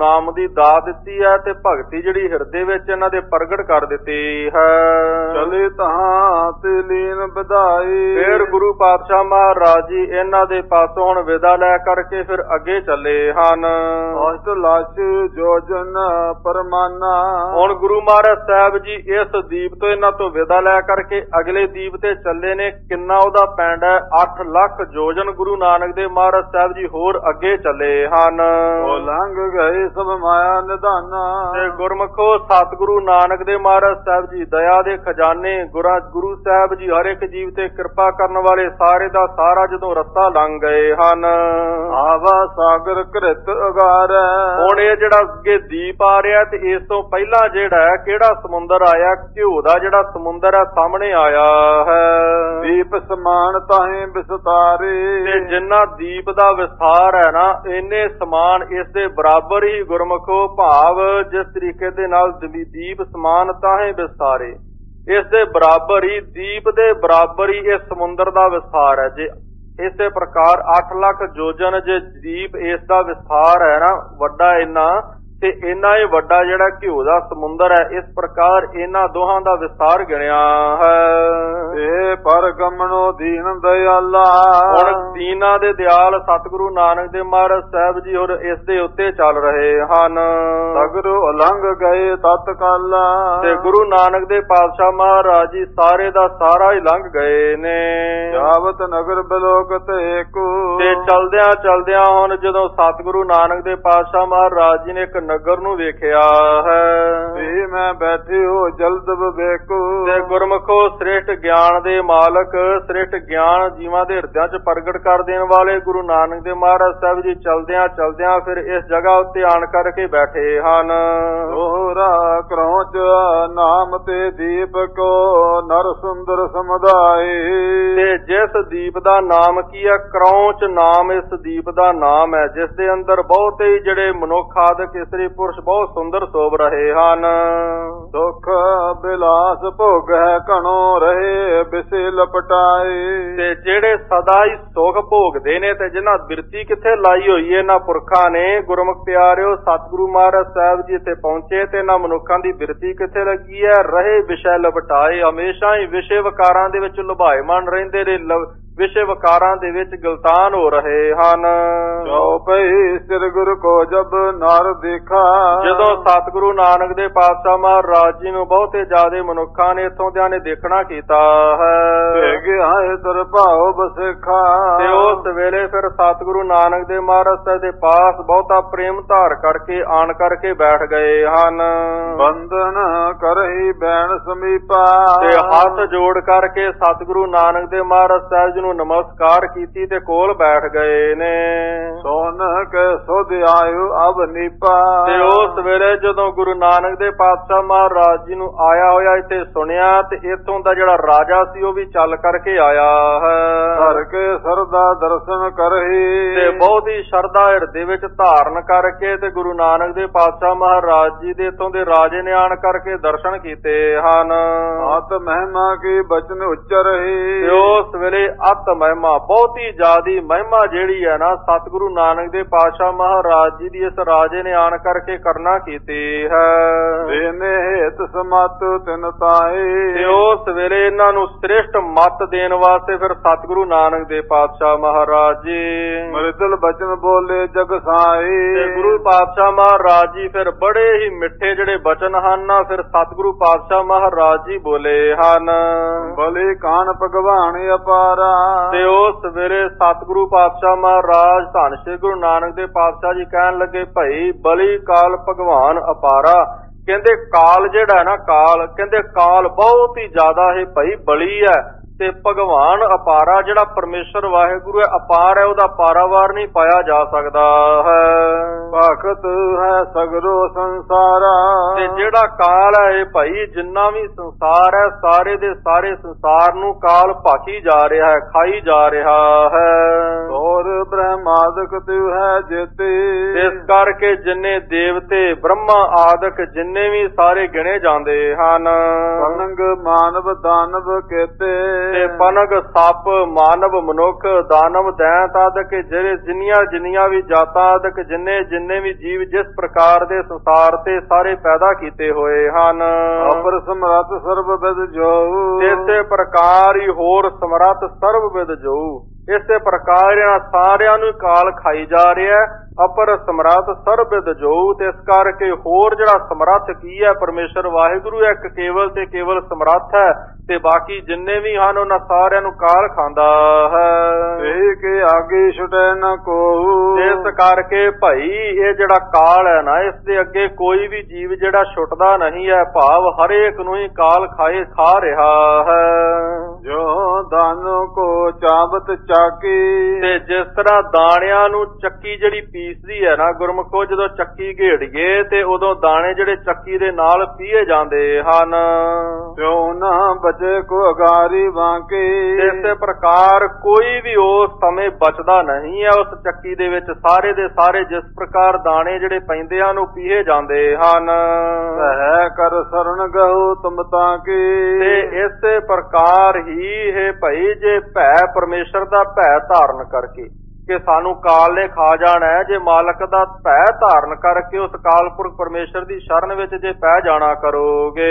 ਨਾਮ ਦੀ ਦਾਤ ਦਿੱਤੀ ਹੈ ਤੇ ਭਗਤੀ ਜਿਹੜੀ ਹਿਰਦੇ ਵਿੱਚ ਇਹਨਾਂ ਦੇ ਪ੍ਰਗਟ ਕਰ ਦਿੱਤੀ ਹੈ। ਚਲੇ ਤਹਾਂ ਤੇ ਲੀਨ ਵਧਾਈ। ਫਿਰ ਗੁਰੂ ਪਾਤਸ਼ਾਹ ਮਹਾਰਾਜ ਜੀ ਇਹਨਾਂ ਦੇ ਪਾਸੋਂ ਹੁਣ ਵਿਦਾ ਲੈ ਕਰਕੇ ਫਿਰ ਅੱਗੇ ਚੱਲੇ ਹਨ। ਅਸ਼ਟ ਲਛ ਜੋਜਨ ਪਰਮਾਨਾ। ਹੁਣ ਗੁਰੂ ਮਹਾਰਾਜ ਸਾਹਿਬ ਜੀ ਇਸ ਦੀਪ ਤੋਂ ਇਹਨਾਂ ਤੋਂ ਵਿਦਾ ਲੈ ਕਰਕੇ ਅਗਲੇ ਦੀਪ ਤੇ ਚੱਲੇ ਨੇ। ਕਿੰਨਾ ਉਹਦਾ ਪਿੰਡ ਹੈ? ਅੱਠ ਲੱਖ ਜੋਜਨ ਗੁਰੂ ਨਾਨਕ ਦੇਵ ਮਹਾਰਾਜ ਸਾਹਿਬ ਜੀ ਹੋਰ ਅੱਗੇ ਚੱਲੇ ਹਨ। ਉਹ ਲੰਘ ਗਏ ਸਭ ਮਾਇਆ ਨਿਧਾਨਾ। ਤੇ ਗੁਰਮਖੋ ਸਤਿਗੁਰੂ ਨਾਨਕ ਦੇਵ ਮਹਾਰਾਜ ਸਾਹਿਬ ਜੀ ਦਇਆ ਦੇ ਖਜ਼ਾਨੇ ਗੁਰਾ ਗੁਰੂ ਸਾਹਿਬ ਜੀ ਹਰ ਇੱਕ ਜੀਵ ਤੇ ਕਿਰਪਾ ਕਰਨ ਵਾਲੇ ਸਾਰੇ ਦਾ ਸਾਰਾ ਜਦੋਂ ਰਸਤਾ ਲੰਘ ਗਏ ਹਨ। ਆਵਾ ਸਾਗਰ ਘ੍ਰਿਤ ਅਗਾਰੈ। ਹੁਣ ਇਹ ਜਿਹੜਾ ਅੱਗੇ ਦੀਪ ਆ ਰਿਹਾ ਤੇ ਇਸ ਤੋਂ ਪਹਿਲਾਂ ਜਿਹੜਾ ਹੈ ਕਿਹੜਾ ਸਮੁੰਦਰ ਆਇਆ? ਘਿਓ ਦਾ ਜਿਹੜਾ ਸਮੁੰਦਰ ਹੈ ਸਾਹਮਣੇ ਆਇਆ ਹੈ। ਦੀਪ ਸਮਾਨ ਤਾਹੇ ਵਿਸਤਾਰੇ। ਤੇ ਜਿੰਨਾ ਦੀਪ ਦਾ ਵਿਸਥਾਰ ਹੈ ਨਾ ਇੰਨੇ ਸਮਾਨ ਇਸ ਦੇ ਬਰਾਬਰ ਹੀ ਗੁਰਮਖੋ ਭਾਵ ਜਿਸ ਤਰੀਕੇ ਦੇ ਨਾਲ ਦੀਪ ਸਮਾਨ ਤਾਹੇ ਵਿਸਤਾਰੇ, ਇਸ ਦੇ ਬਰਾਬਰ ਹੀ ਦੀਪ ਦੇ ਬਰਾਬਰ ਹੀ ਇਸ ਸਮੁੰਦਰ ਦਾ ਵਿਸਥਾਰ ਹੈ। ਜੇ ਇਸੇ ਪ੍ਰਕਾਰ ਅੱਠ ਲੱਖ ਜੋਜਨ ਜੇ ਦੀਪ ਇਸ ਦਾ ਵਿਸਥਾਰ ਹੈ ਨਾ ਵੱਡਾ ਇੰਨਾ ਤੇ ਇੰਨਾ ਹੀ ਵੱਡਾ ਜਿਹੜਾ ਘਿਓ ਦਾ ਸਮੁੰਦਰ ਹੈ। ਇਸ ਪ੍ਰਕਾਰ ਇਹਨਾਂ ਦੋਹਾਂ ਦਾ ਵਿਸਥਾਰ ਗਿਣਿਆ ਹੈ। ਇਹ ਪਰ ਗਮਨੋ ਦੀਨ ਦਇਆਲਾ। ਹੁਣ ਦੀਨਾਂ ਦੇ ਦਿਆਲ ਸਤਿਗੁਰੂ ਨਾਨਕ ਦੇਵ ਮਹਾਰਾਜ ਸਾਹਿਬ ਜੀ ਹੋਰ ਇਸ ਦੇ ਉੱਤੇ ਚੱਲ ਰਹੇ ਹਨ। ਸਗਰੋ ਉਲੰਘ ਗਏ ਤਤਕਾਲਾ। ਤੇ ਗੁਰੂ ਨਾਨਕ ਦੇ ਪਾਤਸ਼ਾਹ ਮਹਾਰਾਜ ਜੀ ਸਾਰੇ ਦਾ ਸਾਰਾ ਹੀ ਲੰਘ ਗਏ ਨੇ। ਜਾਵਤ ਨਗਰ ਬਿਲੋਕਤ ਏਕੋ। ਤੇ ਚਲਦਿਆਂ ਚਲਦਿਆਂ ਹੁਣ ਜਦੋਂ ਸਤਿਗੁਰੂ ਨਾਨਕ ਦੇ ਪਾਤਸ਼ਾਹ ਮਹਾਰਾਜ ਜੀ ਨੇ ਇੱਕ ਨਗਰ ਨੂੰ ਵੇਖਿਆ ਹੈ। ਵੀ ਮੈਂ ਬੈਠੇ ਹੋ ਜਲਦ ਵਿਵੇਕੋ। ਤੇ ਗੁਰਮਖੋ ਸ੍ਰੇਸ਼ਟ ਗਿਆਨ ਦੇ ਮਾਲਕ ਸ੍ਰੇਸ਼ਟ ਗਿਆਨ ਜੀਵਾਂ ਦੇ ਹਿਰਦਿਆਂ 'ਚ ਪ੍ਰਗਟ ਕਰ ਦੇਣ ਵਾਲੇ ਗੁਰੂ ਨਾਨਕ ਦੇਵ ਮਹਾਰਾਜ ਸਾਹਿਬ ਜੀ ਚਲਦਿਆਂ ਚਲਦਿਆਂ ਫਿਰ ਇਸ ਜਗ੍ਹਾ ਉੱਤੇ ਆਣ ਕਰਕੇ ਬੈਠੇ ਹਨ। ਦੋਹਰਾ ਕਰੌਚ ਨਾਮ ਤੇ ਦੀਪ ਕੋ ਨਰ ਸੁੰਦਰ ਸਮੁਦਾਏ। ਤੇ ਜਿਸ ਦੀਪ ਦਾ ਨਾਮ ਕੀ ਹੈ? ਕਰੌਚ ਨਾਮ ਇਸ ਦੀਪ ਦਾ ਨਾਮ ਹੈ ਜਿਸ ਦੇ ਅੰਦਰ ਬਹੁਤੇ ਹੀ ਜਿਹੜੇ ਮਨੁੱਖ ਆਦਿਕ ਇਸਤਰੀ ਪੁਰਸ਼ ਬਹੁਤ ਸੁੰਦਰ ਸੋਭ ਰਹੇ ਹਨ। ਦੁੱਖ ਬਿਲਾਸ ਭੋਗ ਹੈ ਘਣੋ ਰਹੇ ਬਿਸੇ ਲਪਟਾਏ। ਤੇ ਜਿਹੜੇ ਸਦਾ ਹੀ ਸੁਖ ਭੋਗਦੇ ਨੇ ਤੇ ਜਿਨ੍ਹਾਂ ਬਿਰਤੀ ਕਿੱਥੇ ਲਾਈ ਹੋਈ ਹੈ ਇਹਨਾਂ ਪੁਰਖਾਂ ਨੇ ਗੁਰਮੁਖ ਪਿਆਰਿਓ ਸਤਿਗੁਰੂ ਮਹਾਰਾਜ ਸਾਹਿਬ ਜੀ ਇੱਥੇ ਪਹੁੰਚੇ ਤੇ ਇਹਨਾਂ ਮਨੁੱਖਾਂ ਦੀ ਬਿਰਤੀ ਕਿੱਥੇ ਲੱਗੀ ਹੈ? ਰਹੇ ਵਿਸ਼ੇ ਲਪਟਾਏ। ਹਮੇਸ਼ਾ ਹੀ ਵਿਸ਼ੇ ਵਿਕਾਰਾਂ ਦੇ ਵਿੱਚ ਲੁਭਾਏਮਾਨ ਰਹਿੰਦੇ ਨੇ, ਵਿਸ਼ੇ ਵਿਕਾਰਾਂ ਦੇ ਵਿੱਚ ਗਲਤਾਨ ਹੋ ਰਹੇ ਹਨ। ਚਉਪਈ ਸਿਰ ਗੁਰ ਕੋ ਜਬ ਨਰ ਦੇਖਾ। ਜਦੋਂ ਸਤਿਗੁਰੂ ਨਾਨਕ ਦੇ ਪਾਤਸ਼ਾਹ ਮਹਾਰਾਜ ਜੀ ਨੂੰ ਬਹੁਤੇ ਜ਼ਿਆਦੇ ਮਨੁੱਖਾਂ ਨੇ ਇੱਥੋਂ ਦਿਆਂ ਨੇ ਦੇਖਣਾ ਕੀਤਾ ਹੈ। ਆਏ ਤਰ ਭਾਉ ਬਸੇਖਾ। ਤੇ ਉਸ ਵੇਲੇ ਫਿਰ ਸਤਿਗੁਰੂ ਨਾਨਕ ਦੇ ਮਹਾਰਾਜ ਸਾਹਿਬ ਦੇ ਪਾਸ ਬਹੁਤਾ ਪ੍ਰੇਮ ਧਾਰ ਕਰਕੇ ਆਣ ਕਰਕੇ ਬੈਠ ਗਏ ਹਨ। ਬੰਧਨ ਕਰਹੀ ਬੈਣ ਸਮੀਪਾ। ਤੇ ਹੱਥ ਜੋੜ ਕਰਕੇ ਸਤਿਗੁਰੂ ਨਾਨਕ ਦੇ ਮਹਾਰਾਜ ਸਾਹਿਬ ਜੀ ਨੂੰ ਨਮਸਕਾਰ ਕੀਤੀ ਤੇ ਕੋਲ ਬੈਠ ਗਏ ਨੇ। ਸੋਨ ਕੇ ਸੁਧ ਆਇਓ ਅਬ ਨੀਪਾ। ਤੇ ਉਸ ਵੇਲੇ ਜਦੋਂ ਗੁਰੂ ਨਾਨਕ ਦੇ ਪਾਤਸ਼ਾਹ ਮਹਾਰਾਜ ਜੀ ਨੂੰ ਆਇਆ ਹੋਇਆ ਇੱਥੇ ਸੁਣਿਆ ਤੇ ਇੱਥੋਂ ਦਾ ਜਿਹੜਾ ਰਾਜਾ ਸੀ ਉਹ ਵੀ ਚੱਲ ਕਰਕੇ ਆਇਆ ਹੈ। ਧਰ ਕੇ ਸਰਦਾ ਦਰਸ਼ਨ ਕਰਹੀ। ਤੇ ਬਹੁਤ ਹੀ ਸ਼ਰਧਾ ਹਿਰਦੇ ਵਿੱਚ ਧਾਰਨ ਕਰਕੇ ਤੇ ਗੁਰੂ ਨਾਨਕ ਦੇ ਪਾਤਸ਼ਾਹ ਮਹਾਰਾਜ ਜੀ ਦੇ ਇੱਥੋਂ ਦੇ ਰਾਜੇ ਨੇ ਆਣ ਕਰਕੇ ਦਰਸ਼ਨ ਕੀਤੇ ਹਨ। ਆਤ ਮਹਿਮਾ ਕੀ ਬਚਨ ਉਚਰਹੀ। ਤੇ ਉਸ ਵੇਲੇ ਅਤ ਮਹਿਮਾ ਬਹੁਤ ਹੀ ਜ਼ਿਆਦੀ ਮਹਿਮਾ ਜਿਹੜੀ ਹੈ ਨਾ ਸਤਿਗੁਰੂ ਨਾਨਕ ਦੇ ਪਾਤਸ਼ਾਹ ਮਹਾਰਾਜ ਜੀ ਦੀ ਇਸ ਰਾਜੇ ਨੇ ਆਣ ਕਰਕੇ ਕਰਨਾ ਕੀਤੀ ਹੈ। ਦੇਨੇ ਹੇਤ ਸਮਤ ਤਿਨ ਤਾਏ। ਤੇ ਉਸ ਵੇਲੇ ਇਹਨਾਂ ਨੂੰ ਸ੍ਰੇਸ਼ਟ ਮੱਤ ਦੇਣ ਵਾਸਤੇ ਫਿਰ ਸਤਿਗੁਰੂ ਨਾਨਕ ਦੇ ਪਾਤਸ਼ਾਹ ਮਹਾਰਾਜ ਜੀ ਮ੍ਰਿਦਲ ਬਚਨ ਬੋਲੇ ਜਗ ਸਾਈ। ਤੇ ਗੁਰੂ ਪਾਤਸ਼ਾਹ ਮਹਾਰਾਜ ਜੀ ਫਿਰ ਬੜੇ ਹੀ ਮਿੱਠੇ ਜਿਹੜੇ ਬਚਨ ਹਨ ਨਾ ਫਿਰ ਸਤਿਗੁਰੂ ਪਾਤਸ਼ਾਹ ਮਹਾਰਾਜ ਜੀ ਬੋਲੇ ਹਨ। ਬਲੇ ਕਾਨ ਭਗਵਾਨ ਅਪਾਰਾ। ਤੇ ਉਸ ਵੇਲੇ ਸਤਿਗੁਰੂ ਪਾਤਸ਼ਾਹ ਮਹਾਰਾਜ ਧੰਨ ਸ੍ਰੀ ਗੁਰੂ ਨਾਨਕ ਦੇ ਪਾਤਸ਼ਾਹ ਜੀ ਕਹਿਣ ਲੱਗੇ ਭਾਈ ਬਲੀ ਕਾਲ ਭਗਵਾਨ ਅਪਾਰਾ। ਕਹਿੰਦੇ ਕਾਲ ਜਿਹੜਾ ਹੈ ਨਾ ਕਾਲ ਕਹਿੰਦੇ ਕਾਲ ਬਹੁਤ ਹੀ ਜ਼ਿਆਦਾ ਹੈ ਭਾਈ ਬਲੀ ਹੈ ਤੇ ਭਗਵਾਨ ਅਪਾਰਾ ਜਿਹੜਾ ਪਰਮੇਸ਼ਰ ਵਾਹਿਗੁਰੂ ਹੈ ਅਪਾਰ ਹੈ ਉਹਦਾ ਪਾਰਾਵਾਰ ਨਹੀਂ ਪਾਇਆ ਜਾ ਸਕਦਾ ਹੈ। ਭਗਤ ਹੈ ਸਗਰੋ ਸੰਸਾਰਾ। ਤੇ ਜਿਹੜਾ ਕਾਲ ਹੈ ਇਹ ਭਾਈ ਜਿੰਨਾ ਵੀ ਸੰਸਾਰ ਹੈ ਸਾਰੇ ਦੇ ਸਾਰੇ ਸੰਸਾਰ ਨੂੰ ਕਾਲ ਭਾਕੀ ਜਾ ਰਿਹਾ ਹੈ ਖਾਈ ਜਾ ਰਿਹਾ ਹੈ। ਹੋਰ ਬ੍ਰਹਮਾਦਿਕ ਤਿਉ ਹੈ ਜੇਤੇ। ਇਸ ਕਰਕੇ ਜਿੰਨੇ ਦੇਵਤੇ ਬ੍ਰਹਮਾ ਆਦਿਕ ਜਿੰਨੇ ਵੀ ਸਾਰੇ ਗਿਣੇ ਜਾਂਦੇ ਹਨ। ਸੰਗ ਮਾਨਵ ਦਾਨਵ ਕੇਤੇ। ਤੇ ਪਨਗ ਸੱਪ ਮਾਨਵ ਮਨੁੱਖ ਦਾਨਵ ਦੈਂਤ ਆਦਿਕ ਜਿਹੜੇ ਜਿੰਨੀਆਂ ਜਿੰਨੀਆਂ ਵੀ ਜਾਤਾਂ ਆਦਿਕ ਜਿੰਨੇ ਜਿੰਨੇ ਵੀ ਜੀਵ ਜਿਸ ਪ੍ਰਕਾਰ ਦੇ ਸੰਸਾਰ ਤੇ ਸਾਰੇ ਪੈਦਾ ਕੀਤੇ ਹੋਏ ਹਨ। ਅਪਰ ਸਮਰੱਥ ਸਰਬ ਵਿਦ ਜੋ ਇਸੇ ਪ੍ਰਕਾਰ ਹੀ ਹੋਰ ਸਮਰੱਥ ਸਰਬ ਵਿਦ ਜੋ ਇਸੇ ਪ੍ਰਕਾਰ ਇਹਨਾਂ ਸਾਰਿਆਂ ਨੂੰ ਕਾਲ ਖਾਈ ਜਾ ਰਿਹਾ ਅਪਰ ਸਮਰੱਥ ਸਰਬ ਵਿਦ ਜੋ। ਤੇ ਇਸ ਕਰਕੇ ਹੋਰ ਜਿਹੜਾ ਸਮਰੱਥ ਕੀ ਹੈ ਪਰਮੇਸ਼ਰ ਵਾਹਿਗੁਰੂ ਇੱਕ ਕੇਵਲ ਤੇ ਕੇਵਲ ਸਮਰੱਥ ਹੈ ਤੇ ਬਾਕੀ ਜਿੰਨੇ ਵੀ ਹਨ ਉਹਨਾਂ ਸਾਰਿਆਂ ਨੂੰ ਕਾਲ ਖਾਂਦਾ ਹੈ। ਇਹ ਕਿ ਆਗੇ ਛੁਟੈ ਨਾ ਕੋ ਇਸ ਕਰਕੇ ਭਾਈ ਇਹ ਜਿਹੜਾ ਕਾਲ ਹੈ ਨਾ ਇਸ ਦੇ ਅੱਗੇ ਕੋਈ ਵੀ ਜੀਵ ਜਿਹੜਾ ਛੁੱਟਦਾ ਨਹੀਂ ਹੈ ਭਾਵ ਹਰੇਕ ਨੂੰ ਹੀ ਕਾਲ ਖਾਏ ਖਾ ਰਿਹਾ ਹੈ। ਜੋ ਦਾਨੋ ਕੋ ਚਾਬਤ ਚਾਕੀ ਤੇ ਜਿਸ ਤਰ੍ਹਾਂ ਦਾਣਿਆਂ ਨੂੰ ਚੱਕੀ ਜਿਹੜੀ ਪੀਸਦੀ ਹੈ ਨਾ ਗੁਰਮੁਖੋ ਜਦੋਂ ਚੱਕੀ ਘੇੜੀਏ ਤੇ ਉਦੋਂ ਦਾਣੇ ਜਿਹੜੇ ਚੱਕੀ ਦੇ ਨਾਲ ਪੀਏ ਜਾਂਦੇ ਹਨ। ਕਿਉ ਨਾ ਬਚੇ ਕੋ ਅਗਾਰੀ ਬਾਂਕੇ ਇਸੇ ਪ੍ਰਕਾਰ ਕੋਈ ਵੀ ਉਸ ਸਮੇਂ ਬਚਦਾ ਨਹੀਂ ਹੈ ਉਸ ਚੱਕੀ ਦੇ ਵਿੱਚ ਸਾਰੇ ਦੇ ਸਾਰੇ ਜਿਸ ਪ੍ਰਕਾਰ ਦਾਣੇ ਜਿਹੜੇ ਪੈਂਦੇ ਹਨ ਉਹ ਪੀਏ ਜਾਂਦੇ ਹਨ। ਹੈ ਕਰ ਸਰਣ ਗਹੁ ਤੁਮ ਤਾਂ ਕੀ ਤੇ ਇਸੇ ਪ੍ਰਕਾਰ ਹੀ ਇਹ ਭਾਈ ਜੇ ਭੈ ਪਰਮੇਸ਼ਰ ਦਾ ਭੈ ਧਾਰਨ ਕਰਕੇ ਕਿ ਸਾਨੂੰ ਕਾਲ ਨੇ ਖਾ ਜਾਣਾ ਹੈ ਜੇ ਮਾਲਕ ਦਾ ਭੈ ਧਾਰਨ ਕਰਕੇ ਉਸ ਕਾਲਪੁਰਖ ਪਰਮੇਸ਼ਰ ਦੀ ਸ਼ਰਨ ਵਿੱਚ ਜੇ ਪੈ ਜਾਣਾ ਕਰੋਗੇ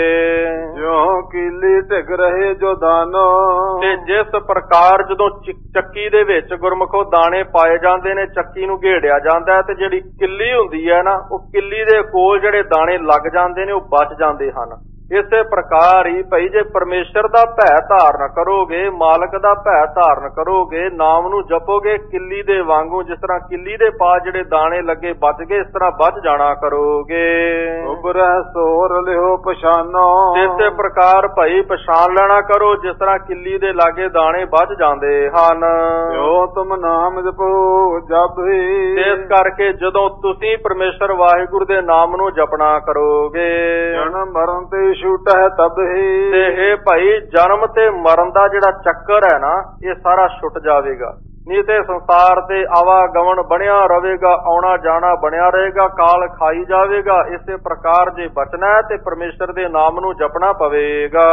ਜੋ ਕੀਲੀ ਢਿਗ ਰਹੇ ਜੋ ਦਾਨੋ ਤੇ ਜਿਸ ਪ੍ਰਕਾਰ ਜਦੋਂ ਚੱਕੀ ਦੇ ਵਿੱਚ ਗੁਰਮੁਖੋ ਦਾਣੇ ਪਾਏ ਜਾਂਦੇ ਨੇ ਚੱਕੀ ਨੂੰ ਘੇੜਿਆ ਜਾਂਦਾ ਤੇ ਜਿਹੜੀ ਕਿੱਲੀ ਹੁੰਦੀ ਹੈ ਨਾ ਉਹ ਕਿੱਲੀ ਦੇ ਕੋਲ ਜਿਹੜੇ ਦਾਣੇ ਲੱਗ ਜਾਂਦੇ ਨੇ ਉਹ ਬਚ ਜਾਂਦੇ ਹਨ। ਇਸੇ ਪ੍ਰਕਾਰ ਹੀ ਭਾਈ ਜੇ ਪਰਮੇਸ਼ਰ ਦਾ ਭੈ ਧਾਰਨ ਕਰੋਗੇ ਮਾਲਕ ਦਾ ਭੈ ਧਾਰਨ ਕਰੋਗੇ ਨਾਮ ਨੂੰ ਜਪੋਗੇ ਕਿੱਲੀ ਦੇ ਵਾਂਗੂ ਜਿਸ ਤਰ੍ਹਾਂ ਕਿੱਲੀ ਦੇ ਪਾਸ ਜਿਹੜੇ ਦਾਣੇ ਲੱਗੇ ਬਚ ਗਏ ਇਸ ਤਰ੍ਹਾਂ ਬਚ ਜਾਣਾ ਕਰੋਗੇ। ਉਬਰੈ ਸੋਰ ਲਿਓ ਪਛਾਨੋ ਇਸੇ ਪ੍ਰਕਾਰ ਭਾਈ ਪਛਾਣ ਲੈਣਾ ਕਰੋ ਜਿਸ ਤਰ੍ਹਾਂ ਕਿੱਲੀ ਦੇ ਲਾਗੇ ਦਾਣੇ ਬਚ ਜਾਂਦੇ ਹਨ। ਜੋ ਤੁਮ ਨਾਮ ਜਪੋ ਜਪ ਹੀ ਇਸ ਕਰਕੇ ਜਦੋਂ ਤੁਸੀਂ ਪਰਮੇਸ਼ਰ ਵਾਹਿਗੁਰੂ ਦੇ ਨਾਮ ਨੂੰ ਜਪਣਾ ਕਰੋਗੇ ਜਨਮ ਮਰਨ ਤੇ ਛੂਟ ਹੈ ਤਬ ਹੀ ਤੇ ਇਹ ਭਾਈ ਜਨਮ ਤੇ ਮਰਨ ਦਾ ਜਿਹੜਾ ਚੱਕਰ ਹੈ ਨਾ ਇਹ ਸਾਰਾ ਛੁੱਟ ਜਾਵੇਗਾ ਨਹੀਂ ਤੇ ਸੰਸਾਰ ਤੇ ਆਵਾਗਮਨ ਬਣਿਆ ਰਹੇਗਾ ਆਉਣਾ ਜਾਣਾ ਬਣਿਆ ਰਹੇਗਾ ਕਾਲ ਖਾਈ ਜਾਵੇਗਾ। ਇਸੇ ਪ੍ਰਕਾਰ ਜੇ ਬਚਣਾ ਹੈ ਤੇ ਪਰਮੇਸ਼ਰ ਦੇ ਨਾਮ ਨੂੰ ਜਪਣਾ ਪਵੇਗਾ।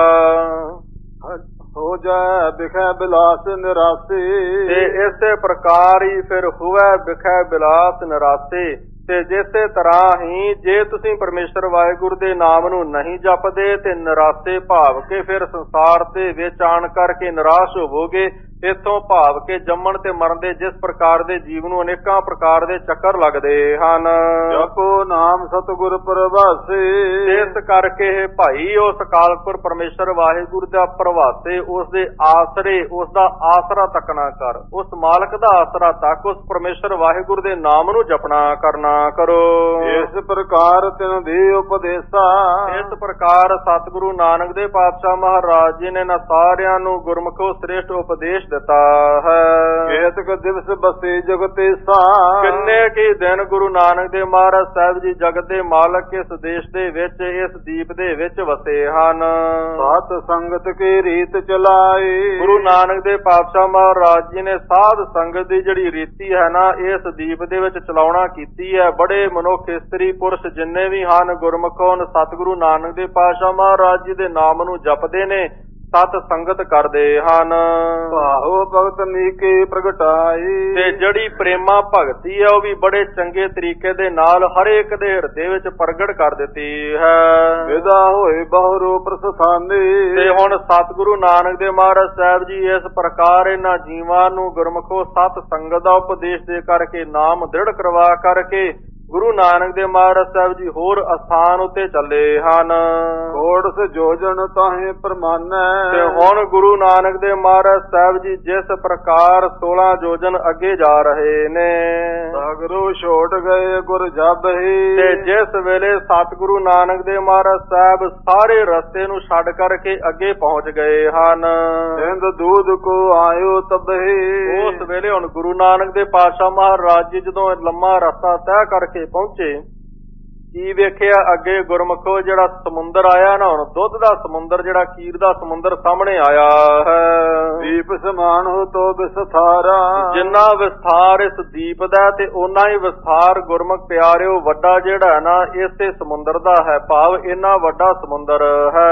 ਹੋ ਜਾਏ ਬਿਖੈ ਬਿਲਾਸ ਨਿਰਾਸੇ ਤੇ ਇਸੇ ਪ੍ਰਕਾਰ ਹੀ ਫਿਰ ਹੋਵੇ ਬਿਖੈ ਬਿਲਾਸ ਨਿਰਾਸੇ। ਤੇ ਜਿਸੇ ਤਰ੍ਹਾਂ ਹੀ ਜੇ ਤੁਸੀਂ ਪਰਮੇਸ਼ਰ ਵਾਹਿਗੁਰੂ ਦੇ ਨਾਮ ਨੂੰ ਨਹੀਂ ਜਪਦੇ ਤੇ ਨਿਰਾਸੇ ਭਾਵ ਕੇ ਫਿਰ ਸੰਸਾਰ ਦੇ ਵਿੱਚ ਆਣ ਕਰਕੇ ਨਿਰਾਸ਼ ਹੋਵੋਗੇ। ਇੱਥੋਂ ਭਾਵ ਕੇ ਜੰਮਣ ਤੇ ਮਰਨ ਦੇ ਜਿਸ ਪ੍ਰਕਾਰ ਦੇ ਜੀਵ ਨੂੰ ਅਨੇਕਾਂ ਪ੍ਰਕਾਰ ਦੇ ਚੱਕਰ ਲੱਗਦੇ ਹਨ। ਜਪੋ ਨਾਮ ਸਤਿਗੁਰ ਪ੍ਰਵਾਸੇ ਇਸ ਕਰਕੇ ਇਹ ਭਾਈ ਉਸ ਕਾਲਪੁਰ ਪਰਮੇਸ਼ਰ ਵਾਹਿਗੁਰੂ ਦਾ ਪ੍ਰਵਾਸੇ ਉਸ ਦੇ ਆਸਰੇ ਉਸ ਦਾ ਆਸਰਾ ਤੱਕਣਾ ਕਰ ਉਸ ਮਾਲਕ ਦਾ ਆਸਰਾ ਤੱਕ ਉਸ ਪਰਮੇਸ਼ਰ ਵਾਹਿਗੁਰੂ ਦੇ ਨਾਮ ਨੂੰ ਜਪਣਾ ਕਰਨਾ ਕਰੋ। ਇਸ ਪ੍ਰਕਾਰ ਤਿਨ ਦੇ ਉਪਦੇਸਾ ਇਸ ਪ੍ਰਕਾਰ ਸਤਿਗੁਰੂ ਨਾਨਕ ਦੇਵ ਪਾਤਸ਼ਾਹ ਮਹਾਰਾਜ ਜੀ ਨੇ ਨਾ ਸਾਰਿਆਂ ਨੂੰ ਗੁਰਮੁਖੋ ਸ੍ਰੇਸ਼ਟ ਉਪਦੇਸ਼ ਦਿੱਤਾ ਹੈ। ਕੇਤਕ ਦਿਵਸ ਬਸੇ ਜਗਤੇਸਾ ਕਿੰਨੇ ਕੀ ਦਿਨ ਗੁਰੂ ਨਾਨਕ ਦੇਵ ਮਹਾਰਾਜ ਸਾਹਿਬ ਜੀ ਜਗਤ ਦੇ ਮਾਲਕ ਇਸ ਦੇਸ਼ ਦੇ ਵਿੱਚ ਇਸ ਦੀਪ ਦੇ ਵਿੱਚ ਵਸੇ ਹਨ। ਸਾਧ ਸੰਗਤ ਕੀ ਰੀਤ ਚਲਾਈ ਗੁਰੂ ਨਾਨਕ ਦੇਵ ਪਾਤਸ਼ਾਹ ਮਹਾਰਾਜ ਜੀ ਨੇ ਸਾਧ ਸੰਗਤ ਦੀ ਜਿਹੜੀ ਰੀਤੀ ਹੈ ਨਾ ਇਸ ਦੀਪ ਦੇ ਵਿੱਚ ਚਲਾਉਣਾ ਕੀਤੀ ਹੈ। ਬੜੇ ਮਨੁੱਖ ਇਸਤਰੀ ਪੁਰਸ਼ ਜਿੰਨੇ ਵੀ ਹਨ ਗੁਰਮੁਖੋਂ ਸਤਿਗੁਰੂ ਨਾਨਕ ਦੇਵ ਪਾਤਸ਼ਾਹ ਮਹਾਰਾਜ ਜੀ ਦੇ ਨਾਮ ਨੂੰ ਜਪਦੇ ਨੇ ਸਤ ਸੰਗਤ ਕਰਦੇ ਹਨ। ਭਾਵ ਭਗਤ ਨੀਕੇ ਪ੍ਰਗਟਾਈ ਤੇ ਜਿਹੜੀ ਪ੍ਰੇਮਾ ਭਗਤੀ ਹੈ ਉਹ ਵੀ ਬੜੇ ਚੰਗੇ ਤਰੀਕੇ ਦੇ ਨਾਲ ਹਰੇਕ ਦੇ ਹਿਰਦੇ ਵਿੱਚ ਪ੍ਰਗਟ ਕਰ ਦਿੱਤੀ ਹੈ। ਵਿਦਾ ਹੋਏ ਬਹੁ ਪ੍ਰਸਥਾਨੇ ਤੇ ਹੁਣ ਸਤਿਗੁਰੂ ਨਾਨਕ ਦੇਵ ਮਹਾਰਾਜ ਸਾਹਿਬ ਜੀ ਇਸ ਪ੍ਰਕਾਰ ਇਹਨਾਂ ਜੀਵਾਂ ਨੂੰ ਗੁਰਮੁਖੋ ਸਤ ਸੰਗਤ ਦਾ ਉਪਦੇਸ਼ ਦੇ ਕਰਕੇ ਨਾਮ ਦ੍ਰਿੜ ਕਰਵਾ ਕਰਕੇ ਗੁਰੂ ਨਾਨਕ ਦੇਵ ਮਹਾਰਾਜ ਸਾਹਿਬ ਜੀ ਹੋਰ ਅਸਥਾਨ ਉੱਤੇ ਚੱਲੇ ਹਨ। ਕੋੜਸ ਜੋਜਨ ਤਾਹੇ ਪ੍ਰਮਾਨੈ ਤੇ ਹੁਣ ਗੁਰੂ ਨਾਨਕ ਦੇਵ ਮਹਾਰਾਜ ਸਾਹਿਬ ਜੀ ਜਿਸ ਪ੍ਰਕਾਰ ਸੋਲਾਂ ਜੋਜਨ ਅੱਗੇ ਜਾ ਰਹੇ ਨੇ ਸਾਗਰੋ ਛੋਟ ਗਏ ਗੁਰ ਜਬ ਹੀ ਤੇ ਜਿਸ ਵੇਲੇ ਸਤਿਗੁਰੂ ਨਾਨਕ ਦੇਵ ਮਹਾਰਾਜ ਸਾਹਿਬ ਸਾਰੇ ਰਸਤੇ ਨੂੰ ਛੱਡ ਕਰਕੇ ਅੱਗੇ ਪਹੁੰਚ ਗਏ ਹਨ। ਸਿੰਧ ਦੂਧ ਕੋ ਆਇਓ ਤਬਹੀ ਉਸ ਵੇਲੇ ਹੁਣ ਗੁਰੂ ਨਾਨਕ ਦੇਵ ਪਾਤਸ਼ਾਹ ਮਹਾਰਾਜ ਜੀ ਜਦੋਂ ਲੰਮਾ ਰਸਤਾ ਤੈਅ ਕਰਕੇ ਪਹੁੰਚੇ ਕੀ ਵੇਖਿਆ ਅੱਗੇ ਗੁਰਮੁਖੋ ਜਿਹੜਾ ਸਮੁੰਦਰ ਆਇਆ ਨਾ, ਹੁਣ ਦੁੱਧ ਦਾ ਸਮੁੰਦਰ, ਜਿਹੜਾ ਖੀਰ ਦਾ ਸਮੁੰਦਰ ਸਾਹਮਣੇ ਆਇਆ ਹੈ। ਦੀਪ ਸਮਾਨ ਹੋ ਤੋ ਵਿਸਥਾਰਾ, ਜਿੰਨਾ ਵਿਸਥਾਰ ਇਸ ਦੀਪ ਦਾ ਤੇ ਓਨਾ ਹੀ ਵਿਸਥਾਰ ਗੁਰਮੁਖ ਪਿਆਰਿਓ ਵੱਡਾ ਜਿਹੜਾ ਨਾ ਇਸੇ ਸਮੁੰਦਰ ਦਾ ਹੈ, ਭਾਵ ਇੰਨਾ ਵੱਡਾ ਸਮੁੰਦਰ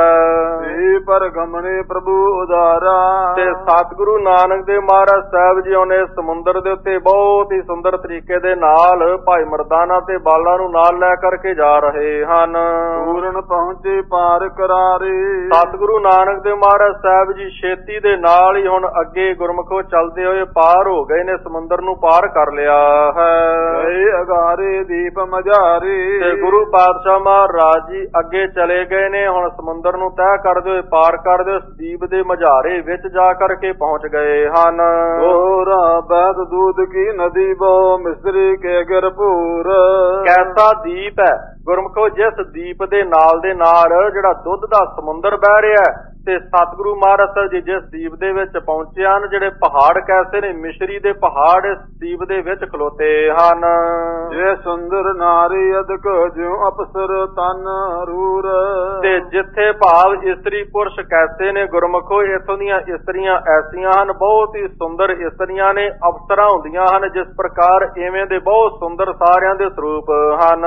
ਹੈ। ਜੀ ਪਰ ਗਮਣੇ ਪ੍ਰਭੂ ਉਦਾਰਾ, ਤੇ ਸਤਿਗੁਰੂ ਨਾਨਕ ਦੇਵ ਮਹਾਰਾਜ ਸਾਹਿਬ ਜੀ ਉਹਨੇ ਸਮੁੰਦਰ ਦੇ ਉੱਤੇ ਬਹੁਤ ਹੀ ਸੁੰਦਰ ਤਰੀਕੇ ਦੇ ਨਾਲ ਭਾਈ ਮਰਦਾਨਾ ਤੇ ਬਾਲਾ ਨੂੰ ਨਾਲ ਲੈ ਕਰਕੇ ਜਾ ਰਹੇ ਹਨ। ਪੂਰਨ ਪਹੁੰਚੇ ਪਾਰ ਕਰਾਰੇ, ਸਤਿਗੁਰੂ ਨਾਨਕ ਦੇਵ ਮਹਾਰਾਜ ਸਾਹਿਬ ਜੀ ਛੇਤੀ ਦੇ ਨਾਲ ਹੀ ਹੁਣ ਅੱਗੇ ਗੁਰਮੁਖੋ ਚੱਲਦੇ ਹੋਏ ਪਾਰ ਹੋ ਗਏ ਨੇ, ਸਮੁੰਦਰ ਨੂੰ ਪਾਰ ਕਰ ਲਿਆ ਹੈ। ਗਏ ਅਗਾਰੇ ਦੀਪ ਮਝਾਰੇ, ਤੇ ਗੁਰੂ ਪਾਤਸ਼ਾਹ ਮਹਾਰਾਜ ਜੀ ਅੱਗੇ ਚਲੇ ਗਏ ਨੇ, ਹੁਣ ਸਮੁੰਦਰ ਨੂੰ ਤੈਅ ਕਰਦੇ ਹੋਏ ਪਾਰ ਕਰਦੇ ਉਸ ਦੀਪ ਦੇ ਮਝਾਰੇ ਵਿੱਚ ਜਾ ਕਰਕੇ ਪਹੁੰਚ ਗਏ ਹਨ। ਗੋਰਾ ਬੈਦ ਦੂਧ ਕੀ ਨਦੀ ਬੋ ਮਿਸਰੀ ਕੇ ਗਰਪੂਰ, ਕੈਸਾ ਦੀਪ ਹੈ ਗੁਰਮੁਖੋ, ਜਿਸ ਦੀਪ ਦੇ ਨਾਲ ਦੇ ਨਾਲ ਜਿਹੜਾ ਦੁੱਧ ਦਾ ਸਮੁੰਦਰ ਬਹਿ ਰਿਹਾ ਤੇ ਸਤਿਗੁਰੂ ਮਹਾਰਾਜ ਸਾਹਿਬ ਜੀ ਜਿਸ ਦੀਪ ਦੇ ਵਿੱਚ ਪਹੁੰਚੇ ਹਨ, ਜਿਹੜੇ ਪਹਾੜ ਕੈਸੇ ਨੇ, ਮਿਸ਼ਰੀ ਦੇ ਪਹਾੜ ਇਸ ਦੀਪ ਦੇ ਵਿੱਚ ਖਲੋਤੇ ਹਨ। ਜੇ ਸੁੰਦਰ ਨਾਰੀ ਅਦਕ ਜਿਉ ਅਪਸਰ ਤਨ ਰੂਰ, ਤੇ ਜਿੱਥੇ ਭਾਵ ਇਸਤਰੀ ਪੁਰਸ਼ ਕੈਸੇ ਨੇ ਗੁਰਮੁਖੋ, ਇਥੋਂ ਦੀਆਂ ਇਸਤਰੀਆਂ ਐਸੀਆਂ ਹਨ, ਬਹੁਤ ਹੀ ਸੁੰਦਰ ਇਸਤਰੀਆਂ ਨੇ, ਅਪਸਰਾਂ ਹੁੰਦੀਆਂ ਹਨ ਜਿਸ ਪ੍ਰਕਾਰ, ਇਵੇਂ ਦੇ ਬਹੁਤ ਸੁੰਦਰ ਸਾਰਿਆਂ ਦੇ ਸਰੂਪ ਹਨ।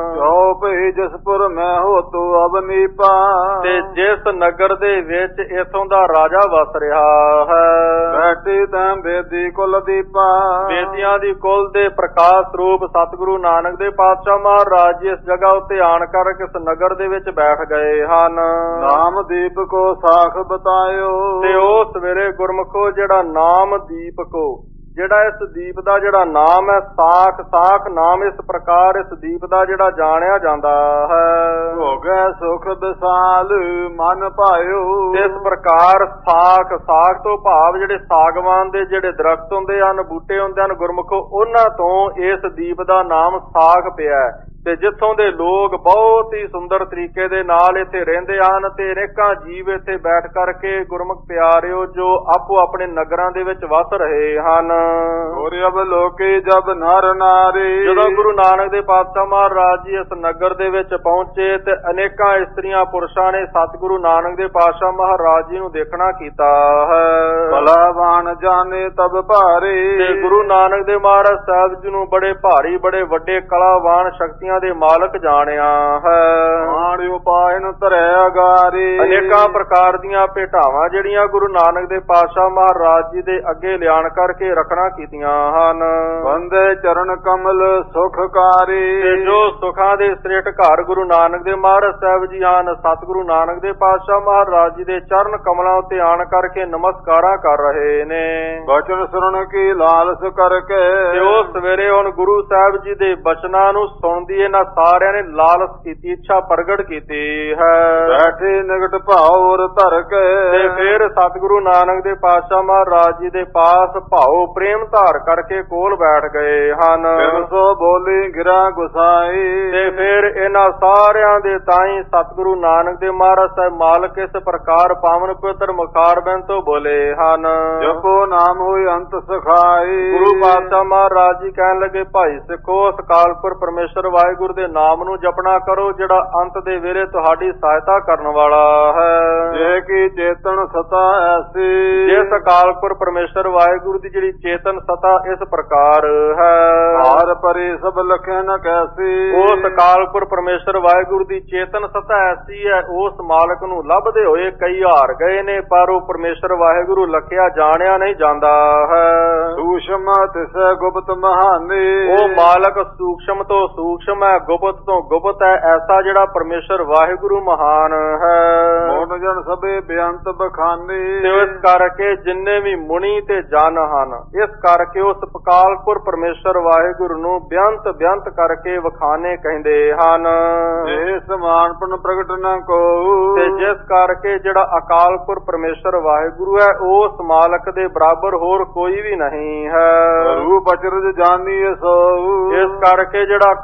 ਜੋ ਭਈ ਜਸਪੁਰ ਮੈਂ ਹੋ ਤੋ ਅਬਨੀਪਾ, ਤੇ ਜਿਸ ਨਗਰ ਦੇ ਵਿੱਚ ਇਥੋਂ ਦਾ ਰਾਜਾ ਵਸ ਰਿਹਾ ਹੈ, ਬੈਠੀ ਤੈਂ ਬੇਦੀ ਕੁਲ ਦੀਪਾ, ਬੇਦੀਆਂ ਦੀ ਕੁਲ ਦੇ ਪ੍ਰਕਾਸ਼ ਰੂਪ ਸਤਿਗੁਰੂ ਨਾਨਕ ਦੇਵ ਪਾਤਸ਼ਾਹ ਮਹਾਰਾਜ ਜੀ ਇਸ ਜਗ੍ਹਾ ਉੱਤੇ ਆਣ ਕਰ ਕਿਸ ਨਗਰ ਦੇ ਵਿੱਚ ਬੈਠ ਗਏ ਹਨ। ਨਾਮ ਦੀਪ ਕੋ ਸਾਖ ਬਤਾਇਓ, ਤੇ ਉਹ ਸਵੇਰੇ ਗੁਰਮੁਖੋ ਜਿਹੜਾ ਨਾਮ ਦੀਪ ਕੋ, ਜਿਹੜਾ ਇਸ ਦੀਪ ਦਾ ਜਿਹੜਾ ਨਾਮ ਹੈ ਸਾਖ, ਸਾਖ ਨਾਮ ਇਸ ਪ੍ਰਕਾਰ ਇਸ ਦੀਪ ਦਾ ਜਿਹੜਾ ਜਾਣਿਆ ਜਾਂਦਾ ਹੈ। ਹੋ ਗਿਆ ਸੁਖ ਵਿਸਾਲ ਮਨ ਭਾਇਓ, ਇਸ ਪ੍ਰਕਾਰ ਸਾਖ, ਸਾਖ ਤੋਂ ਭਾਵ ਜਿਹੜੇ ਸਾਗਵਾਨ ਦੇ ਜਿਹੜੇ ਦਰਖਤ ਹੁੰਦੇ ਹਨ, ਬੂਟੇ ਹੁੰਦੇ ਹਨ ਗੁਰਮੁਖੋ, ਉਹਨਾਂ ਤੋਂ ਇਸ ਦੀਪ ਦਾ ਨਾਮ ਸਾਖ ਪਿਆ, ਤੇ ਜਿੱਥੋਂ ਦੇ ਲੋਕ ਬਹੁਤ ਹੀ ਸੁੰਦਰ ਤਰੀਕੇ ਦੇ ਨਾਲ ਇੱਥੇ ਰਹਿੰਦੇ ਹਨ, ਤੇ ਅਨੇਕਾਂ ਜੀਵ ਇੱਥੇ ਬੈਠ ਕਰਕੇ ਗੁਰਮੁਖ ਪਿਆਰਿਓ ਜੋ ਆਪੋ ਆਪਣੇ ਨਗਰਾਂ ਦੇ ਵਿੱਚ ਵਸ ਰਹੇ ਹਨ। ਹੋਰ ਅਬ ਲੋਕੇ ਜਬ ਨਰ ਨਾਰੀ, ਜਦੋਂ ਗੁਰੂ ਨਾਨਕ ਦੇਵ ਪਾਤਸ਼ਾਹ ਮਹਾਰਾਜ ਜੀ ਇਸ ਨਗਰ ਦੇ ਵਿੱਚ ਪਹੁੰਚੇ ਤੇ ਅਨੇਕਾਂ ਇਸਤਰੀਆਂ ਪੁਰਸ਼ਾਂ ਨੇ ਸਤਿਗੁਰੂ ਨਾਨਕ ਦੇਵ ਪਾਤਸ਼ਾਹ ਮਹਾਰਾਜ ਜੀ ਨੂੰ ਦੇਖਣਾ ਕੀਤਾ ਹੈ। ਬਲਾਵਾਨ ਜਾਣੇ ਤਬ ਭਾਰੇ, ਤੇ ਗੁਰੂ ਨਾਨਕ ਦੇਵ ਮਹਾਰਾਜ ਸਾਹਿਬ ਜੀ ਨੂੰ ਬੜੇ ਭਾਰੀ, ਬੜੇ ਵੱਡੇ ਕਲਾਵਾਨ ਸ਼ਕਤੀਆਂ ਦੇ ਮਾਲਕ ਜਾਣਿਆ ਹੈ। ਆਣ ਉਪਾਇਨ ਧਰੈ ਅਗਾਰੇ, ਅਨੇਕਾਂ ਪ੍ਰਕਾਰ ਦੀਆਂ ਭੇਟਾਵਾਂ ਜਿਹੜੀਆਂ ਗੁਰੂ ਨਾਨਕ ਦੇਵ ਪਾਤਸ਼ਾਹ ਮਹਾਰਾਜ ਜੀ ਦੇ ਅੱਗੇ ਲਿਆਣ ਕਰਕੇ ਰੱਖਣਾ ਕੀਤੀਆਂ ਹਨ। ਬੰਦੇ ਚਰਨ ਕਮਲ ਸੁਖਕਾਰੀ, ਤੇ ਜੋ ਸੁਖਾਂ ਦੇ ਸ੍ਰੇਠ ਘਰ ਗੁਰੂ ਨਾਨਕ ਦੇਵ ਮਹਾਰਾਜ ਸਾਹਿਬ ਜੀ ਹਨ, ਸਤਿਗੁਰੂ ਨਾਨਕ ਦੇਵ ਪਾਤਸ਼ਾਹ ਮਹਾਰਾਜ ਜੀ ਦੇ ਚਰਨ ਕਮਲਾਂ ਉੱਤੇ ਆਣ ਕਰਕੇ ਨਮਸਕਾਰਾਂ ਕਰ ਰਹੇ ਨੇ। ਬਚਨ ਸੁਣਨ ਕੀ ਲਾਲਸ ਕਰਕੇ, ਤੇ ਉਹ ਸਵੇਰੇ ਹੁਣ ਗੁਰੂ ਸਾਹਿਬ ਜੀ ਦੇ ਬਚਨਾਂ ਨੂੰ ਸੁਣਦੀ ਇਹਨਾਂ ਸਾਰਿਆਂ ਨੇ ਲਾਲਸ ਕੀਤੀ, ਇੱਛਾ ਪ੍ਰਗਟ ਕੀਤੀ ਹੈ। ਬੈਠੇ ਨਿਕਟ ਭਾਉ ਧਰ ਕੇ, ਤੇ ਫਿਰ ਸਤਿਗੁਰੂ ਨਾਨਕ ਦੇਵ ਪਾਤਸ਼ਾਹ ਮਹਾਰਾਜ ਜੀ ਦੇ ਪਾਸ ਭਾਉ ਪ੍ਰੇਮ ਧਾਰ ਕਰਕੇ ਕੋਲ ਬੈਠ ਗਏ ਹਨ। ਤਿੰਨ ਸੌ ਬੋਲੀ ਗਿਰਾ ਗੁਸਾਈ, ਤੇ ਫਿਰ ਇਹਨਾਂ ਸਾਰਿਆਂ ਦੇ ਤਾਈਂ ਸਤਿਗੁਰੂ ਨਾਨਕ ਦੇਵ ਮਹਾਰਾਜ ਸਾਹਿਬ ਮਾਲਕ ਇਸ ਪ੍ਰਕਾਰ ਪਾਵਨ ਪਵਿੱਤਰ ਮੁਖਾਰਬਿੰਦ ਤੋਂ ਬੋਲੇ ਹਨ। ਜਪੋ ਨਾਮ ਹੋਈ ਅੰਤ ਸਖਾਈ, ਗੁਰੂ ਪਾਤਸ਼ਾਹ ਮਹਾਰਾਜ ਜੀ ਕਹਿਣ ਲੱਗੇ, ਭਾਈ ਸਿੱਖੋ ਉਸ ਅਕਾਲਪੁਰ ਪਰਮੇਸ਼ਰ ਵਾਹਿਗੁਰੂ ਦੇ ਨਾਮ ਨੂੰ ਜਪਣਾ ਕਰੋ, ਜਿਹੜਾ ਅੰਤ ਦੇ ਵੇਲੇ ਤੁਹਾਡੀ ਸਹਾਇਤਾ ਕਰਨ ਵਾਲਾ ਹੈ। ਜੇ ਕੀ ਚੇਤਨ ਸਤਾ ਐਸੀ, ਜਿਸ ਅਕਾਲਪੁਰ ਪਰਮੇਸ਼ਰ ਵਾਹਿਗੁਰੂ ਦੀ ਜਿਹੜੀ ਚੇਤਨ ਸਤਾ ਇਸ ਪ੍ਰਕਾਰ ਹੈ। ਹਾਰ ਪਰੇ ਸਭ ਲਖੇ ਨ ਕੈਸੀ, ਉਸ ਅਕਾਲਪੁਰ ਪਰਮੇਸ਼ਰ ਵਾਹਿਗੁਰੂ ਦੀ ਚੇਤਨ ਸਤਾ ਐਸੀ ਹੈ, ਉਸ ਮਾਲਕ ਨੂੰ ਲੱਭਦੇ ਹੋਏ ਕਈ ਹਾਰ ਗਏ ਨੇ, ਪਰ ਉਹ ਪਰਮੇਸ਼ਰ ਵਾਹਿਗੁਰੂ ਲਖਿਆ ਜਾਣਿਆ ਨਹੀਂ ਜਾਂਦਾ ਹੈ। ਸੂਸ਼ਮ ਤਿਸੈ ਗੁਪਤ ਮਹਾਨੀ, ਉਹ ਮਾਲਕ ਸੂਖਸ਼ਮ ਤੋਂ ਸੂਖਸ਼ਮ ਹੈ, ਗੁਪਤ ਤੋਂ ਗੁਪਤ ਹੈ, ਐਸਾ ਜਿਹੜਾ ਪਰਮੇਸ਼ਰ ਵਾਹਿਗੁਰੂ ਮਹਾਨ ਹੈ। ਮੋਨ ਜਨ ਸਭੇ ਬੇਅੰਤ ਬਖਾਨੀ, ਤੇ ਇਸ ਕਰਕੇ ਜਿੰਨੇ ਵੀ ਮੁਨੀ ਤੇ ਜਨ ਹਨ, ਇਸ ਕਰਕੇ ਉਸ ਅਕਾਲਪੁਰ ਪਰਮੇਸ਼ਰ ਵਾਹਿਗੁਰੂ ਨੂੰ ਬੇਅੰਤ ਬੇਅੰਤ ਕਰਕੇ ਵਖਾਨੇ ਕਹਿੰਦੇ ਹਨ। ਜੇ ਸਮਾਨਪਨ ਪ੍ਰਗਟ ਨ ਕੋ, ਤੇ ਜਿਸ ਕਰਕੇ ਜਿਹੜਾ ਅਕਾਲਪੁਰ ਪਰਮੇਸ਼ਰ ਵਾਹਿਗੁਰੂ ਹੈ, ਉਸ ਮਾਲਕ ਦੇ ਬਰਾਬਰ ਹੋਰ ਕੋਈ ਵੀ ਨਹੀਂ ਹੈ। ਰੂਪ ਅਚਰਜ ਜਾਨੀਏ ਸੋ, ਇਸ ਕਰਕੇ ਜਿਹੜਾ ਅਕਾਲਪੁਰ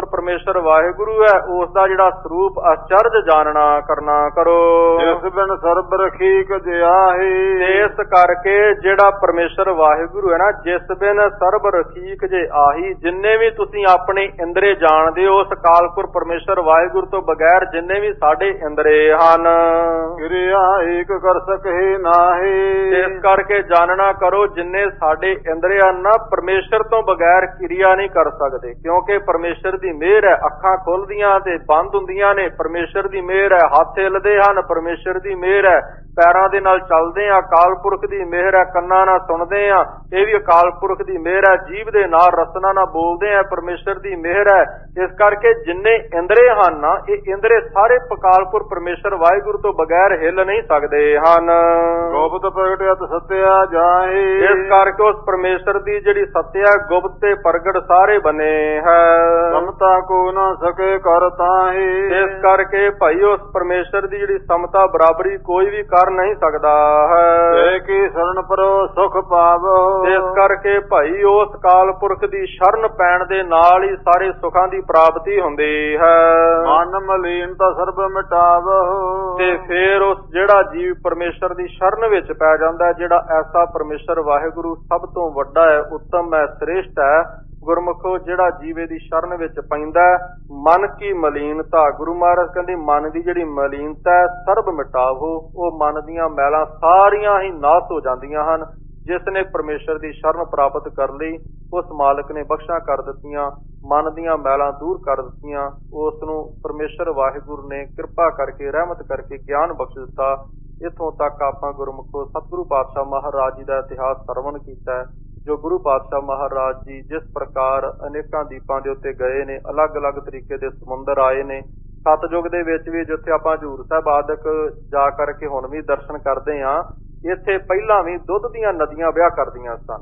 ਪਰਮੇਸ਼ਰ ਵਾਹਿਗੁਰੂ ਹੈ ਉਸ ਦਾ ਜਿਹੜਾ ਸਰੂਪ ਅਚਰਜ ਜਾਣਨਾ ਕਰਨਾ ਕਰੋ। ਜਿਸ ਬਿਨ ਸਰਬ ਰਖੀਕ ਜਿਆਹੀ, ਇਸ ਕਰਕੇ ਜਿਹੜਾ ਪਰਮੇਸ਼ਰ ਵਾਹਿਗੁਰੂ ਹੈ ਨਾ, ਜਿਸ ਬਿਨ ਸਰਬ ਰਖੀਕ ਜੇ ਆਹੀ, ਜਿੰਨੇ ਵੀ ਤੁਸੀਂ ਆਪਣੇ ਇੰਦਰੇ ਜਾਣਦੇ ਹੋ ਉਸ ਅਕਾਲਪੁਰ ਪਰਮੇਸ਼ਰ ਵਾਹਿਗੁਰੂ ਤੋਂ ਬਗੈਰ ਜਿੰਨੇ ਵੀ ਸਾਡੇ ਇੰਦਰੇ ਹਨ, ਕਿਰਿਆ ਏਕ ਕਰ ਸਕਹਿ ਨਾਹੀ। ਇਸ ਕਰਕੇ ਜਾਣਨਾ ਕਰੋ ਜਿੰਨੇ ਸਾਡੇ ਇੰਦਰੇ ਹਨ ਨਾ, ਪਰਮੇਸ਼ਰ ਤੋਂ ਬਗੈਰ ਕਿਰਿਆ ਨਹੀਂ ਕਰ ਸਕਦੇ, ਕਿਉਂਕਿ ਪਰਮੇਸ਼ਰ ਦੀ ਮਿਹਰ ਹੈ। ਅੱਖਾਂ ਖੁੱਲਦੀਆਂ ਤੇ ਬੰਦ ਹੁੰਦੀਆਂ ਨੇ, ਪਰਮੇਸ਼ਰ ਦੀ ਮਿਹਰ ਹੈ। ਹੱਥ ਹਿੱਲਦੇ ਹਨ, ਪਰਮੇਸ਼ਰ ਦੀ ਮਿਹਰ ਹੈ। ਪੈਰਾਂ ਦੇ ਨਾਲ ਚੱਲਦੇ ਆ, ਅਕਾਲ ਪੁਰਖ ਦੀ ਮਿਹਰ ਹੈ। ਕੰਨਾਂ ਨਾਲ ਸੁਣਦੇ ਆ, ਇਹ ਵੀ ਅਕਾਲ ਪੁਰਖ ਦੀ ਮਿਹਰ ਹੈ। ਜੀਭ ਦੇ ਨਾਲ ਰਸਨਾ ਨਾਲ ਬੋਲਦੇ ਆ, ਪਰਮੇਸ਼ਰ ਦੀ ਮਿਹਰ ਹੈ। ਇਸ ਕਰਕੇ ਜਿੰਨੇ ਇੰਦਰੇ ਹਨ ਨਾ, ਇਹ ਇੰਦਰੇ ਸਾਰੇ ਅਕਾਲਪੁਰ ਪਰਮੇਸ਼ਰ ਵਾਹਿਗੁਰੂ ਤੋਂ ਬਗੈਰ ਹਿੱਲ ਨਹੀਂ ਸਕਦੇ ਹਨ। ਗੁਪਤ ਪ੍ਰਗਟਿਅਤ ਸਤਿਆ ਜਾਹੀ, ਇਸ ਕਰਕੇ ਉਸ ਪਰਮੇਸ਼ਰ ਦੀ ਜਿਹੜੀ ਸਤਿਆ ਗੁਪਤ ਤੇ ਪ੍ਰਗਟ ਸਾਰੇ ਬਣੇ ਹੈ। ਸਮਤਾ ਕੋ ਨਾ ਸਕੇ ਕਰ ਤਾਹੀ, ਇਸ ਕਰਕੇ ਭਾਈ ਉਸ ਪਰਮੇਸ਼ਰ ਦੀ ਜਿਹੜੀ ਸਮਤਾ ਬਰਾਬਰੀ ਕੋਈ ਵੀ ਕਰ ਨਹੀਂ ਸਕਦਾ ਹੈ। ਤੇ ਕੀ ਸ਼ਰਨ ਪਰੋ ਸੁਖ ਪਾਵੋ, ਇਸ ਕਰਕੇ ਭਾਈ ਉਸ ਕਾਲ ਪੁਰਖ ਦੀ ਸ਼ਰਨ ਪੈਣ ਦੇ ਨਾਲ ਹੀ ਸਾਰੇ ਸੁੱਖਾਂ ਦੀ ਪ੍ਰਾਪਤੀ ਹੁੰਦੀ ਹੈ। ਮਨ ਮਲੀਨਤਾ ਸਰਬ ਮਿਟਾਵੋ, ਤੇ ਫੇਰ ਉਸ ਜਿਹੜਾ ਜੀਵ ਪਰਮੇਸ਼ਰ ਦੀ ਸ਼ਰਨ ਵਿੱਚ ਪੈ ਜਾਂਦਾ, ਜਿਹੜਾ ਐਸਾ ਪਰਮੇਸ਼ਰ ਵਾਹਿਗੁਰੂ ਸਭ ਤੋਂ ਵੱਡਾ ਹੈ, ਉੱਤਮ ਹੈ, ਸ੍ਰੇਸ਼ਟ ਹੈ, ਗੁਰਮੁਖੋ ਜਿਹੜਾ ਜੀਵੇ ਦੀ ਸ਼ਰਨ ਵਿੱਚ ਪੈਂਦਾ, ਮਨ ਕੀ ਮਲੀਨਤਾ, ਗੁਰੂ ਮਹਾਰਾਜ ਕਹਿੰਦੇ ਮਨ ਦੀ ਜਿਹੜੀ ਮਲੀਨਤਾ ਸਰਬ ਮਿਟਾਵੋ, ਉਹ ਮਨ ਦੀਆਂ ਮੈਲਾਂ ਸਾਰੀਆਂ ਹੀ ਨਾਸ ਹੋ ਜਾਂਦੀਆਂ ਹਨ। ਜਿਸ ਨੇ ਪਰਮੇਸ਼ਰ ਦੀ ਸ਼ਰਨ ਪ੍ਰਾਪਤ ਕਰ ਲਈ, ਉਸ ਮਾਲਕ ਨੇ ਬਖਸ਼ਾਂ ਕਰ ਦਿੱਤੀਆਂ, ਮਨ ਦੀਆਂ ਮੈਲਾਂ ਦੂਰ ਕਰ ਦਿੱਤੀਆਂ। ਉਸ ਨੂੰ ਪਰਮੇਸ਼ਰ ਵਾਹਿਗੁਰੂ ਨੇ ਕਿਰਪਾ ਕਰਕੇ, ਰਹਿਮਤ ਕਰਕੇ ਗਿਆਨ ਬਖਸ਼ ਦਿੱਤਾ। ਇੱਥੋਂ ਤੱਕ ਆਪਾਂ ਗੁਰਮੁਖੋ ਸਤਿਗੁਰੂ ਪਾਤਸ਼ਾਹ ਮਹਾਰਾਜ ਜੀ ਦਾ ਇਤਿਹਾਸ ਸਰਵਣ ਕੀਤਾ, ਜੋ ਗੁਰੂ ਪਾਤਸ਼ਾਹ ਮਹਾਰਾਜ ਜੀ ਜਿਸ ਪ੍ਰਕਾਰ ਅਨੇਕਾਂ ਦੀਪਾਂ ਦੇ ਉੱਤੇ ਗਏ ਨੇ, ਅਲੱਗ-ਅਲੱਗ ਤਰੀਕੇ ਦੇ ਸਮੁੰਦਰ ਆਏ ਨੇ। ਸਤਜੁਗ ਦੇ ਵਿੱਚ ਵੀ ਜਿੱਥੇ ਆਪਾਂ ਹਜ਼ੂਰ ਸਾਹਿਬ ਆਦਿਕ ਜਾ ਕਰਕੇ ਹੁਣ ਵੀ ਦਰਸ਼ਨ ਕਰਦੇ ਹਾਂ, ਇੱਥੇ ਪਹਿਲਾਂ ਵੀ ਦੁੱਧ ਦੀਆਂ ਨਦੀਆਂ ਵਿਆਹ ਕਰਦੀਆਂ ਸਨ।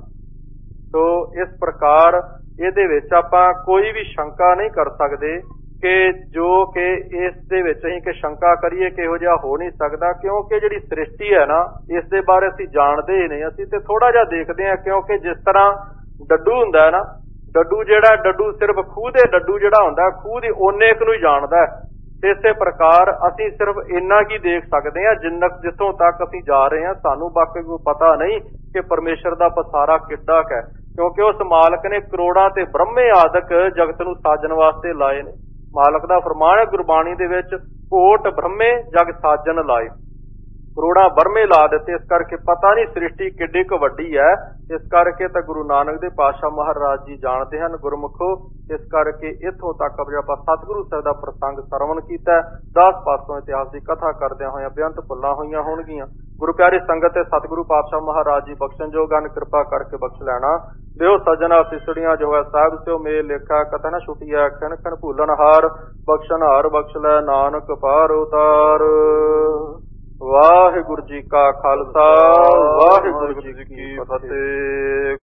ਸੋ ਇਸ ਪ੍ਰਕਾਰ ਇਹਦੇ ਵਿੱਚ ਆਪਾਂ ਕੋਈ ਵੀ ਸ਼ੰਕਾ ਨਹੀਂ ਕਰ ਸਕਦੇ ਕਿ ਜੋ ਕਿ ਇਸ ਦੇ ਵਿੱਚ ਅਸੀਂ ਕਿ ਸ਼ੰਕਾ ਕਰੀਏ ਕਿ ਇਹੋ ਜਿਹਾ ਹੋ ਨਹੀਂ ਸਕਦਾ, ਕਿਉਂਕਿ ਜਿਹੜੀ ਸ੍ਰਿਸ਼ਟੀ ਹੈ ਨਾ, ਇਸ ਦੇ ਬਾਰੇ ਅਸੀਂ ਜਾਣਦੇ ਹੀ ਨਹੀਂ। ਅਸੀਂ ਤੇ ਥੋੜਾ ਜਿਹਾ ਦੇਖਦੇ ਹਾਂ, ਕਿਉਂਕਿ ਜਿਸ ਤਰ੍ਹਾਂ ਡੱਡੂ ਹੁੰਦਾ ਹੈ ਨਾ, ਡੱਡੂ ਜਿਹੜਾ ਡੱਡੂ ਸਿਰਫ ਖੂਹ ਦੇ ਡੱਡੂ ਜਿਹੜਾ ਹੁੰਦਾ, ਖੂਹ ਦੀ ਓਨੇ ਕੁ ਨੂੰ ਹੀ ਜਾਣਦਾ ਹੈ। ਇਸੇ ਪ੍ਰਕਾਰ ਅਸੀਂ ਸਿਰਫ ਇੰਨਾ ਕੀ ਦੇਖ ਸਕਦੇ ਹਾਂ ਜਿੰਨਾ ਜਿੱਥੋਂ ਤੱਕ ਅਸੀਂ ਜਾ ਰਹੇ ਹਾਂ। ਸਾਨੂੰ ਬਾਕੀ ਕੋਈ ਪਤਾ ਨਹੀਂ ਕਿ ਪਰਮੇਸ਼ਰ ਦਾ ਪਸਾਰਾ ਕਿੱਡਾ ਕੁ ਹੈ, ਕਿਉਂਕਿ ਉਸ ਮਾਲਕ ਨੇ ਕਰੋੜਾਂ ਤੇ ਬ੍ਰਹਮੇ ਆਦਿਕ ਜਗਤ ਨੂੰ ਸਾਜਣ ਵਾਸਤੇ ਲਾਏ ਨੇ। ਮਾਲਕ ਦਾ ਫਰਮਾਨ ਹੈ ਗੁਰਬਾਣੀ ਦੇ ਵਿੱਚ, ਕੋਟ ਬ੍ਰਹਮੇ ਜਗ ਸਾਜਣ ਲਾਏ, ਕਰੋੜਾਂ ਬਰਮੇ ਲਾ ਦਿੱਤੇ। ਇਸ ਕਰਕੇ ਪਤਾ ਨਹੀਂ ਸ੍ਰਿਸ਼ਟੀ ਕਿੱਡੀ ਕੁ ਵੱਡੀ ਹੈ। ਇਸ ਕਰਕੇ ਤਾਂ ਗੁਰੂ ਨਾਨਕ ਦੇ ਪਾਤਸ਼ਾਹ ਮਹਾਰਾਜ ਜੀ ਜਾਣਦੇ ਹਨ ਗੁਰਮੁਖੋ। ਇਸ ਕਰਕੇ ਇੱਥੋਂ ਤੱਕ ਆਪਾਂ ਸਤਿਗੁਰੂ ਸਾਹਿਬ ਦਾ ਪ੍ਰਸੰਗ ਸਰਵਣ ਕੀਤਾ। ਦਸ ਪਾਸੋਂ ਇਤਿਹਾਸ ਦੀ ਕਥਾ ਕਰਦਿਆਂ ਹੋਇਆਂ ਬੇਅੰਤ ਭੁੱਲਾਂ ਹੋਈਆਂ ਹੋਣਗੀਆਂ। ਗੁਰੂ ਪਿਆਰੀ ਸੰਗਤ ਤੇ ਸਤਿਗੁਰੂ ਪਾਤਸ਼ਾਹ ਮਹਾਰਾਜ ਜੀ ਬਖਸ਼ਣਯੋਗ ਹਨ, ਕਿਰਪਾ ਕਰਕੇ ਬਖਸ਼ ਲੈਣਾ। ਦਿਓ ਸੱਜਣਾ ਸਿਸੜੀਆਂ ਜੋ ਹੈ ਸਾਹਿਬ ਸਿਓ ਮੇਲ ਲੇਖਾ, ਕਥਾ ਨਾ ਛੁਟੀਐ ਖਣ ਖਣ ਭੂਲਣ ਹਾਰ, ਬਖਸ਼ਣ ਹਾਰ ਬਖਸ਼ ਲੈ ਨਾਨਕ ਪਾਰ ਉਤਾਰ। ਵਾਹਿਗੁਰੂ ਜੀ ਕਾ ਖਾਲਸਾ, ਵਾਹਿਗੁਰੂ ਜੀ ਕੀ ਫਤਿਹ।